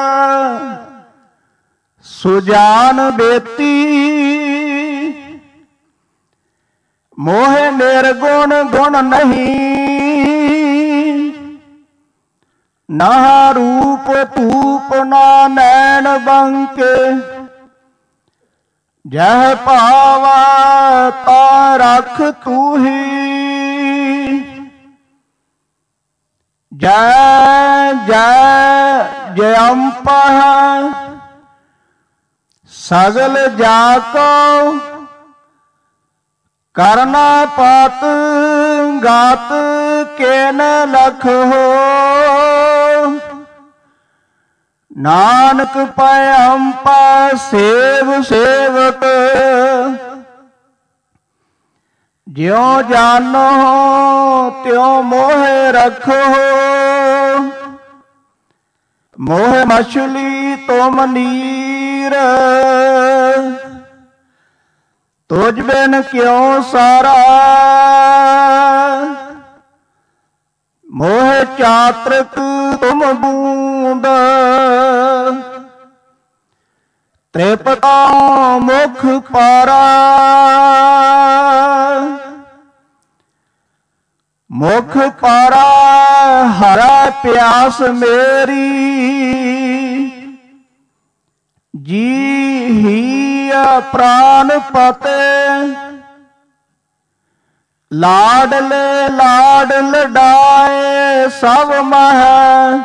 ਸੁਜਾਨ ਬੇਤੀ ਮੋਹ ਨਿਰਗੁਣ ਗੁਣ ਨਹੀਂ ਨਾ ਰੂਪ ਧੂਪ ਨਾ ਨੈਣ ਬੰਕੇ ਜਹ ਭਾਵਾ ਤਾ ਰਖ ਤੂੰ ਹੀ ਜੈ ਜੈ ਜੈ ਅੰਪ ਸਗਲ ਜਾ ਕੋ ਕਰਨਾ ਪਾਤ ਗਾਤ ਕੇਨ ਲਖ ਹੋ ਨਾਨਕ ਪੈ ਅੰਪ ਸੇਵ ਸੇਵਕ ਜਿਉ ਜਾਨੋ ਤਿਉ ਮੋਹ ਰੱਖੋ ਮੋਹ ਮਛਲੀ ਤੁਮ ਨੀਰ ਤੁਝ ਬਿਨ ਕਿਉ ਸਾਰਾ ਮੋਹ ਚਾਤ੍ਰਿਕ ਤੁਮ ਬੂੰਦ ਤ੍ਰਿਪਤਾ ਮੁਖ ਪਾਰਾ ਮੁਖ ਪਾਰਾ ਹਰਾ ਪਿਆਸ ਮੇਰੀ ਜੀ ਹੀ ਪ੍ਰਾਨ ਪਤੇ ਲਾਡਲੇ ਲਾਡ ਲਡਾਏ ਸਭ ਮਹਿ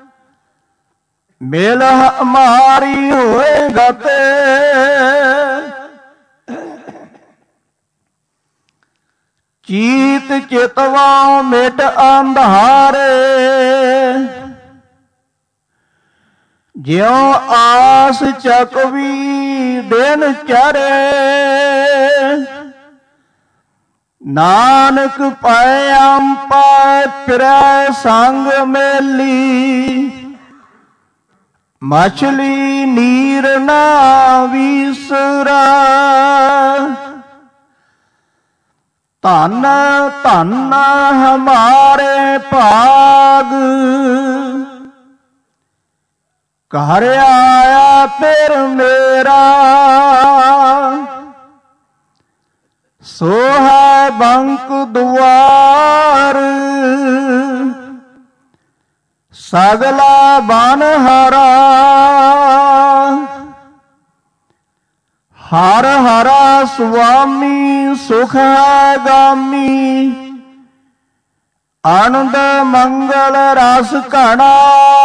ਮਿਲ ਹਮਾਰੀ ਹੋਏ ਗਤੇ ਚੀਤ ਚਿਤਵਾ ਮਿਟ ਅੰਧਾਰੇ ਜਿਉ ਆਸ ਚਕਵੀ ਦਿਨ ਚਰੇ ਨਾਨਕ ਪੈ ਅੰਪ ਫਿਰੈ ਸੰਗ ਮੇਲੀ ਮਛਲੀ ਨੀਰ ਨਾ ਵਿਸਰਾ ਧਨ ਧਨ ਹਮਾਰੇ ਭਾਗ ਘਰ ਆਇਆ ਫਿਰ ਮੇਰਾ ਸੋ ਹੈ ਬੰਕ ਦੁਆਰ ਸਗਲਾ ਬਨ ਹਰਾ ਹਰ ਹਰਾ ਸੁਆਮੀ ਸੁਖ ਹੈ ਗਾਮੀ ਆਨੰਦ ਮੰਗਲ ਰਸ ਘਣਾ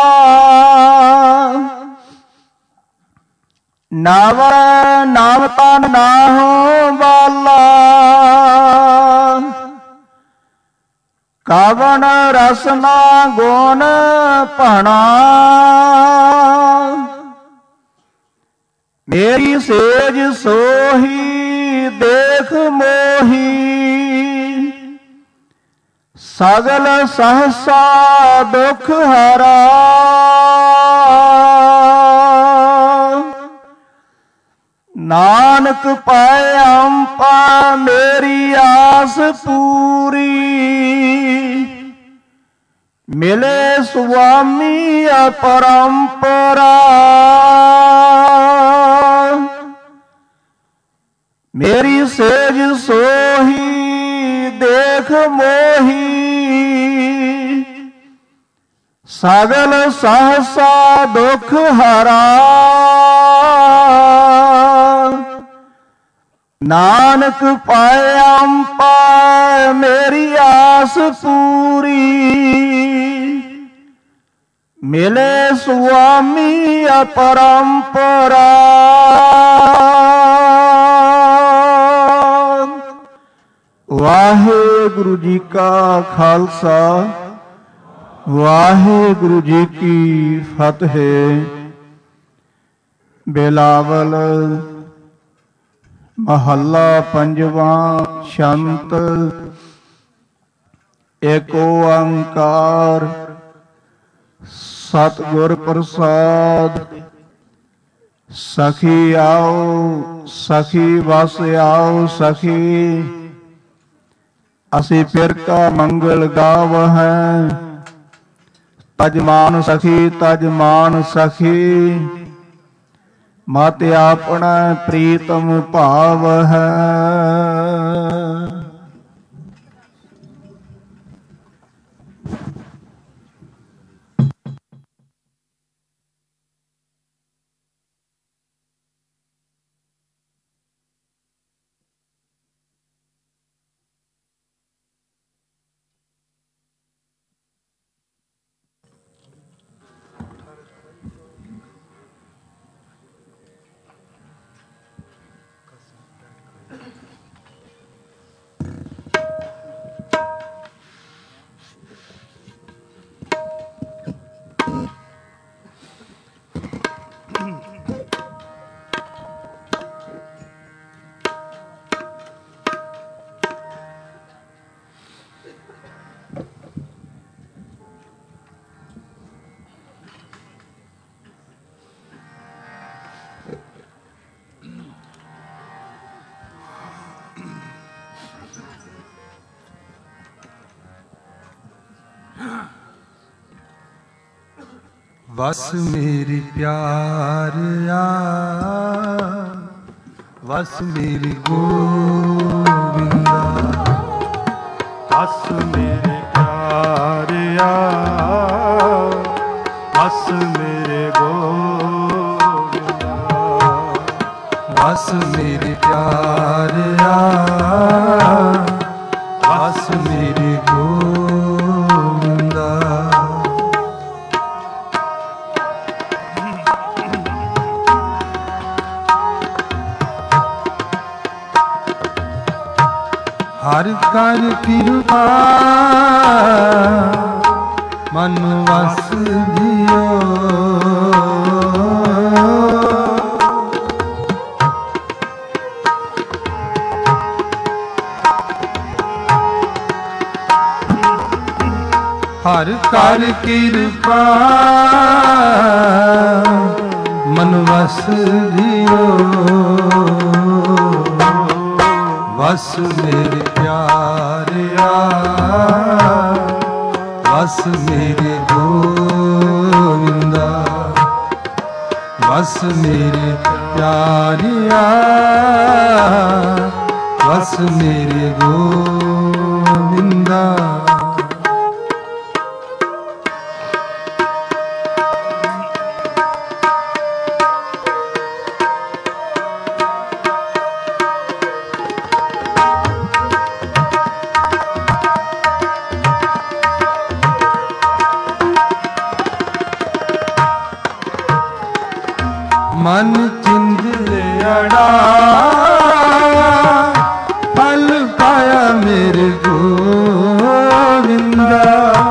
ਨਵ ਨਾਮ ਤਨ ਨਾਹੋ ਬਾਲਾ ਕਵਨ ਰਸਨਾ ਗੁਣ ਭਣਾ ਮੇਰੀ ਸੇਜ ਸੋਹੀ ਦੇਖ ਮੋਹੀ ਸਗਲ ਸਹਸਾ ਦੁਖ ਹਰਾ ਨਾਨਕ ਪਾਏ ਅੰਪਾ ਮੇਰੀ ਆਸ ਪੂਰੀ। ਮਿਲੇ ਸੁਆਮੀ ਅਪਰੰਪਰਾ ਮੇਰੀ ਸੇਜ ਸੋਹੀ ਦੇਖ ਮੋਹੀ। ਸਗਲ ਸਹਸਾ ਦੁਖ ਹਰਾ ਨਾਨਕ ਪਾਏ ਅੰਪਾ ਮੇਰੀ ਆਸ ਪੂਰੀ। ਮਿਲੇ ਸੁਆਮੀ ਅਪਰੰਪਰਾ ਵਾਹਿਗੁਰੂ ਜੀ ਕਾ ਖਾਲਸਾ ਵਾਹਿਗੁਰੂ ਜੀ ਕੀ ਫਤਿਹ। ਬਿਲਾਵਲ ਮਹੱਲਾ ਪੰਜਵਾਂ। ਸ਼ੰਤ ਏਕ ਓੰਕਾਰ ਸਤਿਗੁਰ ਪ੍ਰਸਾਦ। ਸਖੀ ਆਓ ਸਖੀ ਵਸ ਆਓ ਸਖੀ ਅਸੀਂ ਫਿਰ ਕਾ ਮੰਗਲ ਗਾਵਹਿ। ਤਜ ਮਾਨ ਸਖੀ ਤਜ ਮਾਨ ਸਖੀ ਮਤ ਆਪਣਾ ਪ੍ਰੀਤਮ ਭਾਵ ਹੈ। ਵਸ ਮੇਰੀ ਪਿਆਰਿਆ ਵਸ ਮੇਰੀ ਗੋਵਿੰਦਾ। ਵਸ ਮੇਰੇ ਪਿਆਰਿਆ ਵਸ ਮੇਰੇ ਗੋਵਿੰਦਾ। ਵਸ ਮੇਰੇ ਪਿਆਰਿਆ ਵਸ ਮੇਰੇ ਗੋਵਿੰਦਾ। ਹਰ ਕਰ ਕਿਰਪਾ ਮਨ ਵਸ ਦਿਓ। ਹਰ ਕਰ ਕਿਰਪਾ ਮਨ ਵਸ ਦਿਓ। ਵਸ ਮੇਰੇ ਪਿਆਰਿਆ ਵਸ ਮੇਰੇ ਗੋਵਿੰਦਾ। ਵਸ ਮੇਰੇ ਪਿਆਰਿਆ ਵਸ ਮੇਰੇ ਗੋਵਿੰਦਾ। ਮਨ ਚਿੰਦੜਿਆ ਫਲ ਪਾਇਆ ਮੇਰੇ ਗੋਵਿੰਦਾ।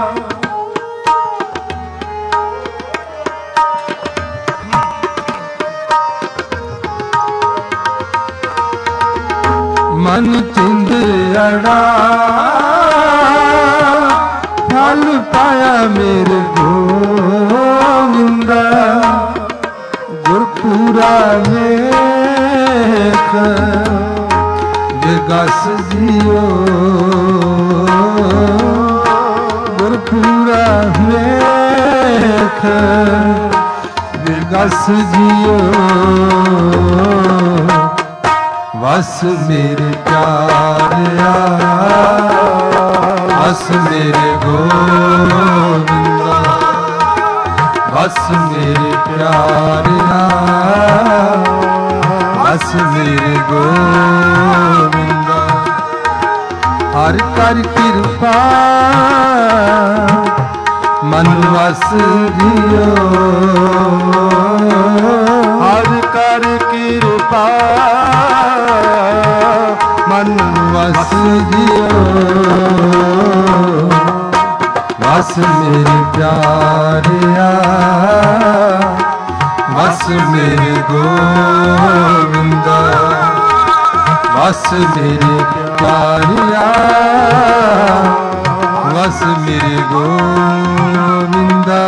ਮਨ ਚਿੰਦੜਿਆ ਫਲ ਪਾਇਆ ਮੇਰੇ ਗੋਵਿੰਦਾ। ਗੁਰਪੂਰਾ ਮੇਰਾ विगस जियो गुरपुरा वेख विगस जियो वस मेरे प्यारिया वस मेरे गोविंदा वस मेरे प्यारिया वस मेरे गोविंदा हर कर कृपा मन वस जियो हर कर कृपा मन वस जियो वस मेरे प्यारिया वस मेरे गोविंदा वस मेरे प्यारिया वस मेरे गोविंदा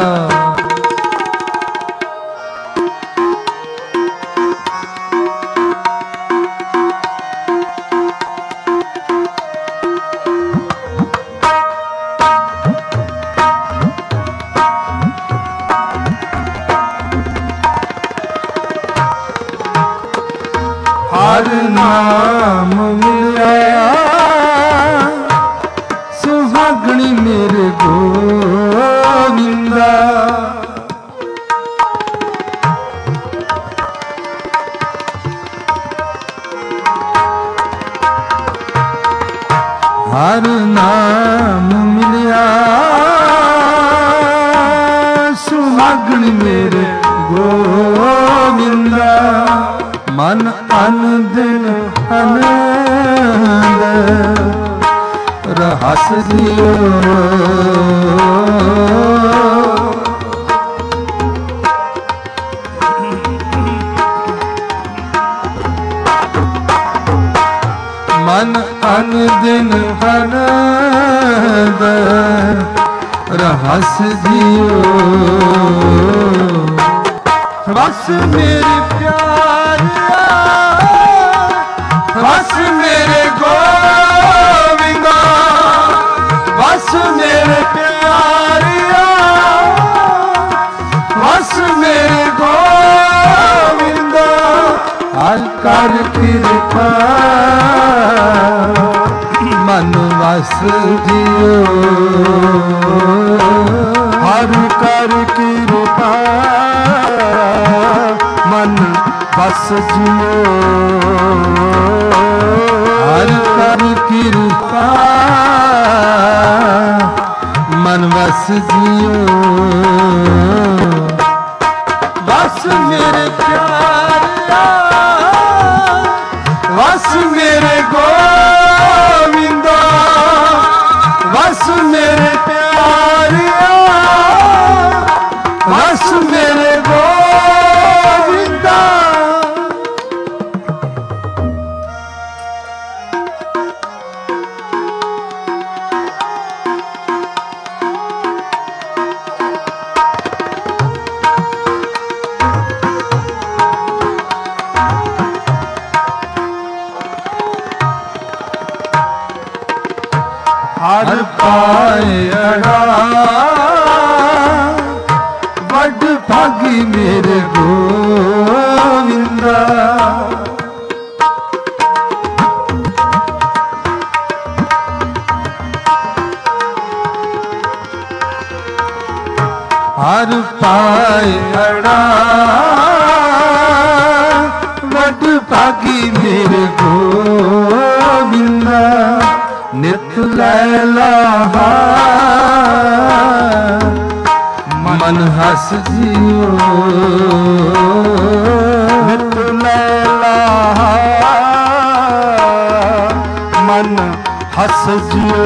हर नाम मिलाया सुहागणी मेरे गोविंदा हर नाम मिलिया सुहागणी मेरे गोविंदा मन अन दिन आनंद रहस जियो मन अन दिन आनंद रहस जियो बस मेरे प्यारिया बस मेरे गोविंदा बस मेरे प्यारिया बस मेरे गोविंदा हर कर कृपा मन वस जियो हर कर कृपा मन बस जियो हर कर कृपा मन वस जियो बस मेरे प्यारिया बस मेरे गोविंदा बस मेरे प्यारिया बस मेरे गोविंदा हर पाए अड़ा वड भागी मेरे गोविंदा हर पाए अड़ा वड भागी मेरे गोविंदा नित लैला मन हस जियो नित लैला मन हस जियो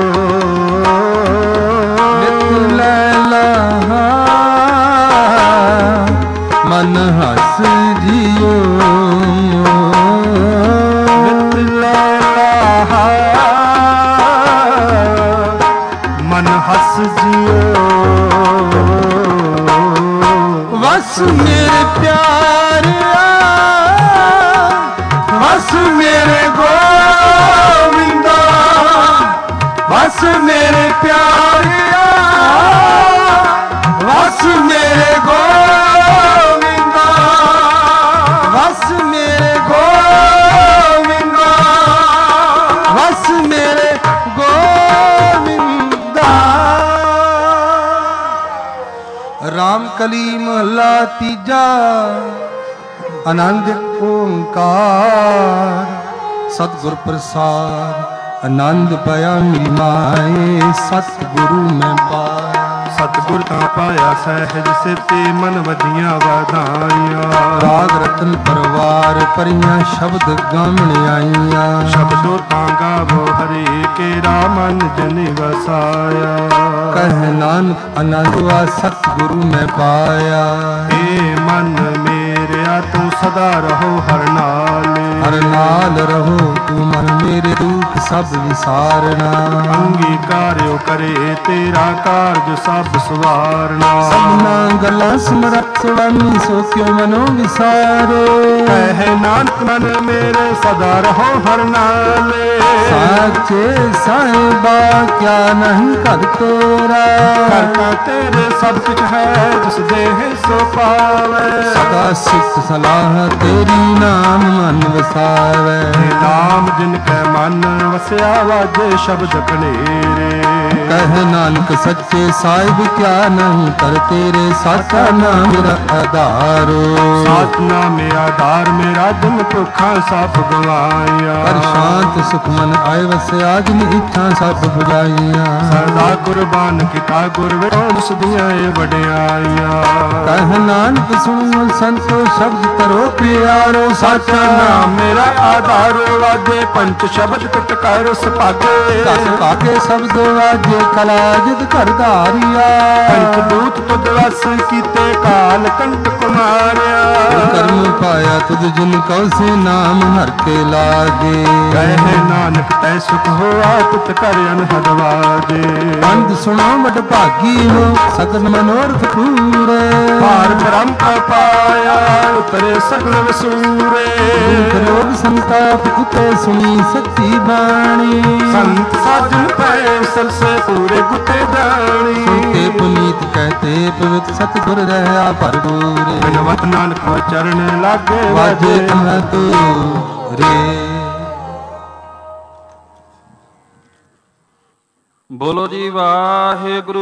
नित लैला मन हस जियो नित लैला मन हस जियो वस मेरे प्यारिया ਪਿਆਰਿਆ ਵਸ ਮੇਰੇ ਗੋਵਿੰਦਾ ਵਸ ਮੇਰੇ ਗੋਵਿੰਦਾ ਵਸ ਮੇਰੇ ਗੋਵਿੰਦਾ। ਰਾਮ ਕਲੀ ਮਹਲਾ ਤੀਜਾ ਆਨੰਦ ਓੰਕਾਰ ਸਤਿਗੁਰ ਪ੍ਰਸਾਦ ਆਨੰਦ ਪਾਇਆ ਮੇਰੀ ਮਾਏ ਸਤਿਗੁਰੂ ਮੈਂ ਪਾਇਆ। ਸਤਿਗੁਰ ਤਾਂ ਪਾਇਆ ਸਹਿਜ ਸਿਰਤੇ ਮਨ ਵਧੀਆਂ ਵਧਾਈਆਂ। ਰਾਗ ਰਤਨ ਪਰਵਾਰ ਪਰੀਆਂ ਸ਼ਬਦ ਗਾਵਣ ਆਈਆਂ। ਸ਼ਬਦੋ ਤਾਂ ਗਾਵੋ ਹਰੇ ਕੇਰਾ ਮਨ ਜਨ ਵਸਾਇਆ। ਕਹਿ ਨਾਨਕ ਆਨੰਦਵਾ ਸਤਿਗੁਰੂ ਮੈਂ ਪਾਇਆ। ਏ ਮਨ ਮੇਰਿਆ ਤੂੰ ਸਦਾ ਰਹੋ ਹਰ ਨਾਲ। ਹਰ ਨਾਲ ਰਹੋ ਤੂੰ ਮਨ ਮੇਰੇ ਦੁੱਖ ਸਭ ਵਿਸਾਰਨਾ। ਅੰਗੀਕਾਰਿਓ ਕਰੇ ਤੇਰਾ ਕਾਰਜ ਸਭ ਸਵਾਰਨਾ। ਸਭਨਾ ਗੱਲਾਂ ਸਮਰੱਥ ਸੁਆਮੀ ਸੋ ਕਿਉ ਮਨੋ ਵਿਸਾਰੇ। ਕਹਿ ਨਾਨਕ ਮਨ ਮੇਰੇ ਸਦਾ ਰਹੋ ਹਰ ਨਾਲ। ਸਾਚੇ ਸਾਹਿਬਾ ਕਿਆ ਨਹੀਂ ਘਰ ਤੇਰਾ। ਘਰ ਕਾ ਤੇਰੇ ਸਭ ਕੁਛ ਹੈ ਜਿਸ ਦੇਹ ਸੋ ਪਾਵੇ। ਸਦਾ ਸਿੱਖ ਸਲਾਹ ਤੇਰੀ ਨਾਮ ਮਨ ਵਸਾਵੇ। ਨਾਮ ਜਿਨ ਕੈ ਮਨ ਵਸਿਆ ਵਾਜੇ ਸ਼ਬਦ ਕਨੇਰੇ। ਕਹਿ ਨਾਨਕ ਸੱਚੇ ਸਾਹਿਬ ਕਿਆ ਨਹੀਂ ਕਰ ਤੇਰੇ। ਸਾਚਾ ਨਾਮ ਮੇਰਾ ਆਧਾਰ। ਸਾਚ ਨਾਮ ਆਧਾਰ ਮੇਰਾ ਜਨ ਭੁੱਖਾਂ ਸਭ ਗਵਾਇਆ। ਕਰ ਸ਼ਾਂਤ ਸੁਖ ਮਨ ਆਏ ਵਸਿਆ ਜਿਨ ਇੱਛਾ ਸਭ ਬੁਝਾਈਆਂ। ਸਦਾ ਕੁਰਬਾਨ ਕੀਤਾ ਗੁਰ ਵਿਰੋਸ ਦੀਆਂ ਏ ਵਡਿਆਈਆਂ। ਕਹਿ ਨਾਨਕ ਸੁਣੋ ਸੰਤੋ ਸ਼ਬਦ ਕਰੋ ਪਿਆਰੋ। ਸਾਚਾ ਨਾਮ ਮੇਰਾ ਆਧਾਰ ਵਾਜੇ ਪੰਚ ਸ਼ਬਦ ਟੁੱਟ ਕਰ ਸੁਭਾਗੇ। ਦਸ ਭਾਗੇ ਸ਼ਬਦ ਵਾਜੇ ਕਲਾ ਜਿਤ ਘਰ ਧਾਰਿਆ। ਪੰਚ ਦੂਤ ਤੁਧ ਵਸ ਕੀਤੇ ਕਾਲ ਕੰਟ ਕੁਮਾਰਿਆ। ਕਰਮ ਪਾਇਆ ਤੁਧ ਜਿਨ ਕਉ ਸੇ ਨਾਮ ਹਰ ਕੇ ਲਾਗੇ। ਕਹਿ ਨਾਨਕ ਤੈ ਸੁਖ ਹੋਆ ਤੁਤ ਕਰ ਅਨਹਦ ਵਾਜੇ। ਪੰਥ ਸੁਣੋ ਵਡ ਭਾਗੀ ਹੋ ਸਗਨ ਮਨੋਰਥ ਪੂਰੇ। ਭਾਰ ਬ੍ਰਹਮ ਕਾ ਪਾਇਆ ਉਤਰੇ ਸਗਲ ਵਸੂਰੇ। ਦੁਖ ਰੋਗ ਸੰਤਾਪ ਕੁਤੇ ਸੁਣੀ ਸੱਚੀ ਬਾਣੀ। ਸੰਤ ਸਾਜਨ ਪੈ ਸਰਸੇ ਪੂਰੇ ਗੁਤੇ ਜਾਣੀ। ਸੁਣਤੇ ਪੁਨੀਤ ਕਹਤੇ ਪਵਿੱਤ ਸਤਿਗੁਰ ਰਹਾ ਭਰਪੂਰ। ਬਿਨਵਤ ਨਾਨਕ ਚਰਨ ਲਾਗੇ ਵਾਜੇ ਅਨਹਦ ਰੇ। ਬੋਲੋ ਜੀ ਵਾਹਿਗੁਰੂ।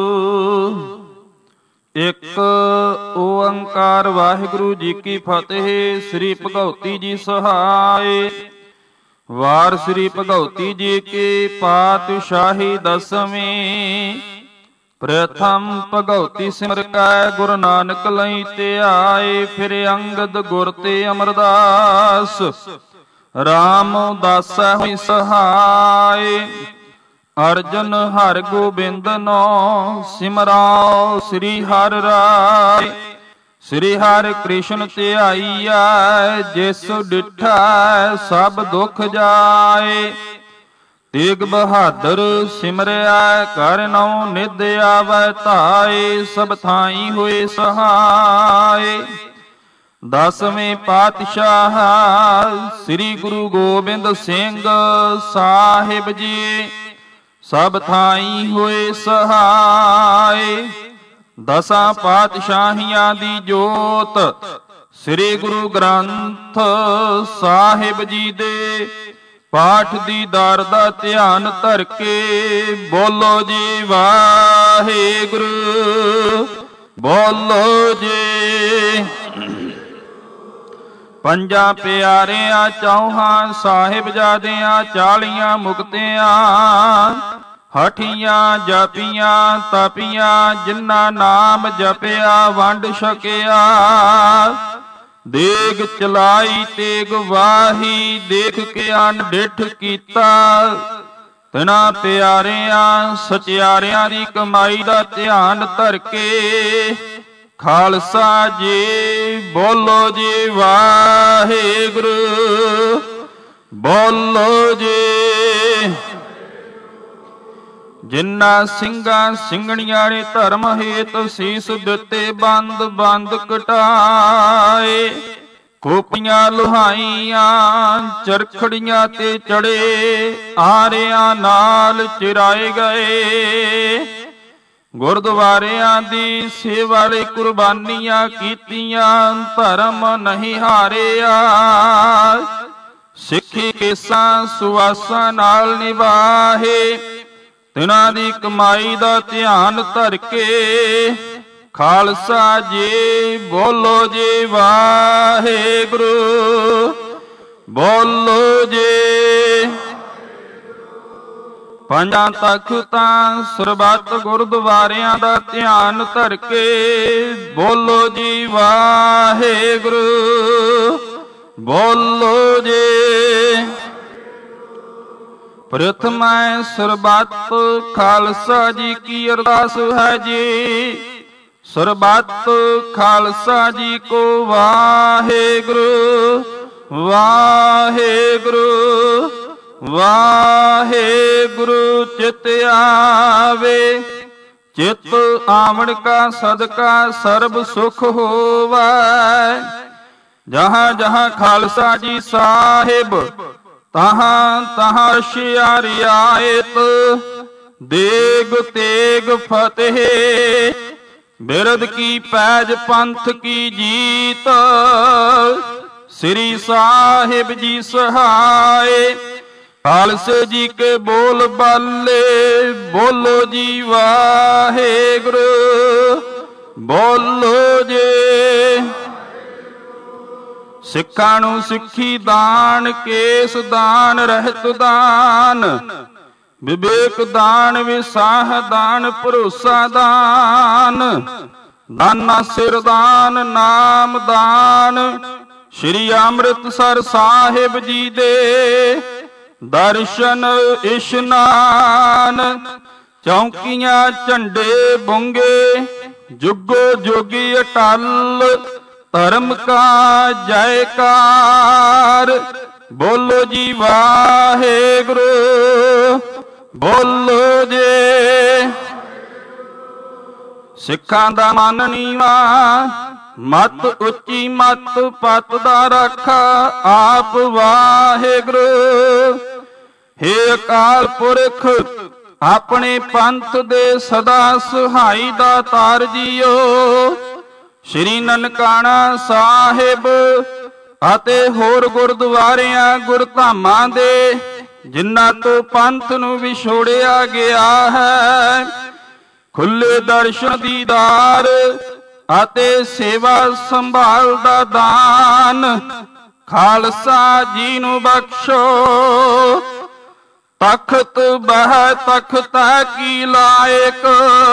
ਇੱਕ ਓੰਕਾਰ ਵਾਹਿਗੁਰੂ ਜੀ ਕੀ ਫਤਿਹ। ਸ੍ਰੀ ਭਗਉਤੀ ਜੀ ਸਹਾਇ। ਵਾਰ ਸ੍ਰੀ ਭਗਉਤੀ ਜੀ ਕੀ ਪਾਤਸ਼ਾਹੀ ਦਸਵੀਂ। ਪ੍ਰਥਮ ਭਗਉਤੀ ਸਿਮਰ ਕੈ ਗੁਰੂ ਨਾਨਕ ਲਈ ਧਿਆਏ। ਫਿਰ ਅੰਗਦ ਗੁਰ ਤੇ ਅਮਰਦਾਸ ਰਾਮ ਦਾਸੈ ਹੋਈ ਸਹਾਇ। ਅਰਜਨ ਹਰਿ ਗੋਬਿੰਦ ਨੋ ਸਿਮਰਾਓ ਸ੍ਰੀ ਹਰਿ ਰਾਇ। ਸ੍ਰੀ ਹਰਿ ਕ੍ਰਿਸ਼ਨ ਧਿਆਈਐ ਜਿਸ ਡਿਠੈ ਸਭ ਦੁਖ ਜਾਏ। ਤੇਗ ਬਹਾਦਰ ਸਿਮਰਿਆ ਕਰ ਨਉ ਨਿਧ ਆਵੈ ਧਾਏ। ਸਭ ਥਾਈ ਹੋਏ ਸਹਾਏ। ਦਸਵੇਂ ਪਾਤਸ਼ਾਹ ਸ੍ਰੀ ਗੁਰੂ ਗੋਬਿੰਦ ਸਿੰਘ ਸਾਹਿਬ ਜੀ ਸਭ ਥਾਈ ਹੋਏ ਸਹਾਏ। ਦਸਾਂ ਪਾਤਸ਼ਾਹੀਆਂ ਦੀ ਜੋਤ ਸ੍ਰੀ ਗੁਰੂ ਗ੍ਰੰਥ ਸਾਹਿਬ ਜੀ ਦੇ ਪਾਠ ਦੀ ਦਰ ਦਾ ਧਿਆਨ ਧਰ ਕੇ ਬੋਲੋ ਜੀ ਵਾਹਿਗੁਰੂ। ਬੋਲੋ ਜੀ। ਪੰਜਾਂ ਪਿਆਰਿਆਂ ਚੌਹਾਂ ਸਾਹਿਬਜ਼ਾਦਿਆਂ ਚਾਲੀਆਂ ਮੁਕਤਿਆਂ ਹਠੀਆਂ ਜਪੀਆਂ ਤਪੀਆਂ ਜਿਨ੍ਹਾਂ ਨਾਮ ਜਪਿਆ ਵੰਡ ਛਕਿਆ। ਦੇਗ ਚਲਾਈ ਤੇਗ ਵਾਹੀ ਦੇਖ ਕੇ ਅਨ ਡਿਠ ਕੀਤਾ। ਤਿਨਾਂ ਪਿਆਰਿਆਂ ਸਚਿਆਰਿਆਂ ਦੀ ਕਮਾਈ ਦਾ ਧਿਆਨ ਧਰ ਕੇ ਖਾਲਸਾ ਜੀ ਬੋਲੋ ਜੀ ਵਾਹਿਗੁਰੂ। ਬੋਲੋ ਜੀ। ਜਿਨ੍ਹਾਂ ਸਿੰਘਾਂ ਸਿੰਘਣੀਆਂ ਨੇ ਧਰਮ ਹੇਤ ਸੀਸ ਦਿੱਤੇ ਬੰਦ ਬੰਦ ਕਟਾਏ। ਖੋਪੀਆਂ ਲੁਹਾਈਆਂ ਚਰਖੜੀਆਂ ਤੇ ਚੜੇ, ਆਰਿਆਂ ਨਾਲ ਚਿਰਾਏ ਗਏ। ਗੁਰਦੁਆਰਿਆਂ ਦੀ ਸੇਵਾ ਲਈ ਕੁਰਬਾਨੀਆਂ ਕੀਤੀਆਂ, ਧਰਮ ਨਹੀਂ ਹਾਰਿਆ। ਸਿੱਖੀ ਕੇਸਾਂ ਸੁਆਸਾਂ ਨਾਲ ਨਿਭਾਹੇ, ਤਿਨਾਂ ਦੀ ਕਮਾਈ ਦਾ ਧਿਆਨ ਧਰ ਕੇ। ਖਾਲਸਾ ਜੀ ਬੋਲੋ ਜੀ ਵਾਹਿਗੁਰੂ, ਬੋਲੋ ਜੀ। ਪੰਜਾਂ ਤਖਤਾਂ ਸਰਬੱਤ ਗੁਰਦੁਆਰਿਆਂ ਦਾ ਧਿਆਨ ਧਰ ਕੇ ਬੋਲੋ ਜੀ ਵਾਹਿਗੁਰੂ, ਬੋਲੋ ਜੀ। ਪ੍ਰਥਮੈ ਸਰਬੱਤ ਖਾਲਸਾ ਜੀ ਕੀ ਅਰਦਾਸ ਹੈ ਜੀ। ਸਰਬੱਤ ਖਾਲਸਾ ਜੀ ਕੋ ਵਾਹਿਗੁਰੂ, ਵਾਹਿਗੁਰੂ, ਵਾਹਿਗੁਰੂ। ਚਿਤ ਆਵੇ, ਚਿਤ ਆਵਣ ਕਾ ਸਦਕਾ ਸਰਬ ਸੁਖ ਹੋਵੈ। ਜਹਾਂ ਜਹਾਂ ਖਾਲਸਾ ਜੀ ਸਾਹਿਬ, ਤਹਾਂ ਤਹਾਂ ਰਸ਼ਿਆ ਰਿਆਇਤ। ਦੇਗ ਤੇਗ ਫਤਿਹ, ਬਿਰਦ ਕੀ ਪੈਜ ਪੰਥ ਕੀ ਜੀਤ। ਸ੍ਰੀ ਸਾਹਿਬ ਜੀ ਸਹਾਏ, ਖਾਲਸੇ ਜੀ ਕੇ ਬੋਲ ਬਾਲੇ ਬੋਲੋ ਜੀ ਵਾਹਿਗੁਰੂ, ਬੋਲੋ ਜੀ। ਸਿੱਖਾਂ ਨੂੰ ਸਿੱਖੀ ਦਾਨ, ਕੇਸ ਦਾਨ, ਰਹਿਤ ਦਾਨ, ਵਿਵੇਕ ਦਾਨ, ਵਿਸਾਹ ਦਾਨ, ਭਰੋਸਾ ਦਾਨ, ਦਾਨਾ ਸਿਰ ਦਾਨ, ਨਾਮ ਦਾਨ। ਸ਼੍ਰੀ ਅੰਮ੍ਰਿਤਸਰ ਸਾਹਿਬ ਜੀ ਦੇ ਦਰਸ਼ਨ ਇਸ਼ਨਾਨ। ਚੌਂਕੀਆਂ ਝੰਡੇ ਬੁੰਗੇ, ਜੁਗੋ ਜੋਗੀ ਅਟਲ, ਧਰਮ ਕਾ ਜੈਕਾਰ। ਬੋਲੋ ਜੀ ਵਾਹਿਗੁਰੂ, ਬੋਲੋ ਜੀ। ਸਿੱਖਾਂ ਦਾ ਮਨ ਨੀਵਾ, ਮਤ ਉੱਚੀ ਮਤ ਪਤ ਦਾ ਰਾਖਾ ਆਪ ਵਾਹਿਗੁਰੂ। ਹੇ ਅਕਾਲ ਪੁਰਖ, ਆਪਣੇ ਪੰਥ ਦੇ ਸਦਾ ਸਹਾਈ ਦਾਤਾਰ ਜੀਓ। ਸ਼੍ਰੀ ਨਨਕਾਣਾ ਸਾਹਿਬ ਅਤੇ ਹੋਰ ਗੁਰਦੁਆਰਿਆਂ ਗੁਰਧਾਮਾਂ ਦੇ ਜਿਨ੍ਹਾਂ ਤੋਂ ਪੰਥ ਨੂੰ ਵਿਛੋੜਿਆ ਗਿਆ ਹੈ, ਖੁੱਲੇ ਦਰਸ਼ਨ ਦੀਦਾਰ ਅਤੇ ਸੇਵਾ ਸੰਭਾਲ ਦਾ ਦਾਨ ਖਾਲਸਾ ਜੀ ਨੂੰ ਬਖਸ਼ੋ। ਤਖਤ ਬਹਿ ਤਖਤਾ ਕੀ ਲਾਇਕ,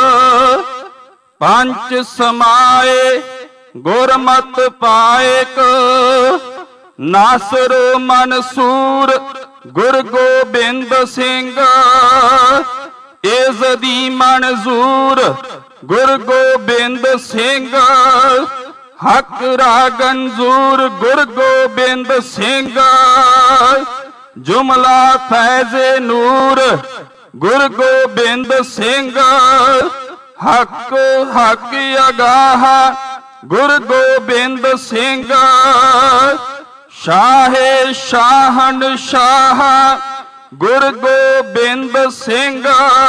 ਪੰਚ ਸਮਾਏ ਗੁਰਮਤਿ ਪਾਇਕ। ਨਾਸਰ ਮਨਸੂਰ ਗੁਰ ਗੋਬਿੰਦ ਸਿੰਘ, ਇਜ਼ਦੀ ਮਨਜ਼ੂਰ ਗੁਰ ਗੋਬਿੰਦ ਸਿੰਘ। ਹਕ ਰਾਗੰਜ਼ੂਰ ਗੁਰ ਗੋਬਿੰਦ ਸਿੰਘ, ਜੁਮਲਾ ਫੈਜ਼ੇ ਨੂਰ ਗੁਰ ਗੋਬਿੰਦ ਸਿੰਘ। ਹਕ ਹਕ ਅਗਾਹ ਗੁਰ ਗੋਬਿੰਦ ਸਿੰਘ, ਸ਼ਾਹੇ ਸ਼ਾਹਨ ਸ਼ਾਹ ਗੁਰ ਗੋਬਿੰਦ ਸਿੰਘ।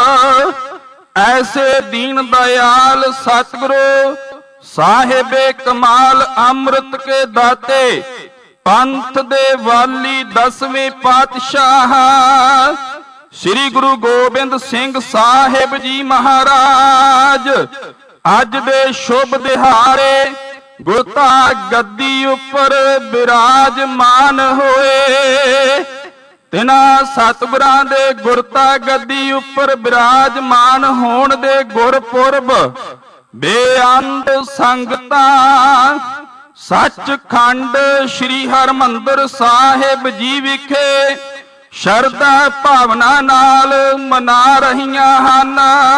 ਐਸੇ ਦੀਨ ਦਇਆਲ ਸਤਿਗੁਰੂ ਸਾਹਿਬੇ ਕਮਾਲ ਅੰਮ੍ਰਿਤ ਕੇ ਦਾਤੇ, ਪੰਥ ਦੇ ਵਾਲੀ ਦਸਵੇਂ ਪਾਤਸ਼ਾਹ ਸ੍ਰੀ ਗੁਰੂ ਗੋਬਿੰਦ ਸਿੰਘ ਸਾਹਿਬ ਜੀ ਮਹਾਰਾਜ ਅੱਜ ਦੇ ਸ਼ੁਭ ਦਿਹਾੜੇ ਗੁਰਤਾ ਗੱਦੀ ਉੱਪਰ ਬਿਰਾਜਮਾਨ ਹੋਏ। ਤਿਨਾਂ ਸਤਿਗੁਰਾਂ ਦੇ ਗੁਰਤਾ ਗੱਦੀ ਉੱਪਰ ਬਿਰਾਜਮਾਨ ਹੋਣ ਦੇ ਗੁਰਪੁਰਬ ਬੇਅੰਤ ਸੰਗਤਾਂ ਸੱਚਖੰਡ ਸ੍ਰੀ ਹਰਿਮੰਦਰ ਸਾਹਿਬ ਜੀ ਵਿਖੇ ਸ਼ਰਧਾ ਭਾਵਨਾ ਨਾਲ ਮਨਾ ਰਹੀਆਂ ਹਨ।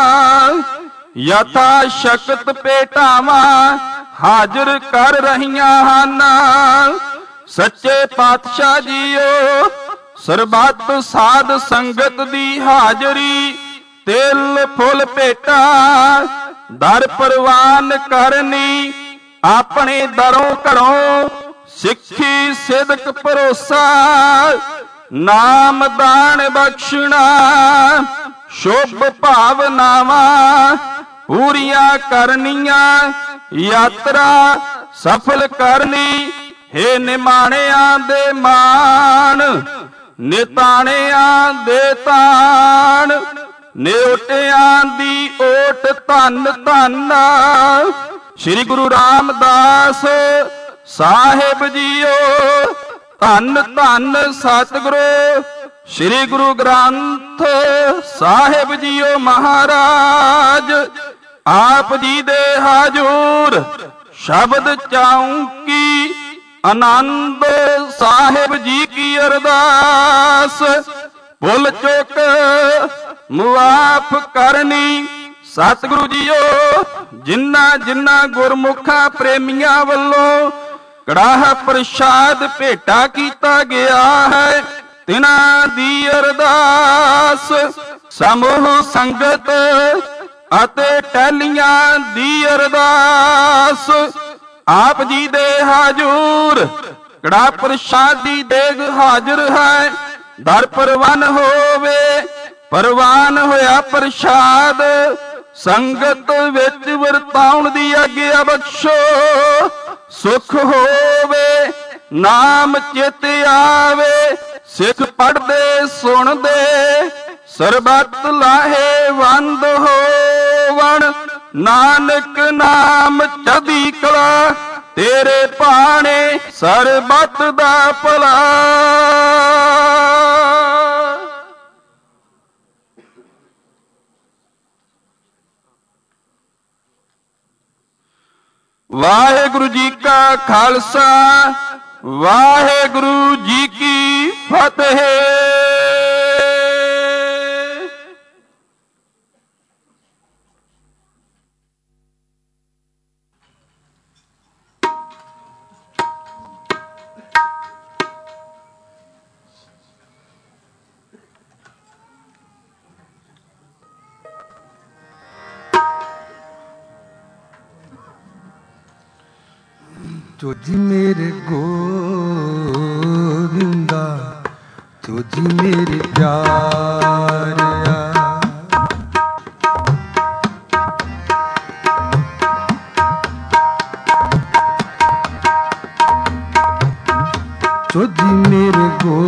ਯਥਾ ਸ਼ਕਤ ਭੇਟਾਵਾਂ ਹਾਜ਼ਰ ਕਰ ਰਹੀਆਂ ਹਨ। ਸੱਚੇ ਪਾਤਸ਼ਾਹ ਜੀਓ, ਸਰਬੱਤ ਸਾਧ ਸੰਗਤ ਦੀ ਹਾਜ਼ਰੀ ਤਿਲ ਫੁੱਲ ਭੇਟਾ ਦਰ ਪ੍ਰਵਾਨ ਕਰਨੀ। ਆਪਣੇ ਦਰੋਂ ਘਰੋਂ ਸਿੱਖੀ ਸਿਦਕ ਭਰੋਸਾ ਨਾਮ ਦਾਨ ਬਖਸ਼ਣਾ ਸ਼ੁਭ ਭਾਵਨਾਵਾਂ ਪੂਰੀਆਂ ਕਰਨੀਆਂ ਯਾਤਰਾ ਸਫਲ ਕਰਨੀ ਹੇ ਨਿਮਾਣਿਆਂ ਦੇ ਮਾਣ ਨਿਤਾਣਿਆਂ ਦੇ ਤਾਣ ਨਿਉਟਿਆਂ ਦੀ ਓਟ ਧੰਨ ਧੰਨ ਸ੍ਰੀ ਗੁਰੂ ਰਾਮਦਾਸ ਸਾਹਿਬ ਜੀਓ ਧੰਨ ਧੰਨ ਸਤਿਗੁਰੂ ਸ੍ਰੀ ਗੁਰੂ ਗ੍ਰੰਥ ਸਾਹਿਬ ਜੀਓ ਮਹਾਰਾਜ ਆਪ ਜੀ ਦੇ ਹਾਜ਼ੂਰ ਸ਼ਬਦ ਚੌਂਕੀ ਆਨੰਦ ਸਾਹਿਬ ਜੀ ਕੀ ਅਰਦਾਸ ਭੁੱਲ ਚੁੱਕ ਮੁਆਫ ਕਰਨੀ ਸਤਿਗੁਰੂ ਜੀਓ ਜਿਨ੍ਹਾਂ ਜਿਨ੍ਹਾਂ ਗੁਰਮੁਖਾਂ ਪ੍ਰੇਮੀਆਂ ਵੱਲੋਂ ਕੜਾਹ ਪ੍ਰਸ਼ਾਦ ਭੇਟਾ ਕੀਤਾ ਗਿਆ ਹੈ ਤਿਨਾਂ ਦੀ ਅਰਦਾਸ ਸਮੂਹ ਸੰਗਤ ਅਤੇ ਟਹਿਲੀਆਂ ਦੀ ਅਰਦਾਸ ਆਪ ਜੀ ਦੇ ਹਾਜ਼ੂਰ ਕੜਾਹ ਪ੍ਰਸ਼ਾਦ ਦੀ ਦੇਗ ਹਾਜ਼ਰ ਹੈ ਦਰ ਪ੍ਰਵਾਨ ਹੋਵੇ ਪ੍ਰਵਾਨ ਹੋਇਆ ਪ੍ਰਸ਼ਾਦ ਸੰਗਤ ਵਿੱਚ ਵਰਤਾਉਣ ਦੀ ਆਗਿਆ ਬਖਸ਼ੋ ਸੁਖ ਹੋਵੇ ਨਾਮ ਚਿਤ ਆਵੇ ਸਿੱਖ ਪੜ੍ਹਦੇ ਸੁਣਦੇ ਸਰਬੱਤ ਲਾਹੇਵੰਦ ਹੋਵਣ ਨਾਨਕ ਨਾਮ ਚੜ੍ਹਦੀ ਕਲਾ ਤੇਰੇ ਭਾਣੇ ਸਰਬੱਤ ਦਾ ਭਲਾ। ਵਾਹਿਗੁਰੂ ਜੀ ਕਾ ਖਾਲਸਾ ਵਾਹਿਗੁਰੂ ਜੀ ਕੀ ਫਤਿਹ। तुझी मेरे गोविंदा तुझी मेरे प्यारिया तुझी मेरे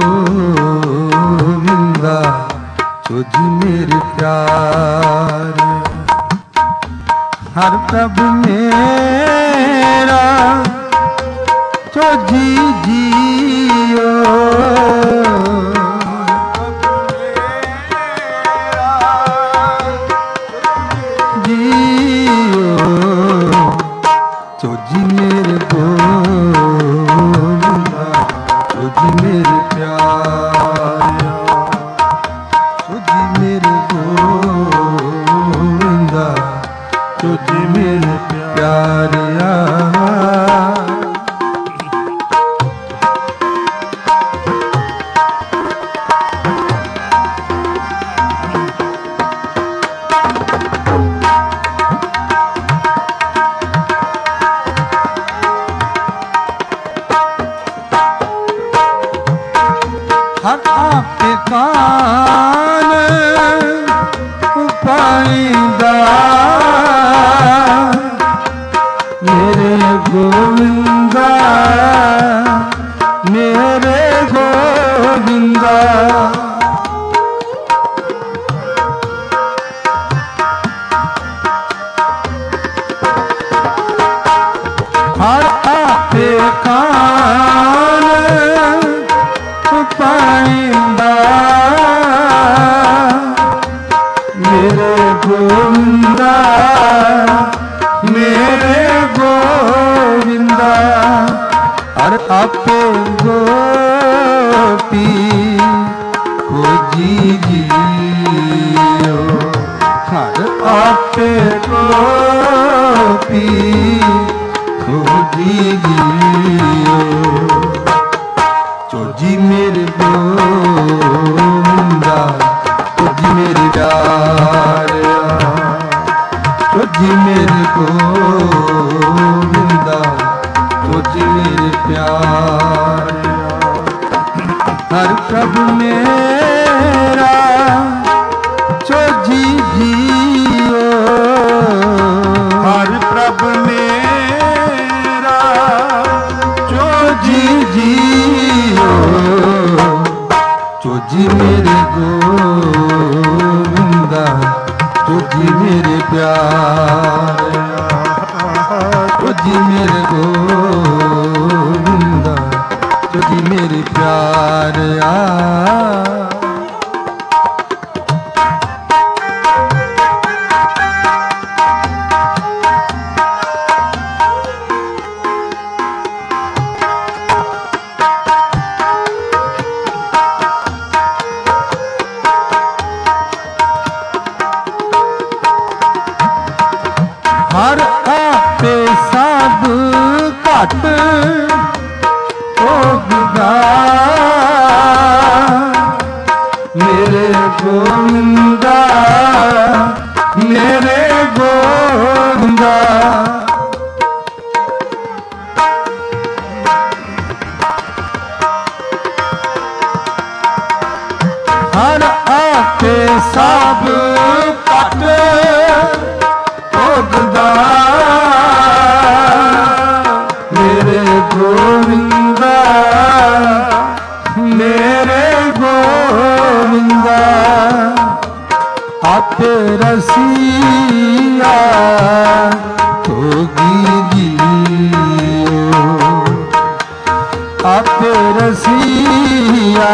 गोविंदा तुझी मेरे प्यारिया हर प्रभु मेरा तुझी जियो जियो तुझी मेरे गोविंदा तुझी मेरे प्यारिया तुझी मेरे गोविंदा तुझी मेरे प्यारिया आपे गोपी खोजी जियो हर आपे गोपी खोजी जियो चोजी मेरे गोविंदा चोजी मेरे प्यारिया चोजी मेरे गोविंदा तुझ मेरे प्यारे। हर प्रभु मेरा चोजी जियो, हर प्रभु मेरा चोजी जियो, चोजी मेरे गोविंदा, चोजी मेरे प्यारे, चोजी मेरे गोविंदा, चोजी मेरे प्यारे। हर आपे सब घट होगा, मेरे गोविंदा, मेरे गोविंदा। हर आपे सब घट होगा, मेरे गोविंदा, मेरे गोविंदा। आपे रसिया होगी जियो, आपे रसिया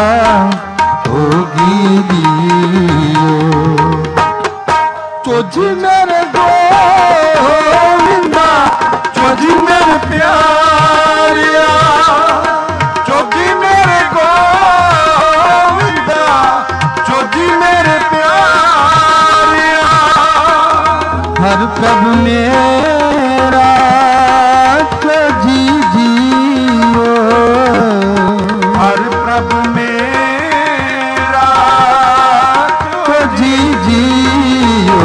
होगी जियो, तुझ मेरे गोविंदा, चोजी मेरे प्यारिया, चोजी मेरे गोविंदा, चोजी मेरे प्यारिया। हर प्रभु मेरा चोजी जियो, हर प्रभु मेरा चोजी जियो,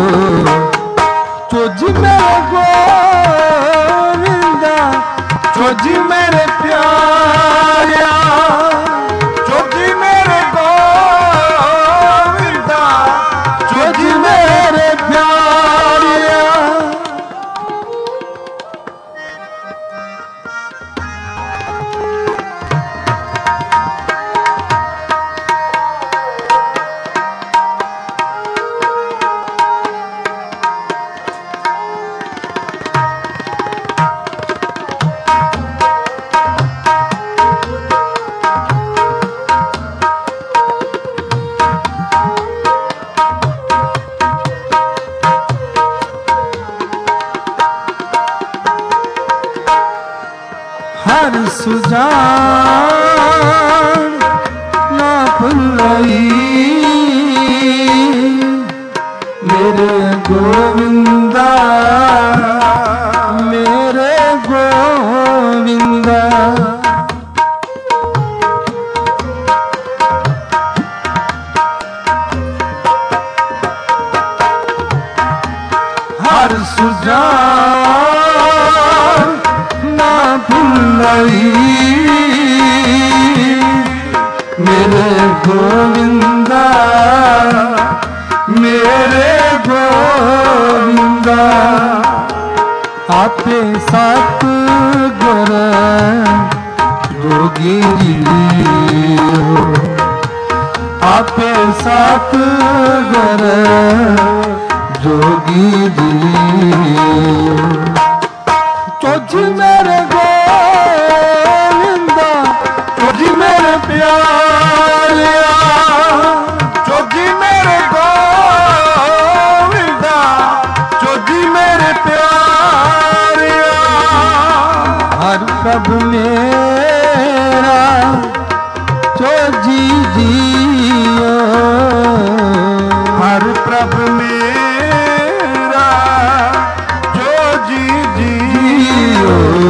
चोजी मेरे गोविंदा, चोजी मेरे प्यारिया, चोजी मेरे गोविंदा, चोजी मेरे प्यारिया। हर सुजान ना भुलई, मेरे गोविंदा, मेरे गोविंदा। हर सुजान ना भुलई, मेरे गोविंदा, मेरे गोविंदा। आपे सत गुर जोगी जियो, आपे सत गुर जोगी जियो, चोजी मेरे गोविंदा, चोजी मेरे प्यारिया, चोजी मेरे गोविंदा, चोजी मेरे प्यारिया। हर प्रभु मेरा चोजी जियो, हर प्रभु मेरा चोजी जियो,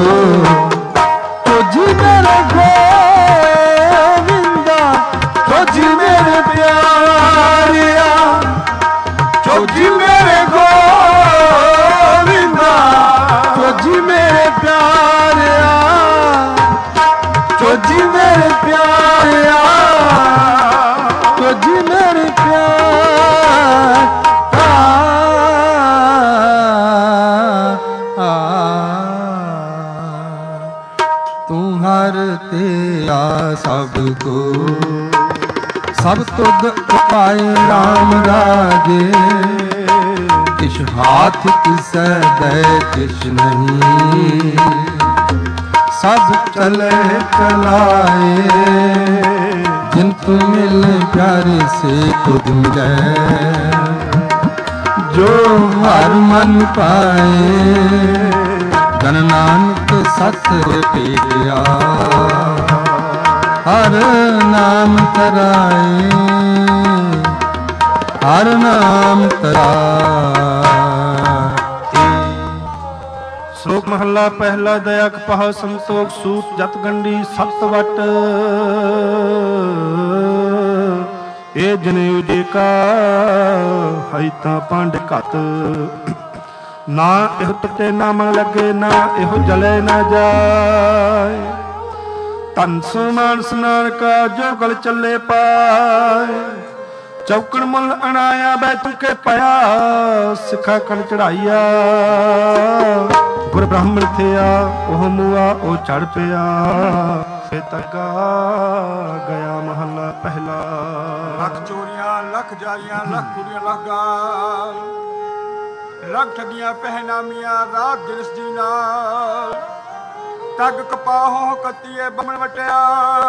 चोजी मेरे गोविंदा, चोजी मेरे प्यारिया, चोजी मेरे गोविंदा, चोजी मेरे प्यारे। ਵਰਤਿਆ ਸਭ ਕੋ। ਸਭ ਤੁਧ ਉਪਾਏ ਰਾਮ ਰਾਜੇ, ਕਿਛ ਹਾਥ ਕਿਸੈ ਦੈ ਕਿਛ ਨਹੀਂ। ਸਭ ਚਲੇ ਚਲਾਏ, ਜਿਨ ਤੂ ਮਿਲੇ ਪਿਆਰੇ ਸੇ ਤੁਧ ਮਿਲੈ। ਜੋ ਹਰ ਮਨ ਪਾਏ, ਧਨ ਨਾਨਕ ਸਤ ਭੇਟਿਆ। ਹਰ ਨਾਮ ਤਰਾਏ, ਹਰ ਨਾਮ ਤਰਾਏ। ਸ਼ਲੋਕ ਮਹੱਲਾ ਪਹਿਲਾ। ਦਇਆ ਕਪਾਹ ਸੰਤੋਖ ਸੂਤ ਜਤ ਗੰਢੀ ਸਤ ਵਟ। ਇਹ ਜਨੇਊ ਜੇ ਕਾ ਹਈ ਤਾਂ ਪੰਡ ਘਤ। ਨਾ ਇਹੋ ਤਤੇ ਨਾ ਮਨ ਲੱਗੇ, ਨਾ ਇਹੋ ਜਲੇ ਨਾ ਜਾਏ। ਧਨ ਸਮਾਨ ਸਨਾਨ ਕਾ ਜੋ ਗਲ ਚੱਲੇ ਪਾਏ। ਚੌਕਣ ਮੁੱਲ ਅਣਾਇਆ ਬੈ ਤੁਕੇ ਪਿਆ, ਸਿੱਖਾ ਕਣ ਚੜਾਈਆ। ਗੁਰ ਬ੍ਰਾਹਮਣ ਥਿਆ ਉਹ ਮੂਆ ਉਹ ਚੜ ਪਿਆ। ਫੇ ਤੱਗਾ ਗਿਆ ਮਹੱਲਾ ਪਹਿਲਾ। ਲੱਖ ਚੋਰੀਆਂ ਲੱਖ ਜਾਰੀਆਂ ਲੱਖ ਕੁੜੀਆਂ ਲੱਖ ਗਾਲ। ਲੱਖ ਠੱਗੀਆਂ ਪਹਿਨਾਮੀਆਂ ਰਾਤ ਦਿਨਸ ਦੀ ਨਾਲ। ਤੱਗ ਕਪਾਹੋਂ ਕੱਤੀਏ ਬਮਣ ਵਟਿਆ।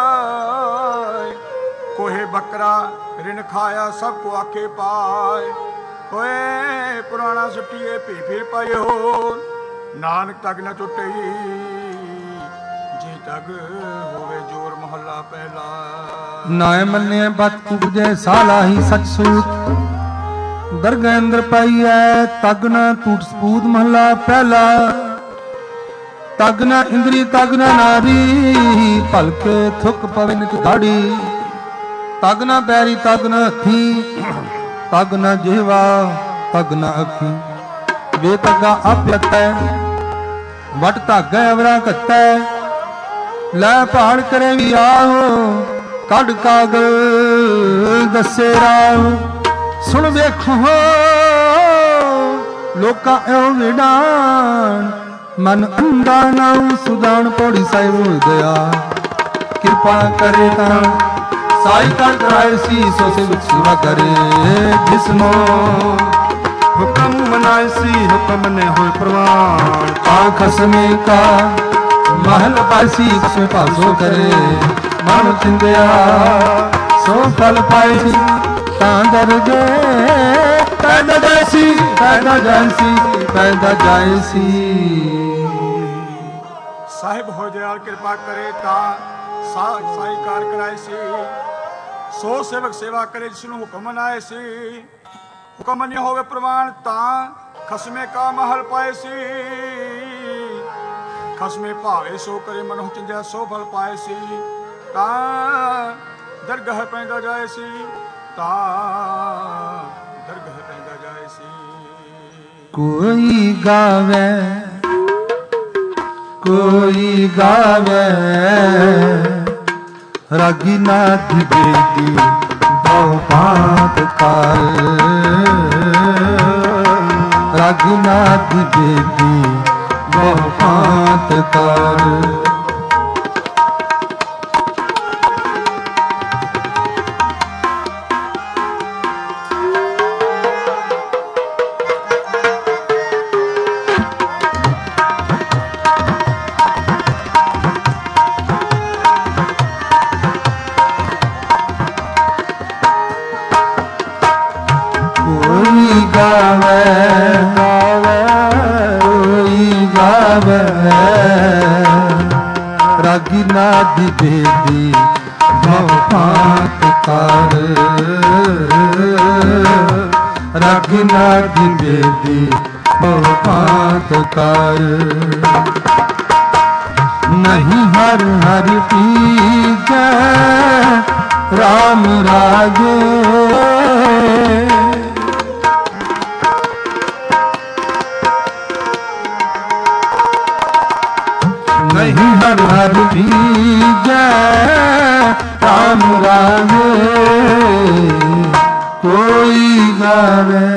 ਕੋਹੇ ਬੱਕਰਾ ਰਿਣ ਖਾਇਆ ਸਭ ਕੋ ਆਖੇ ਪਾਏ। ਹੋਏ ਪੁਰਾਣਾ ਸੁੱਟੀਏ ਭੀ ਫਿਰ ਪਾਏ ਹੋ। ਨਾਨਕ ਤੱਕ ਨਾ ਟੁੱਟਈ ਜੀ ਤੱਕ ਹੋਵੇ ਜੋਰ। ਮਹੱਲਾ ਪਹਿਲਾ। ਨਾਇ ਮੰਨਿਆ ਬਤ ਉਪਜੈ ਸਾਲਾਹੀ ਸਚ ਸੂਤ। ਦਰਗਹਿ ਅੰਦਰ ਪਾਈਐ ਤਗ ਨਾ ਟੂਟ ਸਪੂਤ। ਮਹੱਲਾ ਪਹਿਲਾ। ਤਗ ਨਾ ਇੰਦਰੀ ਤਗ ਨਾ ਨਾਰੀ, ਭਲਕੇ ਥੁੱਕ ਪਵੇ ਨਿਤ ਦਾੜੀ। ਤਗ ਨਾ ਪੈਰੀ ਤਗ ਨਾ ਹੱਥੀ, ਤਗ ਨਾ ਜਿਹਵਾ ਤਗ ਨਾ ਅੱਖੀ। ਵੇ ਤੱਗਾ ਆਪਿਅਤੈ ਵਟ ਧਾਗੈ ਅਵਰਾ ਘੱਤੈ। ਲੈ ਪਹਾੜ ਕਰੇ ਵੀ ਆਹੋ, ਕੱਢ ਕਾਗਲ ਦੱਸੇ ਰਾਹ। ਸੁਣ ਵੇਖੋ ਲੋਕਾਂ ਇਹੋ ਵਿਡਾਣ। ਮਨ ਅੰਧਾ ਨਾਉ ਸੁਦਾਨ ਪੌੜੀ ਸਾਹਿਬ ਦਇਆ। ਕਿਰਪਾ ਕਰੇ ਤਾਂ ਸਾਈ ਕਰ ਕਰਾਏ ਸੀ, ਸੋ ਸੇਵਕ ਸੇਵਾ ਕਰੇ। ਜਿਸਨੋ ਹੁਕਮ ਮਨਾਏ ਸੀ, ਹੁਕਮ ਨੇ ਹੋਏ ਪ੍ਰਵਾਨ। ਤਾਂ ਖਸਮੇ ਕਾ ਮਹਲ ਪਾਸੀ, ਸੇ ਭਾਸੋ ਕਰੇ। ਮਨ ਚਿੰਦਿਆ ਸੋ ਫਲ ਪਾਏ ਸੀ। ਤਾਂ ਦਰਗੇ ਪੈਦਾ ਜਾਇਸੀ, ਪੈਦਾ ਜਾਇਸੀ, ਪੈਦਾ ਜਾਇਸੀ। ਸਾਹਿਬ ਹੋ ਦਿਆਲ ਕਿਰਪਾ ਕਰੇ ਤਾਂ ਸਾਈ ਕਾਰ ਕਰਾਏ ਸੀ। ਸੋ ਸੇਵਕ ਸੇਵਾ ਕਰੇ ਜਿਸਨੂੰ ਹੁਕਮ ਮਨਾਏ ਸੀ। ਹੁਕਮ ਨਹੀਂ ਹੋਵੇ ਪ੍ਰਵਾਨ, ਤਾਂ ਖਸਮੇ ਕਾ ਮਹਲ ਪਾਏ ਸੀ। ਖਸਮੇ ਭਾਵੇ ਸੋ ਕਰੇ, ਮਨੁ ਚਿੰਦਿਆ ਸੋ ਫਲ ਪਾਏ ਸੀ। ਤਾਂ ਦਰਗਾਹ ਪੈਂਦਾ ਜਾਏ ਸੀ, ਤਾਂ ਦਰਗਾਹ ਪੈਂਦਾ ਜਾਏ ਸੀ। ਕੋਈ ਗਾਵੇ ਕੋਈ ਗਾਵੇ, ਰਾਗੀ ਨਾਥ ਬੇਦੀ ਬਹੁ ਬਾਤ ਕਰ। ਰਾਗੀ ਨਾਥ ਬੇਦੀ ਬਹੁ ਬਾਤ ਕਰ। ਰਾਗੀ ਨਾਥ ਬੇਦੀ ਬਹੁ ਬਾਤ ਕਰ। ਰਾਗੀ ਨਾਥ ਬੇਦੀ ਬਹੁ ਬਾਤ ਕਰ। ਨਹੀਂ ਹਰ ਹਰ ਪੀਜੈ ਰਾਮ ਰਾਜੇ। ਨਹੀਂ ਹਰ ਹਰ ਪੀਜੈ ਰਾਮ ਰਾਜੇ। ਕੋਈ ਗਾਵੇ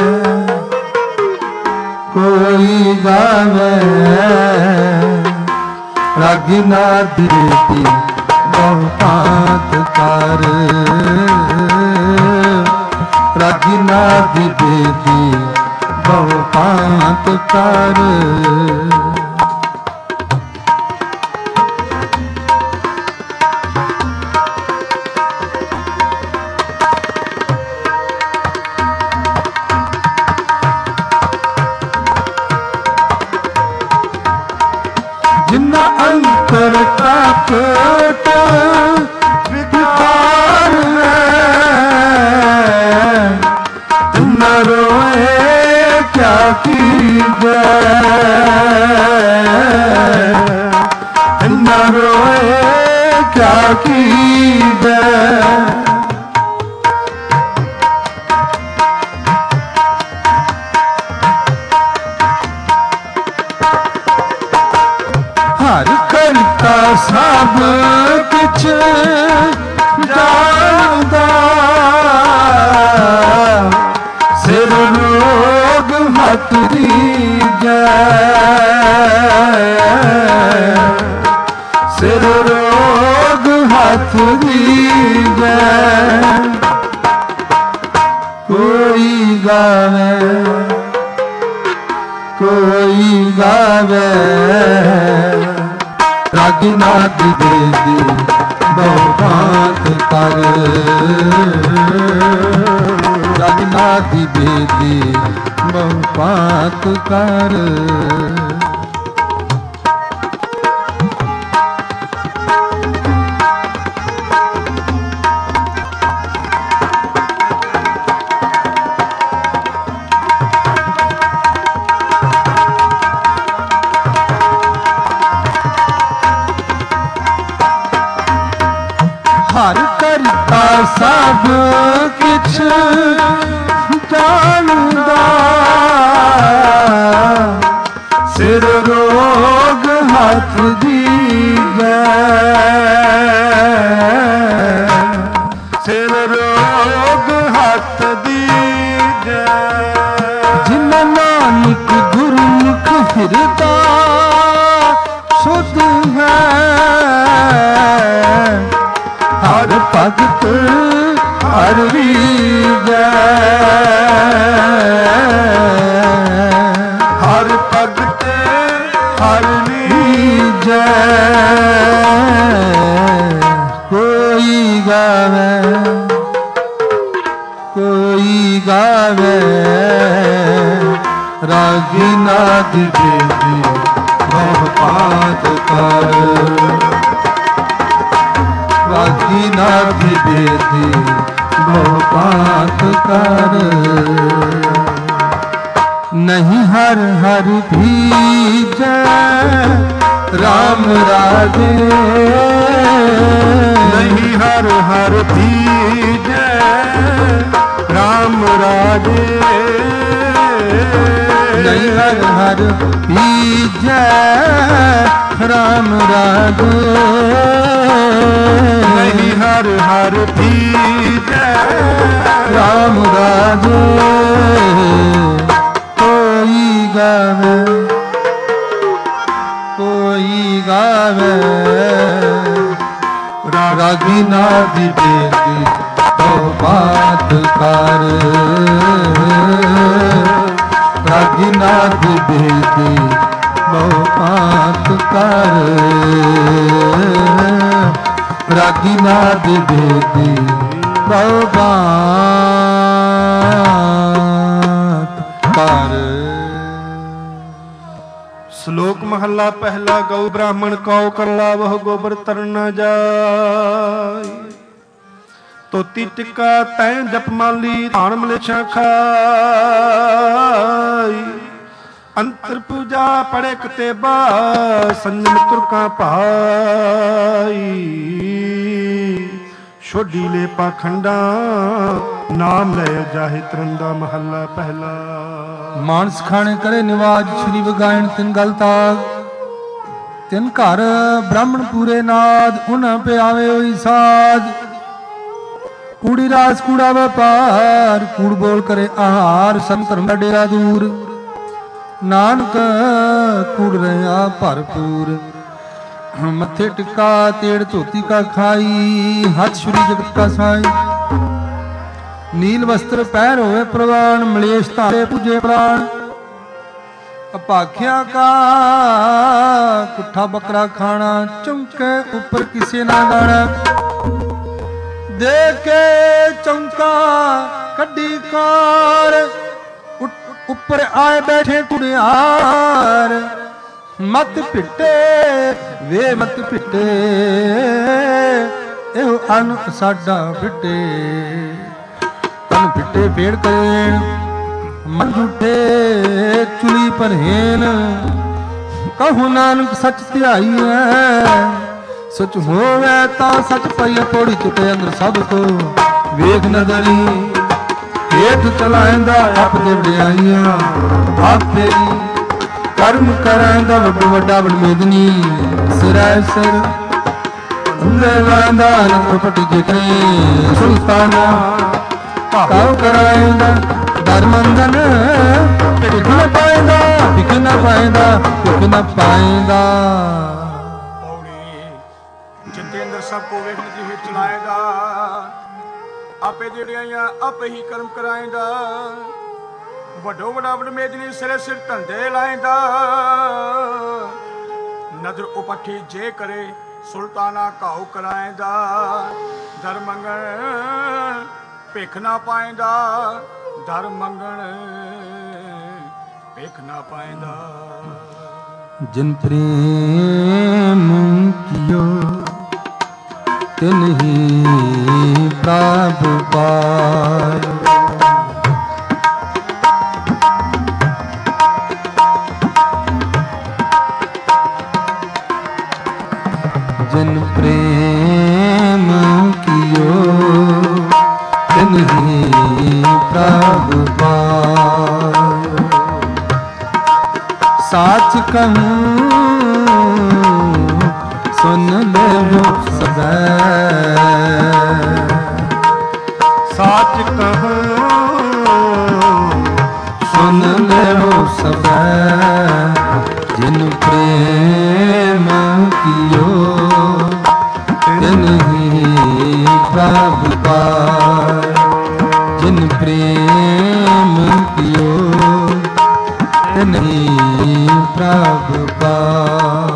ਕੋਈ ਗਾਵੇ, ਰਾਗੀ ਨਾਥ ਬੇਦੀ ਬਹੁ ਭਾਂਤ ਕਰ ਰਾਜੀ ਨਾਦੀ ਬੇਦੀ ਬਹੁ ਭਾਂਤ ਕਰ ਜਿਨਾ ਅੰਤਰ ਤਾਕਤ ਵਿਕਾਰ ਹੈ ਜਿਨਾ ਰੋਏ ਕਿਆ ਕੀਜੈ ਜਿਨਾ ਰੋਏ ਕਿਆ ਕੀਜੈ ਹਰ ਕਰਤਾ ਸਭ ਕੁਛ ਜਾਣਦਾ ਸਿਰ ਰੋਗ ਹੱਥ ਦੀਜੈ ਸਿਰ ਰੋਗ ਹੱਥ ਦੀਜੈ ਕੋਈ ਗਾਵੇ ਕੋਈ ਗਾਵੇ ਰਾਗੀ ਨਾਦ ਬੇਦੀ ਬਹੁ ਭਾਂਤ ਕਰ ਰਾਗੀ ਨਾਦ ਬੇਦੀ ਬਹੁ ਭਾਂਤ ਕਰ ਹਰ ਕਰਤਾ ਸਭ ਕਿਛ ਜਾਣਦਾ ਸਿਰ ਰੋਗ ਹੱਥ ਦੀਜੈ ਸਿਰ ਰੋਗ ਹੱਥ ਦੀਜੈ ਜਿਨ ਨਾਨਕ ਗੁਰਮੁਖ ਹਿਰਦਾ ਸੁਧ ਹੈ ਹਰ ਭਗਤ ਹਰ ਵੀਜੈ ਹਰ ਭਗਤ ਹਰ ਵੀਜੈ ਕੋਈ ਗਾਵੇ ਕੋਈ ਗਾਵੇ ਰਾਗੀ ਨਾਦ ਬੇਦੀ ਬਹੁ ਭਾਂਤ ਕਰ ਰਾਗੀ ਨਾਦ ਬੇਦੀ ਬਹੁ ਭਾਂਤ ਕਰ ਨਹੀਂ ਹਰ ਹਰ ਭੀਜੈ ਰਾਮ ਰਾਜੇ ਨਹੀਂ ਹਰ ਹਰ ਭੀਜੈ ਰਾਮ ਰਾਜੇ ਨਹੀਂ ਹਰ ਹਰ ਭੀਜੈ ਰਾਮ ਰਾਜੇ ਨਹੀਂ ਹਰ ਹਰ ਭੀਜੈ ਰਾਮ ਰਾਜੇ ਕੋਈ ਗਾਵੇ ਕੋਈ ਗਾਵੇ ਰਾਗੀ ਨਾਦ ਬੇਦੀ ਬਹੁ ਭਾਂਤ ਕਰ ਰਾਗੀ ਨਾਦ ਬੇਦੀ ਬਹੁ ਭਾਂਤ ਕਰ ਰਾਗੀ ਨਾਦ ਬੇਦੀ ਬਹੁ ਭਾਂਤ ਕਰ। ਸ਼ਲੋਕ ਮਹੱਲਾ ਪਹਿਲਾ। ਗਊ ਬ੍ਰਾਹਮਣ ਕਉ ਕਰ ਲਾਵਹੁ ਗੋਬਰ ਤਰਨ ਨ ਜਾਈ। ਤੋਤੀ ਟਿੱਕਾ ਤੈਂ ਜਪਮਾਲੀ ਧਾਨ ਮਲੇਛਾਂ ਖਾਈ। ਅੰਤਰ ਪੂਜਾ ਪੜੇ ਕਤੇਬਾ ਸੰਜਮ ਤੁਰਕਾਂ ਭਾਈ। ਛੋਡੀ ਲੈ ਪਾਖੰਡਾ ਨਾਮ ਲੈ ਜਾਹਿ ਤਰੰਦਾ। ਮਹੱਲਾ ਪਹਿਲਾ। ਮਾਨਸ ਖਾਣੇ ਕਰੇ ਨਿਵਾਜ ਸ਼੍ਰੀ ਵਗਾਇਣ ਤਿਨ ਗਲ ਤਾਗ। ਤਿਨ ਘਰ ਬ੍ਰਾਹਮਣ ਪੂਰੇ ਨਾਦ ਉਨ ਪਿਆਵੇ ਹੋਈ ਸਾਧ। ਕੂੜੀ ਰਾਸ ਕੂੜਾ ਵਪਾਰ ਕੂੜ ਬੋਲ ਕਰੇ ਆਹਾਰ। ਸੰਤ ਧਰਮ ਦਾ ਡੇਰਾ ਦੂਰ ਨਾਨਕ ਕੂੜ ਰਿਹਾ ਭਰਪੂਰ। मथे टिका तेड़ धोती का खाई, हाथ श्री जगत का साई। नील वस्त्र पैर होवे प्रवान, मलेश तारे पूजे प्राण। अपाख्या का कुठा बकरा खाना, चौके ऊपर किसे ना गाना। देखे चौका कड्डी कार, ऊपर आए बैठे कुड़ियार। मत पिटे वे मत पिटे, एहो अन साडा पिटे। अन पिटे पेड़ करेण, मन झूठे चुली पर हेन। कहु नानक सच ध्याई है, सच होवे ता सच पई पौड़ी चुटे अंदर सब को। वेख नदरी हेठ चलाएंदा आप दे वडियाइयां, आप तेरी कर्म करांदा वड्डो वड्डा वडमेदनी। सिरै सिर अंदर लांदा नपटी जिकरे सुल्ताना। काव कराएंदा धर्मंदन, भिख न पाएंदा भिख न पाएंदा भिख न पाएंदा। जिते अंदर सबको वेख नदी हेठ चलाएंदा, आपे जेड़ियां आपे ही कर्म कराएंदा। वड्डो वड्डा वडमेदनी सिरे सिर धंधे लाएंदा। नजर उपठी जे करे सुल्ताना घाव कराएंदा। दर मंगण भिख ना पाएंदा, दर मंगण भिख ना पाएंदा। जिन प्रेम कियो तिन ही प्रभु पायो। जिन प्रेम कियो तिन ही प्रभु पायो। साच कहूँ सुन ले वो सदै, साच कहूँ सुन ले वो सदै। जिन प्रेम कियो तिन ही प्रभु पायो। जिन प्रेम कियो तिन ही प्रभु पायो।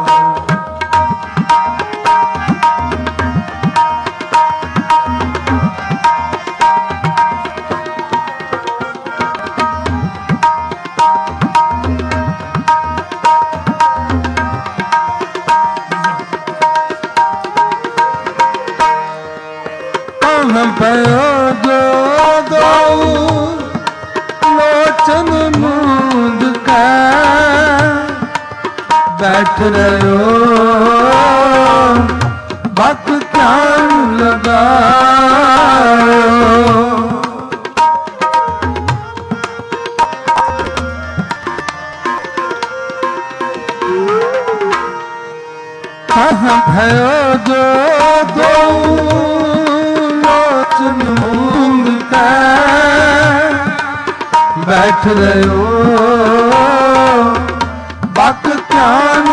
भयो जो दो लोचन मूंद का, बैठ रहो बात क्या लगाओ। कहाँ भयो जो दो मूंद का, बैठ रहो बात ध्यान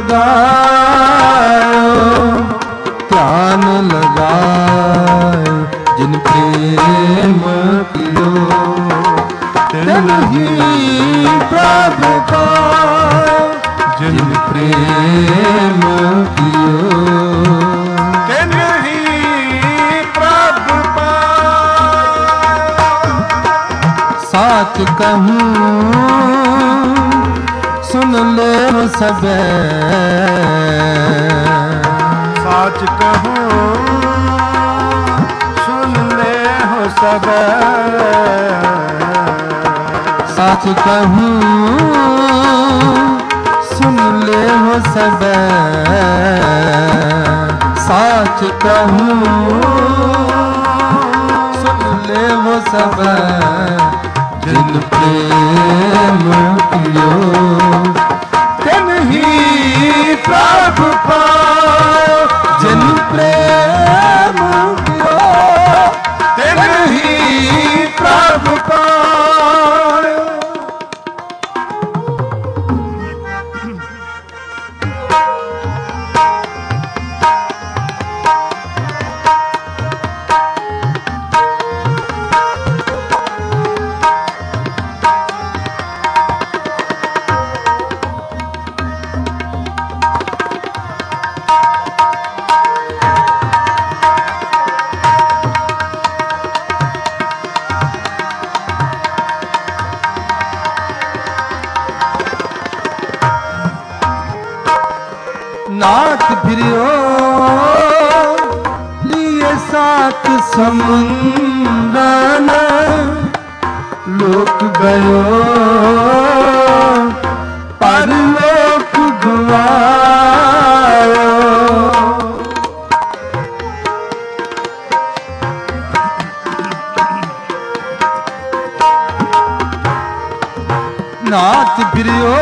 लगाओ। ध्यान लगाओ जिन प्रेम कियो तिन ही प्रभु पायो। जिन प्रेम कियो तिन ही प्रभु पायो। साच कहूँ सुन ले सबे, साच कहूँ सुन ले हो सबे। साच कहूँ सुन ले हो सबे। साच कहूँ सुन ले हो सबे। जिन प्रेम कियो तिन ही प्रभु पायो। जिन प्रेम कियो तिन ही प्रभु पायो। नाथ फिरियो लिए सात समुंदर लोक गयो परलोक गवायो। नाथ फिरियो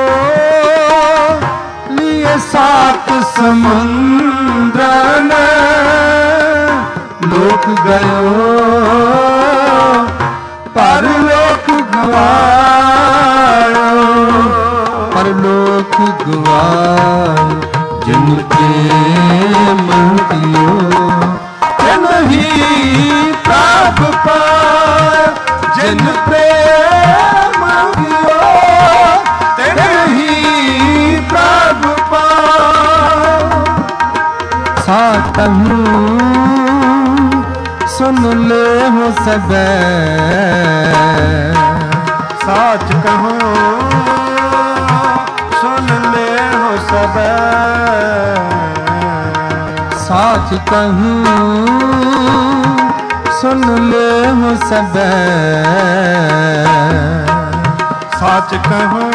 लिए सात समुद्र लोक गयो परलोक गवायो। परलोक गवायो जिन प्रेम दियो जिन ही प्राप्त पायो। जिन प्रेम दियो तिन ही प्राप्त पायो। सातहु सुन ले हो सबे साच कहो सुन ले हो सबे। साच कहूँ सुन ले हो सबे। साच कहूँ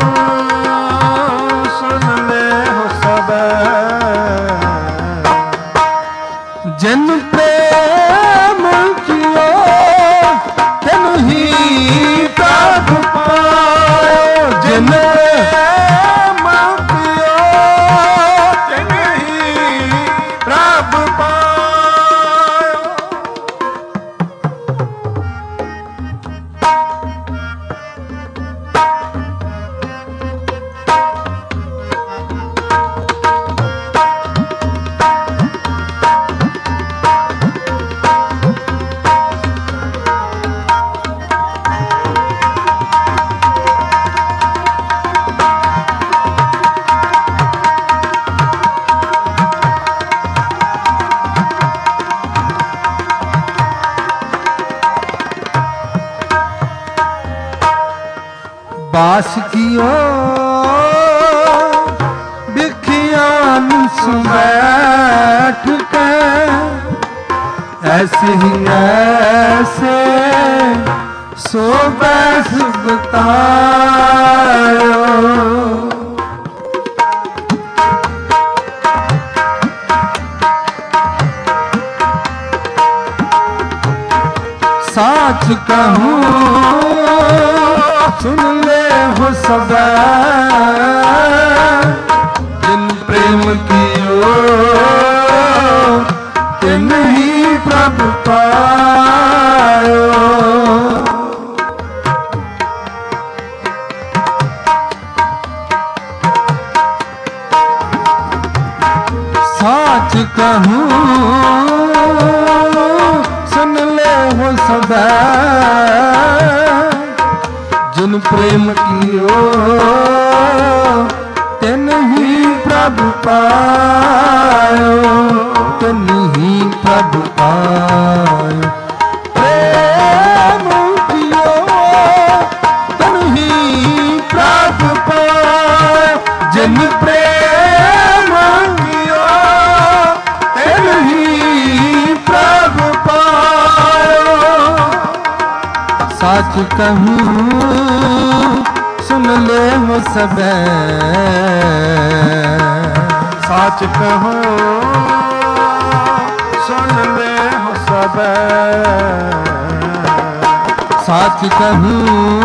सुन ले हो सबे। जिन प्रेम कियो तिन ही प्राप्त पायो। जिन प्रेम कियो तिन ही प्राप्त पायो। बास कियो बिखियान सुबैठ के ऐसे ही ऐसे सो बैस बतायो। साच कहूँ सुन ले हो सबे। जिन प्रेम कियो तिन ही प्रभु पायो। साच कहूँ सुन ले हो सबे। जिन प्रेम कियो तिन ही प्रभु पायो। तिन ही प्रभु पायो। प्रेम कियो तिन ही प्रभु पायो। जिन प्रेम कियो तिन ही प्रभु पायो। साच कहूँ सुन ले हो सबे। साच कहूँ सुन ले हो सबे। साच कहूँ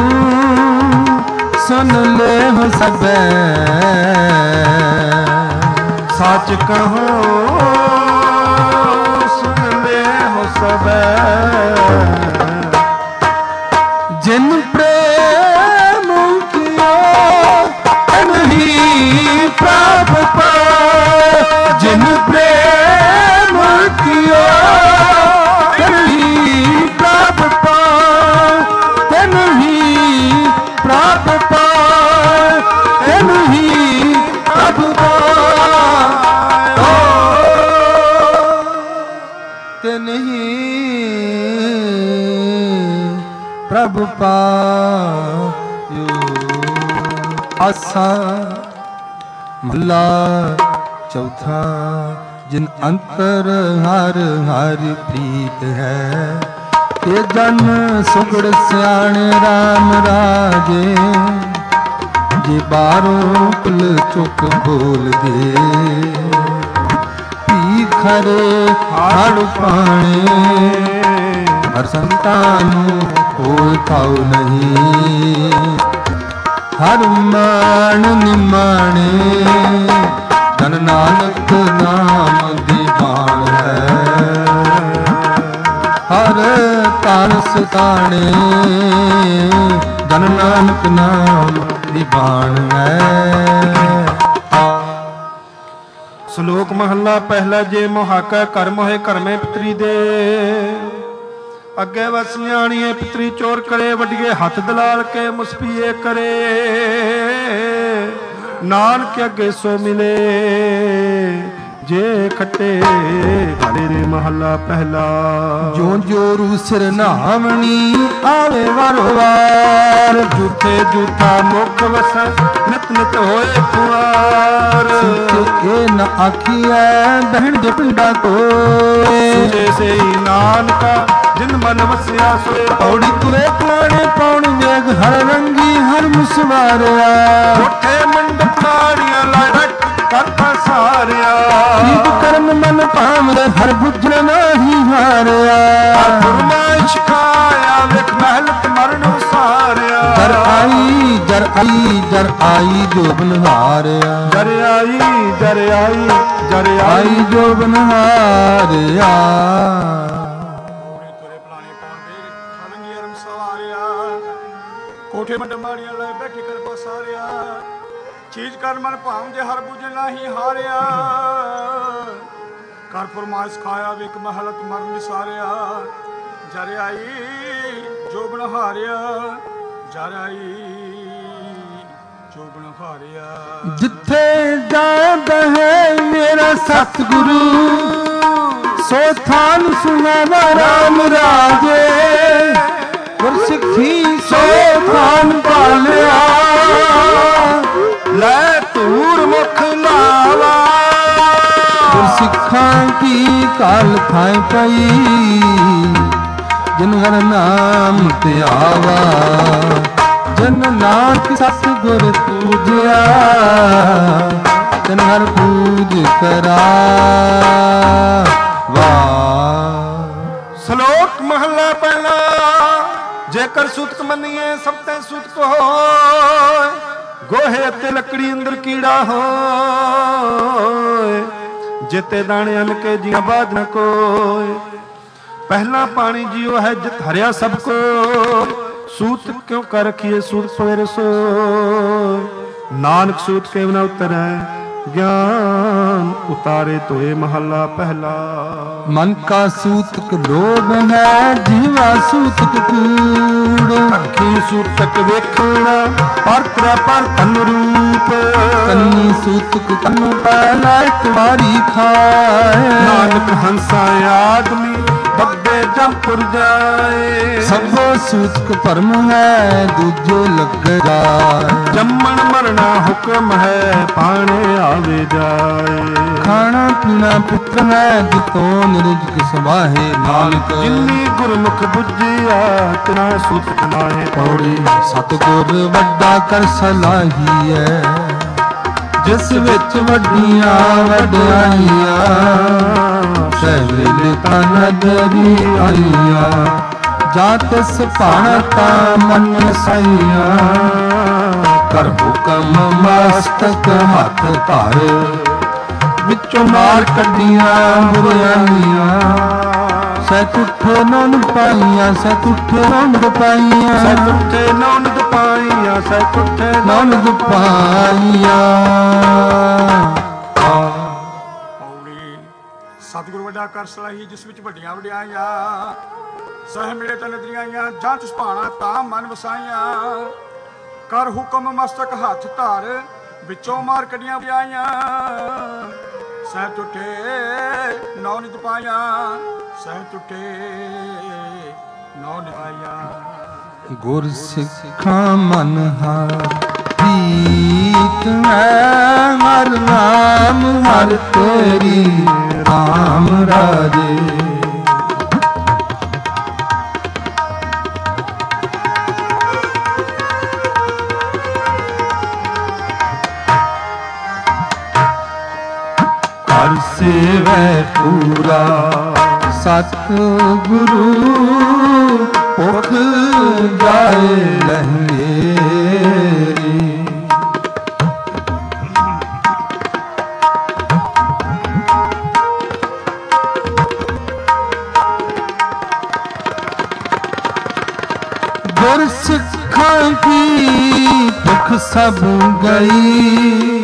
सुन ले हो सबे। साच कहूँ सुन ले हो सबे। जिन प्रेम कियो तिन ही प्राप्त पायो। जिन प्रेम कियो तिन ही प्राप्त पायो। तिन ही प्राप्त पायो। तिन ही प्रभु पायो। तिन ही प्रभु पायो। आसा भला ਚੌਥਾ ਜਿਨ ਅੰਤਰ ਹਰ ਹਰ ਪ੍ਰੀਤ ਹੈ, ਤੇ ਜਨ ਸੁਗੜ ਸਿਆਣੇ ਰਾਮ ਰਾਜੇ, ਜੇ ਬਾਰੋਂ ਕੁਲ ਚੁੱਕ ਬੋਲ ਦੇ, ਪੀ ਖਰੇ ਹੜ ਪਾਣੇ, ਹਰ ਸੰਤਾਂ ਨੂੰ ਕੋਈ ਖਾਉ ਨਹੀਂ, ਹਰ ਮਾਣ ਨਿਮਾਣੇ, ਧਨ ਨਾਨਕ ਨਾਮ ਦੀ ਬਾਣ ਹੈ, ਹਰ ਤਨ ਸਤਾਣੇ, ਧਨ ਨਾਨਕ ਨਾਮ ਦੀ ਬਾਣ ਹੈ। ਸ਼ਲੋਕ ਮਹੱਲਾ ਪਹਿਲਾ। ਜੇ ਮੁਹਾਕਾ ਘਰ ਮੋਹੇ ਘਰ ਮੈਂ ਪਿਤਰੀ ਦੇ, ਅੱਗੇ ਵਸਿਆਣੀਏ ਪਿਤਰੀ ਚੋਰ ਕਰੇ, ਵੱਡੀਏ ਹੱਥ ਦਲਾਲ ਕੇ ਮੁਸਪੀਏ ਕਰੇ, ਨਾਨਕ ਅੱਗੇ ਸੋ ਮਿਲੇ, ਜੇ ਖੱਟੇ ਘਰੇ ਰੇ ਮਹੱਲਾ ਪਹਿਲਾ। ਜੋ ਜੋ ਰੂ ਸਿਰ ਨਾਵਣੀ ਆਵੇ ਵਾਰੋ ਵਾਰ, ਝੂਠੇ ਝੂਠਾ ਮੁਖ ਵਸੈ ਨਿਤ ਨਿਤ ਹੋਏ ਖੁਆਰ, ਇਹ ਨ ਆਖੀਐ ਬਹਿਣ ਦੇ ਪਿੰਡਾ ਕੋ, ਸੁਜੇ ਸੇ ਨਾਨਕਾ ਜਿਨ ਮਨ ਵਸਿਆ ਸੋਏ, ਪੌੜੀ ਤੁਰੇ ਪੁਰਾਣੇ ਪੌਣ ਵੇਗ ਹਰ ਰੰਗੀ ਹਰ ਮੁਸਵਾਰਿਆ, ਝੂਠੇ ਮੰਡਪ ਮਾਰੀਆਂ ਲਾਇ ਕਰਤਾ ਸਾਰਿਆ, ਕੀਟ ਕਰਮ ਮਨ ਭਾਵਰੇ ਹਰ ਬੁੱਝਣ ਨਹੀਂ ਹਾਰਿਆ, ਫਰਮਾਇਸ਼ ਖਾਇਆ ਵੇਖ ਮਹਿਲਤ ਮਰਨ ਸਾਰਿਆ, ਜਰ ਆਈ ਜਰ ਆਈ ਜਰ ਆਈ ਜੋ ਬਨਹਾਰਿਆ, ਜਰ ਆਈ ਜਰ ਆਈ ਜਰ ਆਈ ਜੋ ਬਨਹਾਰਿਆ, ਕੋਠੇ ਮੰਡ ਮਾੜੀਆਂ ਲੈ ਬੈਠੇ ਕਰ ਬਸਾਰਿਆ, ਚੀਜ਼ ਕਰ ਮਨ ਭਾਵ ਜੇ ਹਰ ਬੁਝ ਨਹੀਂ ਹਾਰਿਆ, ਕਰ ਫਰਮਾਇਸ਼ ਖਾਇਆ ਵੇਖ ਮਹਲਤ ਮਰਨ ਵਿਸਾਰਿਆ, ਜਰ ਆਈ ਜੋ ਬਣ ਹਾਰਿਆ, ਜਰ ਆਈ ਜੋ ਬਣ ਹਾਰਿਆ। ਜਿੱਥੇ ਜਾਂਦਾ ਹੈ ਮੇਰਾ ਸਤਿਗੁਰੂ, ਸੋ ਥਾਨ ਸੁਹਾਵਾ ਰਾਮ ਰਾਜੇ, ਗੁਰਸਿੱਖੀ ਸੋ ਥਾਨ ਭਾਲਿਆ, ਲੈ ਧੂਰ ਮੁਖ ਲਾਵਾ, ਗੁਰਸਿੱਖਾਂ ਕੀ ਕਾਲ ਥਾਂ ਪਈ, ਜਿਨ ਹਰ ਨਾਮ ਧਿਆਵਾ, ਜਨ ਨਾਨਕ ਸਤਿਗੁਰ ਪੂਜਿਆ, ਜਨ ਹਰ ਪੂਜ ਕਰਾ। ਵਾਹ। ਸ਼ਲੋਕ ਮਹੱਲਾ ਪਹਿਲਾ। ਜੇਕਰ ਸੁਤਕ ਮੰਨੀਏ ਸਭ ਤੈ ਸੁਤਕ ਹੋਏ, ਗੋਹੇ ਅਤੇ ਲੱਕੜੀ ਅੰਦਰ ਕੀੜਾ ਹੋਏ, ਜਿਤੇ ਦਾਣੇ ਅਨ ਕੇ ਜੀਆਂ ਬਾਦ ਨ ਕੋਏ, ਪਹਿਲਾ ਪਾਣੀ ਜੀਓ ਹੈ ਜਿਤ ਹਰਿਆ ਸਭ ਕੋ, ਸੂਤ ਕਿਉਂ ਕਰ ਰਖੀਏ ਸੂਤ ਸਵੇਰੇ ਸੋਏ, ਨਾਨਕ ਸੂਤ ਕੇ ਨ ਉਤਰੈ ਗਿਆਨ ਉਤਾਰੇ ਤੋਏ ਮਹੱਲਾ ਪਹਿਲਾ। ਮਨ ਕਾ ਸੂਤਕ ਲੋਭ ਹੈ, ਜੀਵਾ ਸੂਤਕ ਕੂੜ, ਅੱਖੀ ਸੂਤਕ ਵੇਖਣਾ ਪਰ ਤ੍ਰੈ ਪਰ ਤਨ ਰੂਪ, ਕੰਨੀ ਸੂਤਕ ਕੰਨ ਪਹਿਲਾ ਇੱਕ ਵਾਰੀ ਖਾਏ, ਨਾਨਕ ਹੰਸਾ ਆਦਮੀ ਬੱਬੇ ਜੰਪੁਰ ਜਾਏ, ਸਭੋ ਸੂਤਕ ਭਰਮ ਹੈ ਦੂਜੇ ਲੱਗ ਜਾਏ, ਜੰਮਣ ਮਰਨਾ ਹੁਕਮ ਹੈ ਪਾਣੇ ਆਵੇ ਜਾਏ, ਖਾਣਾ ਪੀਣਾ ਪੁੱਤਰ ਹੈ ਜਿਤੋਂ ਨਿਰਜਕ ਸਵਾਹੇ, ਨਾਨਕ ਜਿਨੀ ਗੁਰਮੁਖ ਬੁੱਝਿਆ ਤਿਨਾ ਸੂਤਕ ਨਾਹੇ ਪੌੜੀ। ਸਤਿਗੁਰ ਵੱਡਾ ਕਰ ਸਲਾਹੀ ਹੈ, ਜਿਸ ਵਿੱਚ ਵੱਡੀਆਂ ਵਡਿਆਈਆਂ, ਸਹਿ ਤਾਂ ਨਦਰੀ ਆਈਆਂ, ਜਾਂ ਤਿਸ ਭਾਣਾ ਤਾਂ ਮਨ ਸਈਆਂ, ਕਰ ਹੁਕਮ ਮਸਤਕ ਹੱਥ ਧਰ, ਵਿੱਚੋਂ ਮਾਰ ਕੱਢੀਆਂ ਬੁਰਾਈਆਂ, ਸਹਿ ਤੁਠੇ ਨਨ ਪਾਈਆਂ, ਸਹਿ ਤੁਠੇ ਨਨ ਪਾਈਆਂ, ਸਹਿ ਤੁਠੇ ਨਨ ਪਾਈਆਂ, ਸਹਿ ਤੁਠੇ ਨਨ ਪਾਈਆਂ। ਸਤਿਗੁਰੂ ਵੱਡਾ ਕਰ ਸਲਾਹੀ ਜਿਸ ਵਿੱਚ ਵੱਡੀਆਂ ਵਡਿਆਈਆਂ, ਸਹਿ ਮਿਲੇ ਤਾਂ ਨਦਰੀਆਂ ਆਈਆਂ, ਜਾਂ ਤਿਸ ਭਾਣਾ ਤਾਂ ਮਨ ਵਸਾਈਆਂ, ਕਰ ਹੁਕਮ ਮਸਤਕ ਹੱਥ ਧਰ, ਵਿੱਚੋਂ ਮਾਰ ਕੱਢੀਆਂ ਵਡਿਆਈਆਂ, ਸਹਿ ਟੁੱਟੇ ਨੌ ਨਿਤ ਪਾਈਆਂ, ਸਹਿ ਟੁੱਟੇ ਨੌ ਨਿਭਾਈਆਂ। ਗੁਰ ਸਿੱਖਾਂ ਮਨ ਹਾਰੀ ਰੀਤ ਹੈ ਹਰ ਨਾਮ ਹਰ ਤੇਰੀ ਰਾਮ ਰਾਜੇ। ਹਰ ਸੇਵੈ ਪੂਰਾ ਸਤ ਗੁਰੂ ਭੁਖ ਜਾਏ ਲਹਿਰੀ। ਗੁਰ ਸਿੱਖਾਂ ਕੀ ਭੁਖ ਸਭ ਗਈ।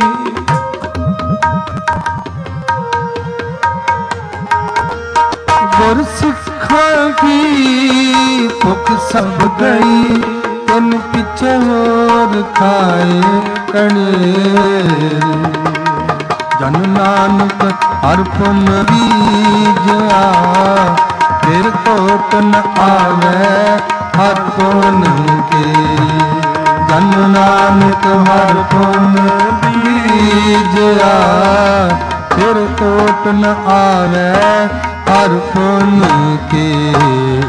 ਗੁਰ ਸਿੱਖਾਂ ਕੀ ਭੁਖ ਸਭ ਗਈ। ਤਿੰਨ ਪਿੱਛੇ ਹੋਰ ਖਾਏ ਕਣੇਰ। ਜਨ ਨਾਨਕ ਹਰ ਪੁਨ ਬੀਜਿਆ ਫਿਰ ਕੋਟ ਨ ਆਵੇ ਹਰ ਪੁਨ ਤੇਰੀ। ਜਨ ਨਾਨਕ ਹਰ ਪੁਨ ਬੀਜਿਆ ਫਿਰ ਕੋਟ ਨ ਆਵੇ ਹਰ ਪੁਨ ਕੇਰੀ।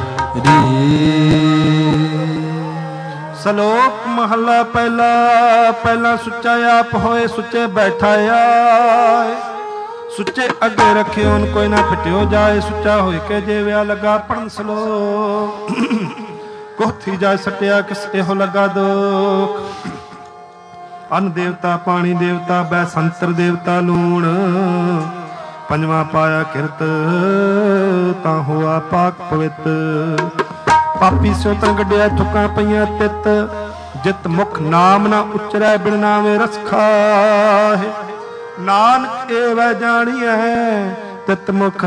ਸ਼ਲੋਕ ਮਹੱਲਾ ਪਹਿਲਾ। ਪਹਿਲਾ ਸੁੱਚਾ ਆਪ ਹੋਏ ਸੁੱਚੇ ਬੈਠਾ ਆਏ। ਸੁੱਚੇ ਅੱਗੇ ਰੱਖਿਓਨ ਕੋਈ ਨਾ ਫਿਟਿਓ ਜਾਏ। ਸੁੱਚਾ ਹੋਇ ਕੇ ਜੇ ਵਿਆ ਲਗਾ ਪੜਨ ਸ਼ਲੋਕ। ਕੋਥੀ ਜਾ ਸਟਿਆ ਕਿਸ ਇਹੋ ਲਗਾ ਦੁਖ। ਅੰਨ ਦੇਵਤਾ ਪਾਣੀ ਦੇਵਤਾ ਬੈ ਸੰਤਰ ਦੇਵਤਾ ਲੂਣ। ਪੰਜਵਾਂ ਪਾਇਆ ਕਿਰਤ ਤਾਂ ਹੋਆ ਪਾਕ ਪਵਿੱਤ। ਪਾਪੀ ਸਿਉਤਰ ਗੱਡਿਆ ਥੁੱਕਾਂ ਪਈਆਂ ਤਿੱਤ। ਜਿਤ ਮੁਖ ਨਾਮ ਨਾ ਉਚਰੈ ਬਿਨ ਨਾਮੇ ਰਸ ਖਾਏ। ਨਾਨਕ ਏਵੈ ਜਾਣੀਐ ਤਿਤ ਮੁਖ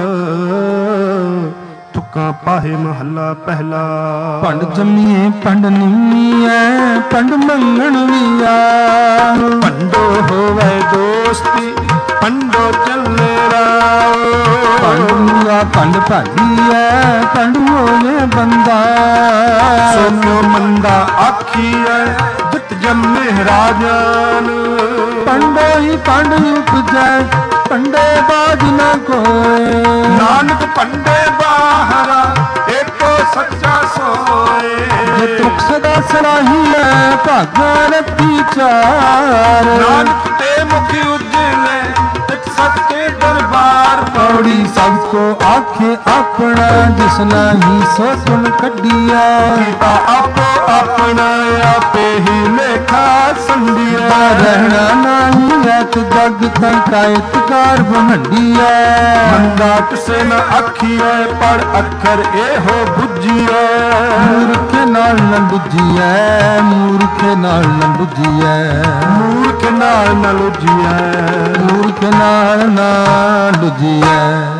ਥੁੱਕਾਂ ਪਾਹੇ ਮਹੱਲਾ ਪਹਿਲਾ। ਭੰਡ ਜੰਮੀਏ ਭੰਡ ਨਿੰਮੀਐ ਭੰਡ ਮੰਗਣ ਵੀ ਆ। ਭੰਡੋ ਹੋਵੇ ਦੋਸਤੀ ਭੰਡੋ ਚੱਲੇ ਰਾਓ। ਭੰਡੂਆ ਭੰਡ ਭਾਗੀਐ ਭੰਡ ਹੋਵੇ ਬੰਦਾ। ਸੋਨਿਓ ਮੰਦਾ ਆਖੀਐ ਜਿਤ ਜੰਮੇ ਰਾਜਾਨ। ਭੰਡੋ ਹੀ ਭੰਡ ਉਪਜੈ ਭੰਡੇ ਬਾਜ ਨ ਕੋਏ। ਨਾਨਕ ਭੰਡੇ ਬਾਹਰਾ ਏਕੋ ਸੱਚਾ ਸੋਏ। ਜੇ ਤੁਖ ਸਦਾ ਸਲਾਹੀਐ ਭਾਗਾ ਰੱਤੀ ਚਾਰ। ਨਾਨਕ ਤੇ ਮੁਖ ਉਜਲੇ ਤਿਤ ਸੱਚੇ ਦਰਬਾਰ। ਪੌੜੀ ਸਭ ਕੋ ਆਖੇ ਆਪਣਾ ਜਿਸ ਨਾਹੀ ਸੋ ਸੁਨ ਕੱਢਿਆ। ਆਪੋ ਆਪਣਾ ਆਪੇ ਹੀ ਲੇਖਾ ਸੰਧਿਆ। ਰਹਿਣਾ ਨਾਹੀ ਐਤ ਜਗ ਤਾਂ ਕਾਇਤਕਾਰ ਬਹੰਡੀਐ। ਮੰਦਾ ਕਿਸੇ ਨ ਆਖੀਐ ਪੜ ਅੱਖਰ ਇਹੋ ਬੁੱਝੀਐ। ਮੂਰਖ ਨਾਲ ਨ ਬੁੱਝੀਐ ਮੂਰਖ ਨਾਲ ਨ ਬੁੱਝੀਐ। ਮੂਰਖ ਨਾਲ ਨ ਲੁਝੀਐ ਮੂਰਖ ਨਾਲ ਨਾ ਲੁਝੀਐ।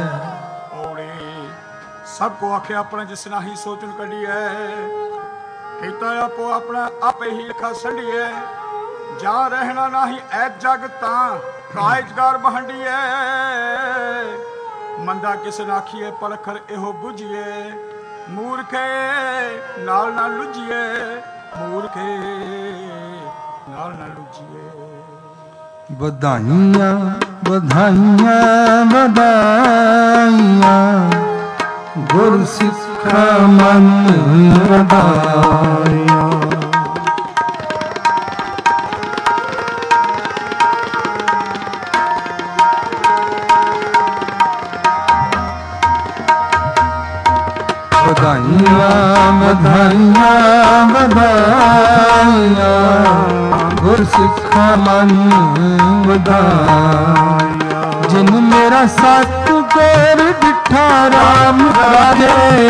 ਸਭ ਕੋ ਆਖਿਆ ਆਪਣਾ ਜਿਸ ਨਾਹੀ ਸੋਚਣ ਕੱਢੀਐ। ਕੀਤਾ ਆਪੋ ਆਪਣਾ ਆਪੇ ਹੀ ਲਿਖਾ ਸੰਢੀਐ। ਜਾਂ ਰਹਿਣਾ ਨਾਹੀ ਐ ਜਗ ਤਾਂ ਕਾਇਜਗਾਰ ਬਹੰਡੀਐ। ਮੰਦਾ ਕਿਸ ਨਾਖੀਏ ਪਲਖਰ ਇਹੋ ਬੁਝੀਏ। ਮੂਰਖੇ ਨਾਲ ਨਾ ਲੁਝੀਏ ਮੂਰਖੇ ਨਾਲ ਨਾ ਲੁਝੀਏ। ਵਧਾਈਆਂ ਵਧਾਈਆਂ ਵਧਾਈਆਂ ਗੁਰ ਸਿੱਖਾ ਮਨ ਵਧਾਈਆਂ। ਵਧਾਈਆਂ ਵਧਾਈਆਂ ਵਧਾਈਆਂ ਗੁਰ ਸਿੱਖਾ ਮਨ ਵਧਾਈਆਂ। ਜਿਨ ਮੇਰਾ ਸਤ ਗੁਰ ਡਿਠਾ ਰਾਮ ਰਾਜੇ।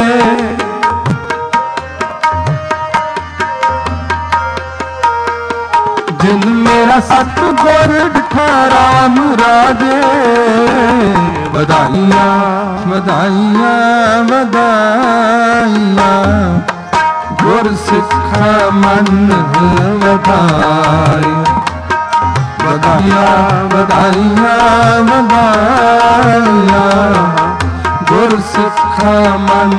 ਜਿਨ ਮੇਰਾ ਸਤ ਗੁਰ ਡਿਠਾ ਰਾਮ ਰਾਜੇ। ਵਧਾਈਆਂ ਵਧਾਈਆਂ ਵਧਾਈਆਂ ਗੁਰ ਸਿੱਖਾ ਮਨ ਵਧਾਈਆਂ। ਵਧਾਈਆਂ ਵਧਾਈਆਂ ਵਧਾਈਆਂ ਗੁਰ ਸਿੱਖਾ ਮਨ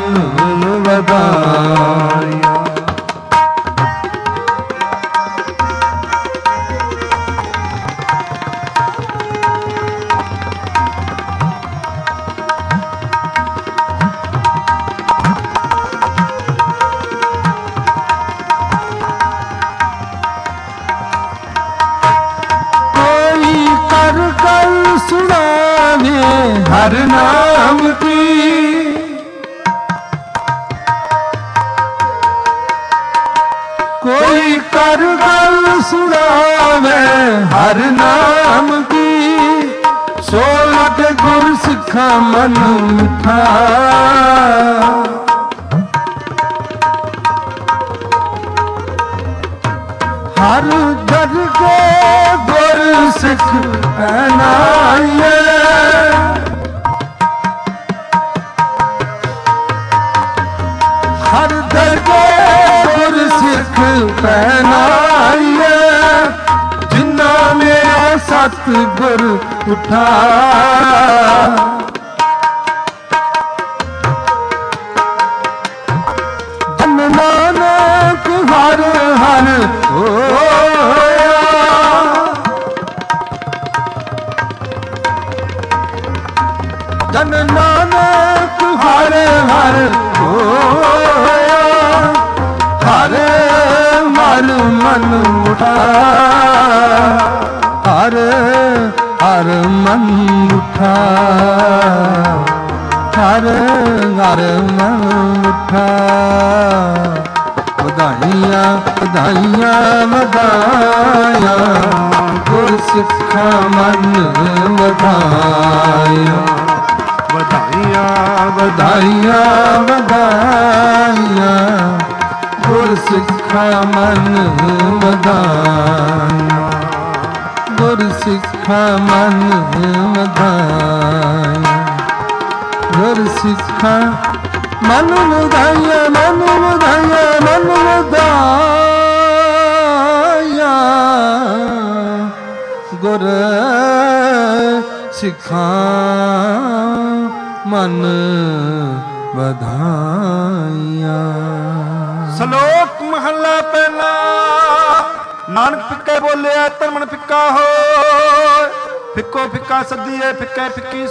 ਵਧਾਈਆਂ। हर नाम की। कोई कर गल सुनावे हर नाम की, सो लगे गुर सिखा मन मिठा। हर जग के गुर सिख पहनाइए, हर दर के गुर सिख पहनाइए, जिन्ना मेरा सतगुर उठा। जन नानक हर हर होया, जन नानक हर हर होया, हर हर मन उठा, हर हर मन उठा, हर हर मन उठा। ਵਧਾਈਆਂ ਵਧਾਈਆਂ ਵਧਾਈਆਂ, ਗੁਰ ਸਿੱਖਾਂ ਮਨ ਵਧਾਇਆ। ਵਧਾਈਆਂ ਵਧਾਈਆਂ ਵਧਾਈਆਂ, ਗੁਰ ਸਿੱਖਾਂ ਮਨ ਵਧਾਇਆ। ਗੁਰ ਸਿੱਖਾਂ ਮਨ ਵਧਾਇਆ, ਗੁਰ ਸਿੱਖਾਂ ਮਨ ਵਧਾਇਆ, ਮਨ ਵਧਾਇਆ, ਮਨ ਵਧਾਇਆ। ਗੁਰ ਸਿੱਖਾਂ ਮਨ ਵਧਾਇਆ। ਸ਼ਲੋਕ ਮਹੱਲਾ ਪਹਿਲਾ। ਨਾਨਕ ਫਿੱਕੇ ਬੋਲਿਆ ਧਰਮਨ ਫਿੱਕਾ ਹੋਏ, ਫਿੱਕੋ ਫਿੱਕਾ ਸੱਦੀਏ ਫਿੱਕੇ ਫਿੱਕੀ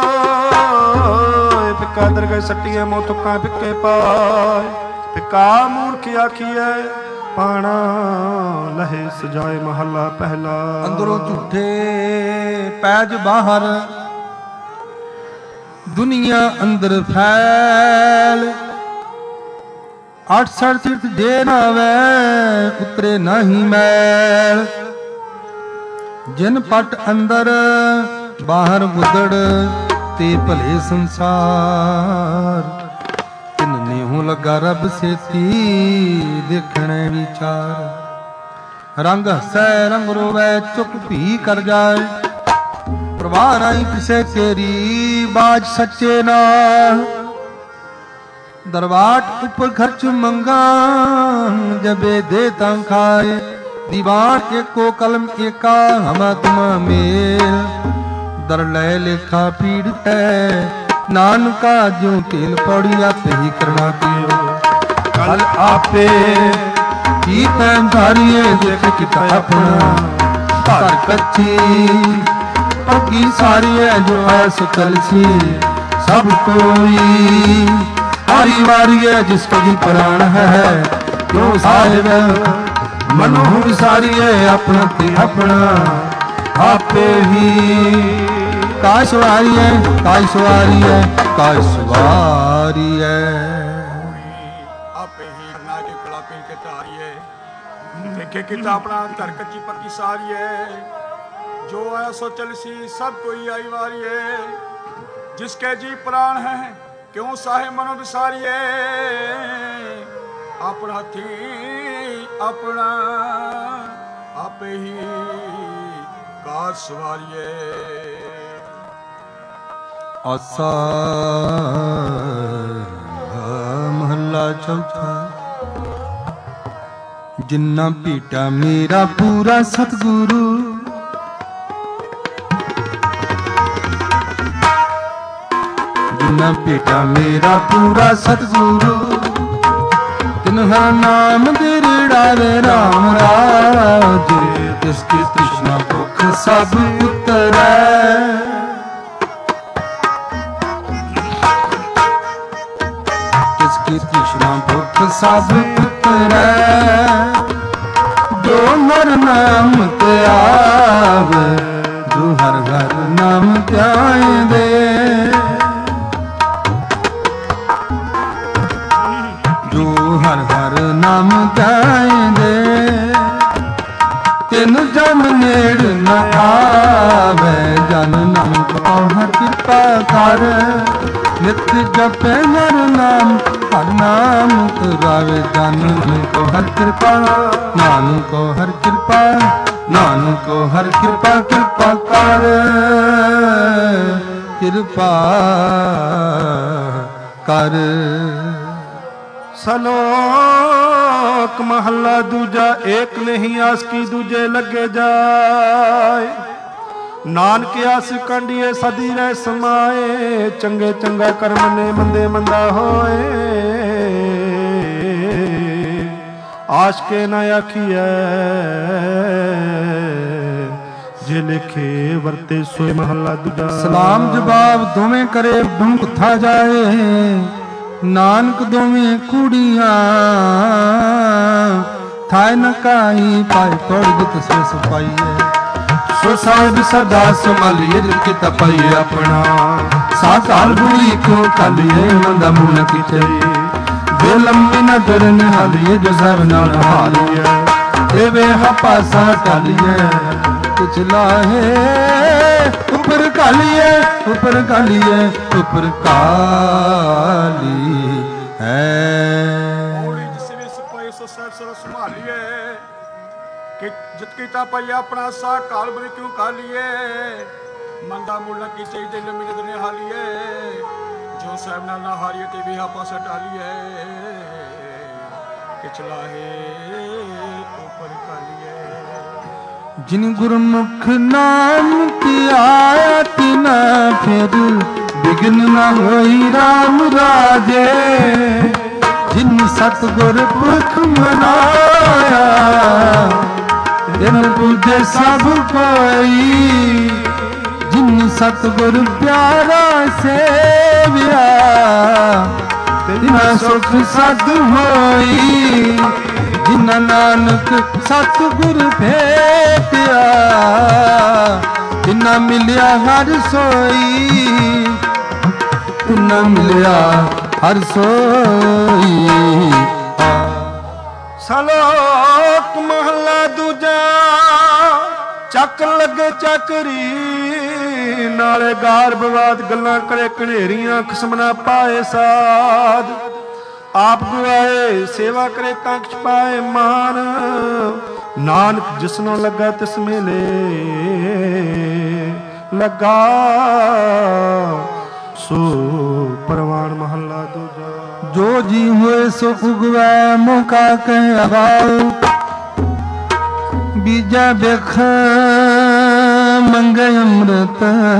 ਸੋਏ। ਫਿੱਕਾ ਦਰਗਹਿ ਸੱਟੀਏ ਮੋਹ ਤੁਕਾਂ ਫਿੱਕੇ ਪਾਏ, ਫਿੱਕਾ ਮੂਰਖ ਆਖੀਏ ਪਾਣਾ ਲਹੇ ਸਜਾਏ। ਮਹੱਲਾ ਪਹਿਲਾ। ਅੰਦਰੋਂ ਝੂਠੇ ਪੈਜ ਬਾਹਰ, ਦੁਨੀਆ ਅੰਦਰ ਫੈਲ। ਅੱਠ ਸੜ ਤੀਰਥ ਜੇ ਨਾਵੇ, ਉਤਰੇ ਨਾਹੀ ਮੈਲ। ਜਿਨ ਪਟ ਅੰਦਰ ਬਾਹਰ ਗੁਦੜ, ਤੇ ਭਲੇ ਸੰਸਾਰ। ਤਿਨ ਨਿਹੂ ਲੱਗਾ ਰੱਬ ਸੇਤੀ, ਦੇਖਣੇ ਵਿਚਾਰ। ਰੰਗ ਹਸੈ ਰੰਗ ਰੋਵੈ, ਚੁੱਪ ਭੀ ਕਰ ਜਾਏ। ਪ੍ਰਵਾਹ ਨਹੀਂ ਕਿਸੇ ਤੇਰੀ, ਬਾਜ ਸੱਚੇ ਨਾਲ। ਦਰਵਾਟ ਉੱਪਰ ਖਰਚ ਮੰਗਾ, ਜਬੇ ਦੇ ਤਾਂ ਖਾਏ। दीवार एको कलम एका, हमा तुमा मेल। दर लय लेखा पीड़ है, नानका ज्यों तेल पौड़ी आपे ही करना पियो। कल आपे की तैन धारिए, देख किता अपना घर कच्ची। पक्की सारी है जो ऐस कलसी, सब कोई हारी वारी है जिसका भी प्राण है। क्यों साहिब मनो विसारिए, अपना ते अपना आपे ही। काय सवारी है, काय सवारी है, काय सवारी है। आपे ही करना के कला पे के तारिए, देखे किता अपना घर कच्ची पक्की सारी है। जो आया सो चलसी, सब कोई आई वारी है। जिसके जी प्राण है, क्यों साहे मनो विसारिए। अपना हथी अपना आपे ही कार सवारिए। आसा महला चौथा। जिन्ना पीटा मेरा पूरा सतगुरु, जिन्ना पीटा मेरा पूरा सतगुरु। तिन्हा नाम दिरड़ावे राम राज, जिसकी तृष्णा भुख सब उतरै। जिसकी तृष्णा भुख सब उतरै। जो हर नाम ते आवे, जो हर हर नाम ध्यान दे। ਨ ਆਵੇ ਜਨ ਨਾਨਕ ਕਉ ਕਿਰਪਾ ਕਰ ਨਿਤ ਜਪੈ ਨਰ ਨਾਮ ਹਰ ਨਾਮ ਤੁਰਾਵੇ ਜਨ ਨਾਨਕ ਹਰ ਕਿਰਪਾ ਨਾਨਕ ਹਰ ਕਿਰਪਾ ਨਾਨਕ ਹਰ ਕਿਰਪਾ ਕਿਰਪਾ ਕਰ ਕਿਰਪਾ ਕਰ। ਸਲੋਕ ਮਹੱਲਾ ਦੂਜਾ ਏਕ ਨਹੀਂ ਆਸ ਕੀ ਦੂਜੇ ਲੱਗੇ ਜਾਏ ਨਾਨਕ ਆਸ ਕੰਡੀਏ ਸਦੀ ਰਹਿ ਸਮਾਏ ਚੰਗੇ ਚੰਗਾ ਕਰਮ ਨੇ ਮੰਦੇ ਮੰਦਾ ਹੋਏ ਆਸ਼ ਕੇ ਨਾ ਆਖੀਐ ਜੇ ਲਿਖੇ ਵਰਤੇ ਸੋਏ ਮਹੱਲਾ ਦੂਜਾ। ਸਲਾਮ ਜਵਾਬ ਦੋਵੇਂ ਕਰੇ ਭੁੰਕਥਾ ਜਾਏ ਨਾਨਕ ਦੋਵੇਂ ਕੁੜੀਆਂ ਥਾਇ ਨ ਕਾਈ ਪਾਇ ਤੋੜ ਗੁਤ ਸੇ ਸਪਾਈਏ ਸੋ ਸਾਹਿਬ ਸਦਾ ਸੰਭਾਲੀਏ ਜਿਤ ਕੀ ਤਪਾਈਏ ਆਪਣਾ ਸਾਕਾਲ ਬੁਰੀ ਕਿਉ ਕਾਲੀਏ ਮੰਦਾ ਮੂਲ ਕੀ ਚਈ ਬੇਲੰਮੀ ਨ ਦਰਨ ਹਾਲੀਏ ਜੋ ਸਭ ਨਾਲ ਹਾਲੀਏ ਏ ਵੇ ਹਪਾਸਾ ਟਾਲੀਏ ਕੁਛ ਲਾਹੇ ਉੱਪਰ ਕਾਲੀਏ ਉੱਪਰ ਕਾਲੀਏ ਉੱਪਰ ਕਾਲੀ ਹੈ ਜਿਸ ਵਿੱਚ ਪਏ ਸੋ ਸਹਿਬ ਸਰ ਸੰਭਾਲੀਏ ਕਿ ਜਿਤ ਕੀਤਾ ਪਈ ਆਪਣਾ ਸਾ ਕਾਲ ਬੁਰੀ ਕਿਉਂ ਕਾਲੀਏ ਮੰਦਾ ਮੁੱਲ ਕੀ ਚਾਹੀਦੇ ਲੰਮੀ ਨਦਰ ਨੇ ਹਾਲੀਏ ਜੋ ਸਾਹਿਬ ਨਾਲ ਨਾ ਹਾਰੀਏ ਤੇ ਵੀ ਆਪਾ ਸਟਾਲੀਏ ਕਿ ਚਲਾਹੇ ਉੱਪਰ ਕਾਲੀਏ ਜਿਨ ਗੁਰਮੁਖ ਨਾਮ ਧਿਆਇਆ ਤਿਨ ਫਿਰ ਬਿਗਨ ਨਾ ਹੋਈ ਰਾਮ ਰਾਜੇ ਜਿਨ ਸਤਿਗੁਰ ਪੁਰਖ ਮਨਾਇਆ ਤਿਨ ਪੂਜੇ ਸਭ ਕੋਈ ਜਿਨ ਸਤਿਗੁਰ ਪਿਆਰਾ ਸੇਵਿਆ ਤਿਨਾ ਸੁਖ ਸਦ ਹੋਈ ਜਿਨ ਨਾਨਕ ਸਤਿਗੁਰ ਭੇਟਿਆ ਤਿਨਾ ਮਿਲਿਆ ਹਰ ਸੋਈ ਤਿਨਾ ਮਿਲਿਆ ਹਰ ਸੋਈ। ਸਲੋਕ ਮਹੱਲਾ ਦੂਜਾ ਚੱਕ ਲੱਗੇ ਚੱਕਰੀ ਨਾਲੇ ਗਾਰ ਬਵਾਦ ਗੱਲਾਂ ਕਰੇ ਘਨੇਰੀਆਂ ਖਸਮ ਨਾ ਪਾਏ ਸਾਧ ਆਪ ਗੁਆਏ ਸੇਵਾ ਕਰੇ ਤਾਂ ਕਿਛ ਪਾਏ ਮਾਨ ਨਾਨਕ ਜਿਸਨੋਂ ਲੱਗਾ ਤਿਸ ਮੇਲੇ ਲੱਗਾ ਸੋ ਪਰਵਾਨ ਮਹੱਲਾ ਦੂਜਾ। ਜੋ ਜੀ ਹੋਏ ਸੋ ਉਗਵੈ ਮੌਕਾ ਕਹਿ ਅਗਾਉ ਬੀਜਾ ਬਿਖ ਮੰਗੇ ਅੰਮ੍ਰਿਤ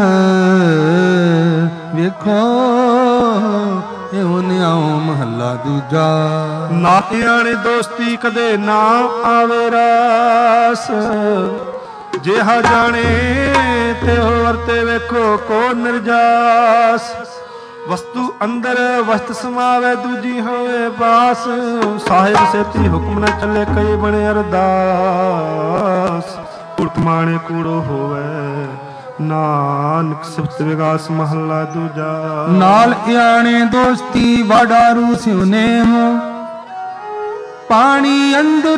ਵੇਖੋ ਇਹੋ ਨਿਆਉ ਮਹੱਲਾ ਦੂਜਾ। ਨਾ ਧਿਆਣੇ ਦੋਸਤੀ ਕਦੇ ਨਾ ਆਵੇ ਰਾਸ ਜਿਹਾ ਜਾਣੇ ਤੇ ਹੋਰ ਤੇ ਵੇਖੋ ਕੋ ਨਿਰਜਾਸ ਵਸਤੂ ਅੰਦਰ ਵਸਤ ਸਮਾਵੇ ਦੂਜੀ ਹੋਵੇ ਬਾਸ ਸਾਹਿਬ ਸੇਤੀ ਹੁਕਮ ਨਾ ਚੱਲੇ ਕਈ ਬਣੇ ਅਰਦਾਸ ਪੁਰਖ ਮਾਣੇ ਕੂੜੋ ਹੋਵੇ ਨਾਨਕ ਸਿਫਤ ਵਿਗਾਸ ਮਹੱਲਾ ਦੂਜਾ। ਨਾਲ ਇਆਣੇ ਦੋਸਤੀ ਵਾਡਾਰੂ ਸਿਉਨੇ ਹੋ ਪਾਣੀ ਅੰਦਰ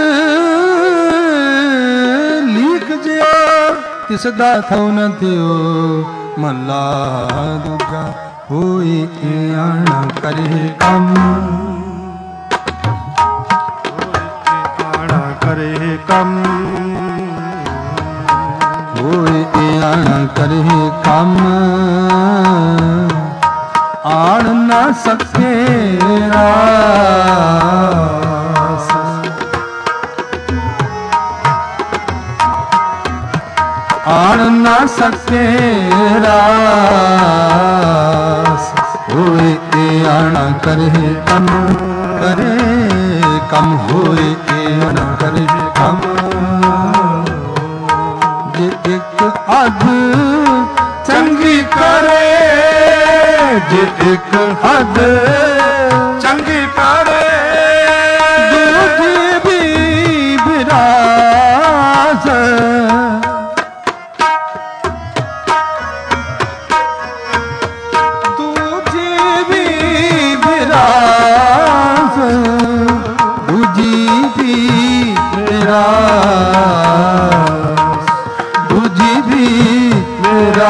ਲੀਕ ਜਿਆ ਤਿਸ ਦਾ ਥਉ ਨ ਥਿਓ ਮਹੱਲਾ ਦੂਜਾ। ਹੋਏ ਇਆਣਾ ਕਰੇ ਕੰਮ ਇਆਣਾ ਕਰੇ ਕੰਮ ਹੋਏ ਇਆਣਾ ਕਰੇ ਕੰਮ ਆਣ ਨਾ ਸਕੇ ਰਾਸ ਆਣ ਨਾ ਸਕੇ ਰਾਸ ਹੋਏ ਇਆਣਾ ਕਰੇ ਕੰਮ ਕਰੇ ਕੰਮ ਹੋਏ ਇਆਣਾ ਕਰੇ ਕੰਮ ਜੇ ਇੱਕ ਹੱਦ ਚੰਗੀ ਕਰੇ ਜੇ ਇੱਕ ਹੱਦ ਚੰਗੀ ਕਰੇ ਦੂਜੀ ਵੀ ਵਿਰਾਸ ਦੂਜੀ ਵੀ ਵਿਰਾਸ ਦੂਜੀ ਵੀ ਵਿਰਾਸ ਮੇਰਾ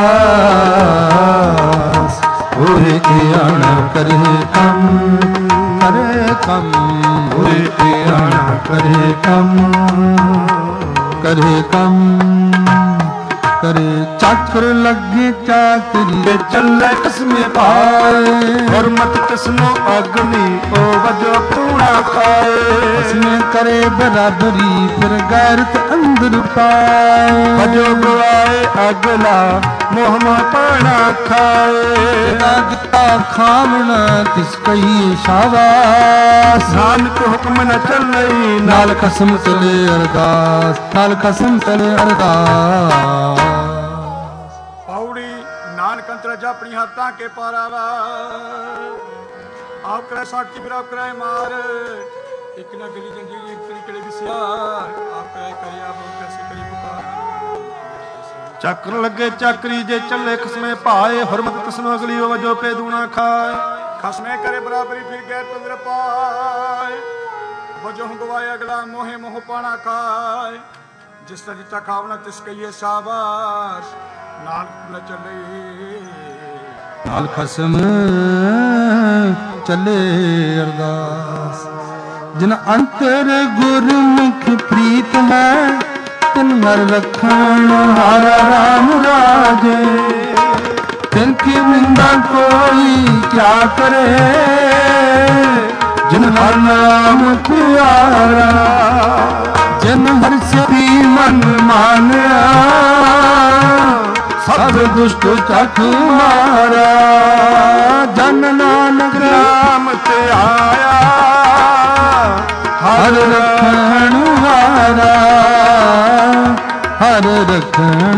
ਹੋਏ ਆਣਾ ਕਰੇ ਕੰਮ ਕਰੇ ਕੰਮ ਹੋਏ ਆਣਾ ਕਰੇ ਕੰਮ ਕਰੇ ਕੰਮ करे चाकर लगे चाकरी चले कसमे पाए हुरमत किसनो अग्नि ओ वजो पूरा खाए इसमें करे बराबरी फिर गैरत अंदर पाए वजो गवाए अगला मोहमा पाना खाए लगता खावना तिस कही शाबाश नानक हुक्म न चले नाल खसम चले अरदास नाल खसम चले अरदास अपनी हाथा के पारावा आप करे साक्षी फिर आप कराए मार एक ना गली जंजीर एक तरीके विसियार आप कराए करे आप कैसे करी पुकार चक्र लगे चाकरी जे चले खसमे पाए हुरमत किसनो अगली वजो पे दूना खाए खसमे करे बराबरी फिर गैर तंद्र पाए वजो गवाए अगला मोहे मोह पाना खाए जिस तरह जिता खावना तिस कहिए शाबाश नानक न चले नाल खसम चले अरदास जिन अंतर गुरमुख प्रीत है तिन हर रखण हारा राम राजे तिनकी निंदा कोई क्या करे जिन हर नाम प्यारा जिन हर से मन मानया सब दुष्ट चख मारा जन नानक नाम ते आया हर रखण हारा हर रखण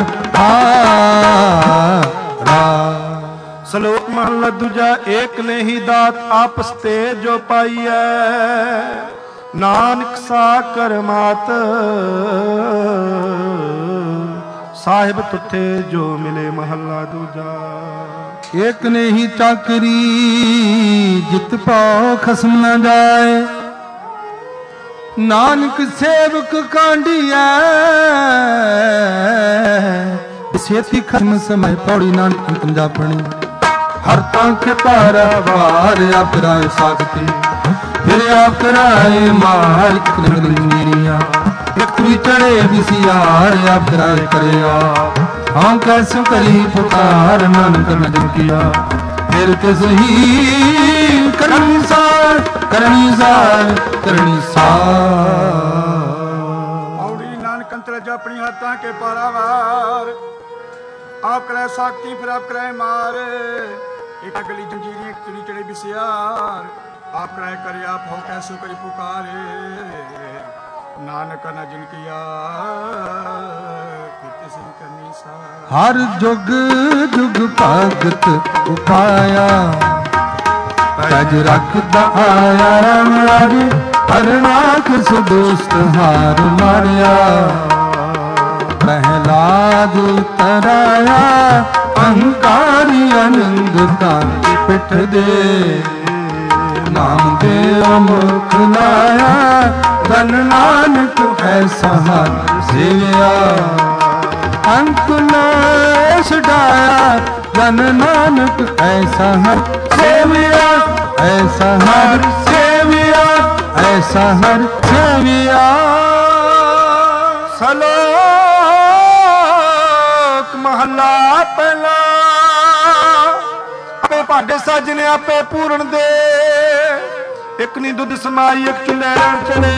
हारा। श्लोक महला दूजा एक ने ही दात आपस ते जो पाई है नानक सा कर मात साहिब तुथे जो मिले महला दूजा एक ने ही चाकरी जित पाओ खसम न जाए नानक सेवक कांडिया छेती खसम समय पौड़ी नानक पंजाबणी हर तंख पारा वार आप राय साखती फिर आप कराए मार नीरिया चढ़े विसियार आप कराए करे हम कैसे करी पुकार नानक न किया फिर किस ही करनी सार करनी सार करनी सार औड़ी नानक अंतर अपनी हाथा के पारावार आप कराए साखती फिर आप कराए मार एक अगली जंजीरी एक चिड़ी चढ़े विसियार आप कराए करे आप हम कैसे करी पुकारे नानक न जिन किया हर जुग जुग भगत उपाया तज रखदा आया राम राजे हर नाथ सुदोस्त हार मारिया प्रहलाद तराया अहंकारी आनंद का पिठ दे नाम दे मुख लाया धन नानक ऐसा हर सेविया अंकुलेश डाया धन नानक ऐसा हर सेविया ऐसा हर सेविया ऐसा हर सेविया। श्लोक महला पहला आपे भाडे साजने आपे पूर्ण दे एक नी दुध समाई एक चुले चढ़े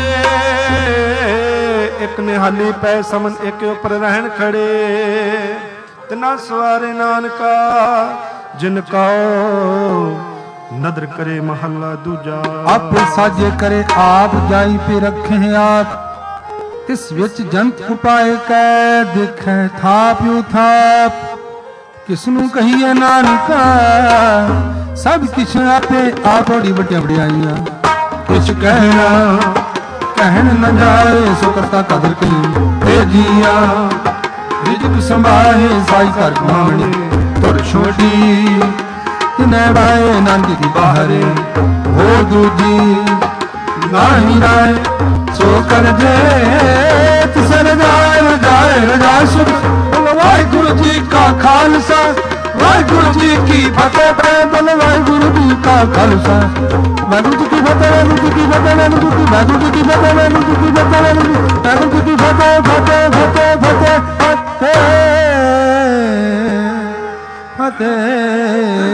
एक ने हाली पै समन एक ऊपर रहन खड़े तना सवारे नानका जिनका नदर करे महला दूजा आप साजे करे आप जाई पे रखे आप इस विच जंत उपाय कै दिखे थाप यू थाप किसनू कहिए नानका सब किश आपे आप बड़ी बड़िया बड़ियाइया कुछ कहना कहन न जाए सो करता कदर कहीं तेजिया रिजक संभाले साई कर मामणी तुर छोटी तिने बाए नंद दी बाहरे हो दूजी ਨਾਹੀ ਰਾਏ ਸੋ ਕਰ ਜੇ ਤਿਸ ਰਜਾਏ ਰਜਾਏ ਰਜਾ ਸੁਖ। ਬੋਲ ਵਾਹਿਗੁਰੂ ਜੀ ਕਾ ਖਾਲਸਾ ਵਾਹਿਗੁਰੂ ਜੀ ਕੀ ਫਤਿਹ। ਬੋਲ ਵਾਹਿਗੁਰੂ ਜੀ ਕਾ ਖਾਲਸਾ ਵਾਹਿਗੁਰੂ ਜੀ ਕੀ ਫਤਿਹ। ਵਾਹਿਗੁਰੂ ਜੀ ਕੀ ਫਤਿਹ। ਵਾਹਿਗੁਰੂ ਜੀ ਵਾਹਿਗੁਰੂ ਜੀ ਕੀ ਫਤਿਹ। ਵਾਹਿਗੁਰੂ ਜੀ ਕੀ ਫਤਿਹ। ਵਾਹਿਗੁਰੂ ਜੀ ਕੀ ਫਤਿਹ। ਫਤਿਹ ਫਤਿਹ ਫਤਿਹ ਫਤਿਹ ਫਤਿਹ।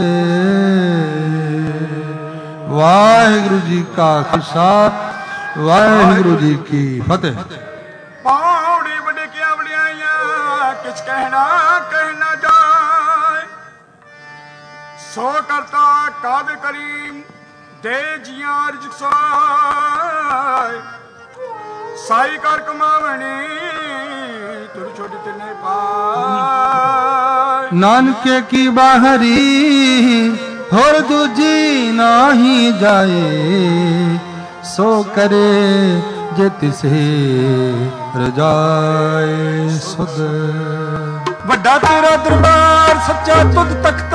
ਵਾਹਿਗੁਰੂ ਜੀ ਕਾ ਖਾਲਸਾ ਵਾਹਿਗੁਰੂ ਜੀ ਕੀ ਫਤਿਹ। ਪੌੜੀ ਵਡਕੀਆਂ ਵਡਿਆਈਆਂ ਕਿਛ ਕਹਿਣਾ ਕਹਿਣਾ ਜਾਏ ਸੋ ਕਰਤਾ ਕਾਦ ਕਰੀਮ ਦੇ ਜੀਆਂ ਰਿਜ਼ਕ ਸਾਈ ਸਾਈ ਕਰ ਕਮਾਵਣੀ ਤੁਰ ਛੋਟੀ ਤਨੇ ਪਾਏ। ਨਾਨਕੇ ਕੀ ਬਾਹਰੀ ਹੋਰ ਦੂਜੀ ਨਾਹੀ ਜਾਏ ਸੋ ਕਰੇ ਜੇ ਤਿਸੇ ਰਜਾਏ ਸੁਧ। ਵੱਡਾ ਤੇਰਾ ਦਰਬਾਰ ਸੱਚਾ ਤੁਧ ਤਖਤ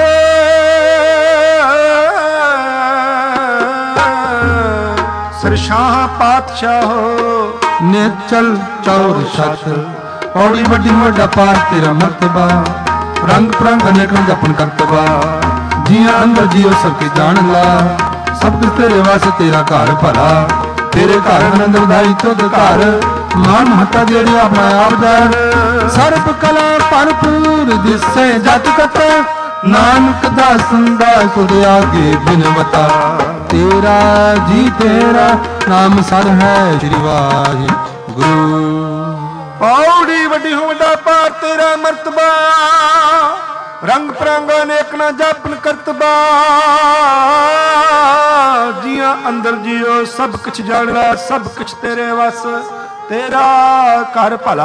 ਸਰਸ਼ਾਹ ਪਾਤਸ਼ਾਹੋ ਨੇਚਲ ਚੌਰ ਛਤ। ਪੌੜੀ ਵੱਡੀ ਵੱਡਾ ਪਾਰ ਤੇਰਾ ਮਰਤਬਾ ਰੰਗ ਪ੍ਰੰਗ ਅਨੇਕ ਰੰਗ ਆਪਨ ਕਰਤਬਾ। ਜੀਆਂ ਅੰਦਰ ਜੀਓ ਸਭ ਕੇ ਜਾਣ ਲਾ ਸਭ ਕੁਛ ਤੇਰੇ ਵਾਸਤੇ ਤੇਰਾ ਘਰ ਭਲਾ। ਤੇਰੇ ਘਰ ਆਨੰਦ ਵਧਾਈ ਤੁਧ ਘਰ ਮਾਨ ਮਹਤਾ ਜਿਹੜੇ ਆਪਣਾ ਆਪ ਜਾਣ। ਸਰਬ ਕਲਾ ਭਰਪੂਰ ਦਿਸੇ ਜਤ ਕਤ ਨਾਨਕ ਦਾਸਨ ਦਾ ਤੁਧ ਆਗੇ ਬਿਨਵਤਾ। ਤੇਰਾ ਜੀ ਤੇਰਾ ਨਾਮ ਸਰ ਹੈ ਸ੍ਰੀ ਵਾਹਿਗੁਰੂ। ਪੌੜੀ ਵੱਡੀ ਹੋ ਵੱਡਾ ਪਾਰ ਤੇਰਾ ਮਰਤਬਾ ਰੰਗ ਪ੍ਰੰਗ ਅਨੇਕ ਨਾ ਜਾਪਨ ਕਰਤਬਾ। ਜੀਆਂ ਅੰਦਰ ਜੀਓ ਸਭ ਕੁਛ ਜਾਣਦਾ ਸਭ ਕੁਛ ਤੇਰੇ ਵਸ ਤੇਰਾ ਘਰ ਭਲਾ।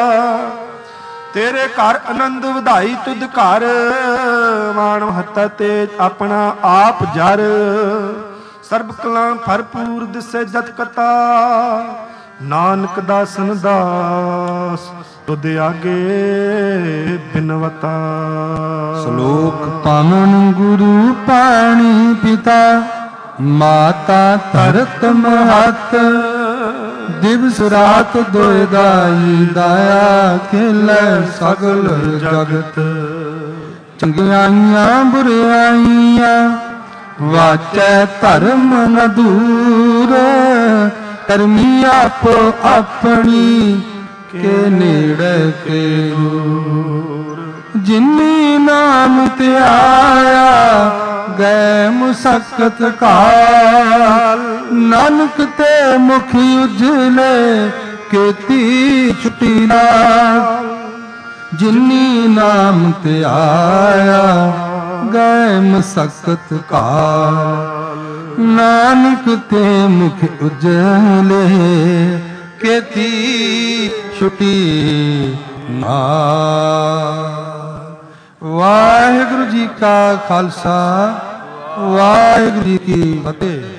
ਤੇਰੇ ਘਰ ਆਨੰਦ ਵਧਾਈ ਤੁਧ ਘਰ ਮਾਣ ਮਹੱਤਾ ਤੇ ਆਪਣਾ ਆਪ ਜਰ। ਸਰਬ ਕਲਾ ਭਰਪੂਰ ਦਿਸੇ ਜਤ ਕਤਾ ਨਾਨਕ ਦਾਸਨ ਦਾਸ ਤੁਧ ਆਗੇ ਬਿਨਵਤਾ। ਸ਼ਲੋਕ ਪਾਵਨ ਗੁਰੂ ਪਾਣੀ ਪਿਤਾ ਮਾਤਾ ਧਰਤ ਮਹਤ। ਦਿਵਸ ਰਾਤ ਦੋਇ ਦਾਈ ਦਾਇਆ ਖੇਲੇ ਸਗਲ ਜਗਤ। ਚੰਗਿਆਈਆਂ ਬੁਰਾਈਆਂ ਵਾਚੈ ਧਰਮ ਨ ਦੂਰ। ਕਰਮੀ ਆਪੋ ਆਪਣੀ ਕੇ ਨੇੜੇ ਕੇ ਦੂਰ। ਜਿਨੀ ਨਾਮ ਤੇ ਆਇਆ ਗਏ ਮੁਸਕਤ ਕਾਲ। ਨਾਨਕ ਤੇ ਮੁਖ ਉਜਲੇ ਕੀਤੀ ਛੁੱਟੀ ਨਾਲ। ਜਿਨੀ ਨਾਮ ਤੇ ਆਇਆ ਗਏ ਮੁਸਕਤ ਕਾਲ। ਨਾਨਕ ਤੇ ਮੁਖ ਉਜਲੇ ਕੀਤੀ ਛੁੱਟੀ ਨਾਲ। ਵਾਹਿਗੁਰੂ ਜੀ ਕਾ ਖਾਲਸਾ ਵਾਹਿਗੁਰੂ ਜੀ ਕੀ ਫਤਿਹ।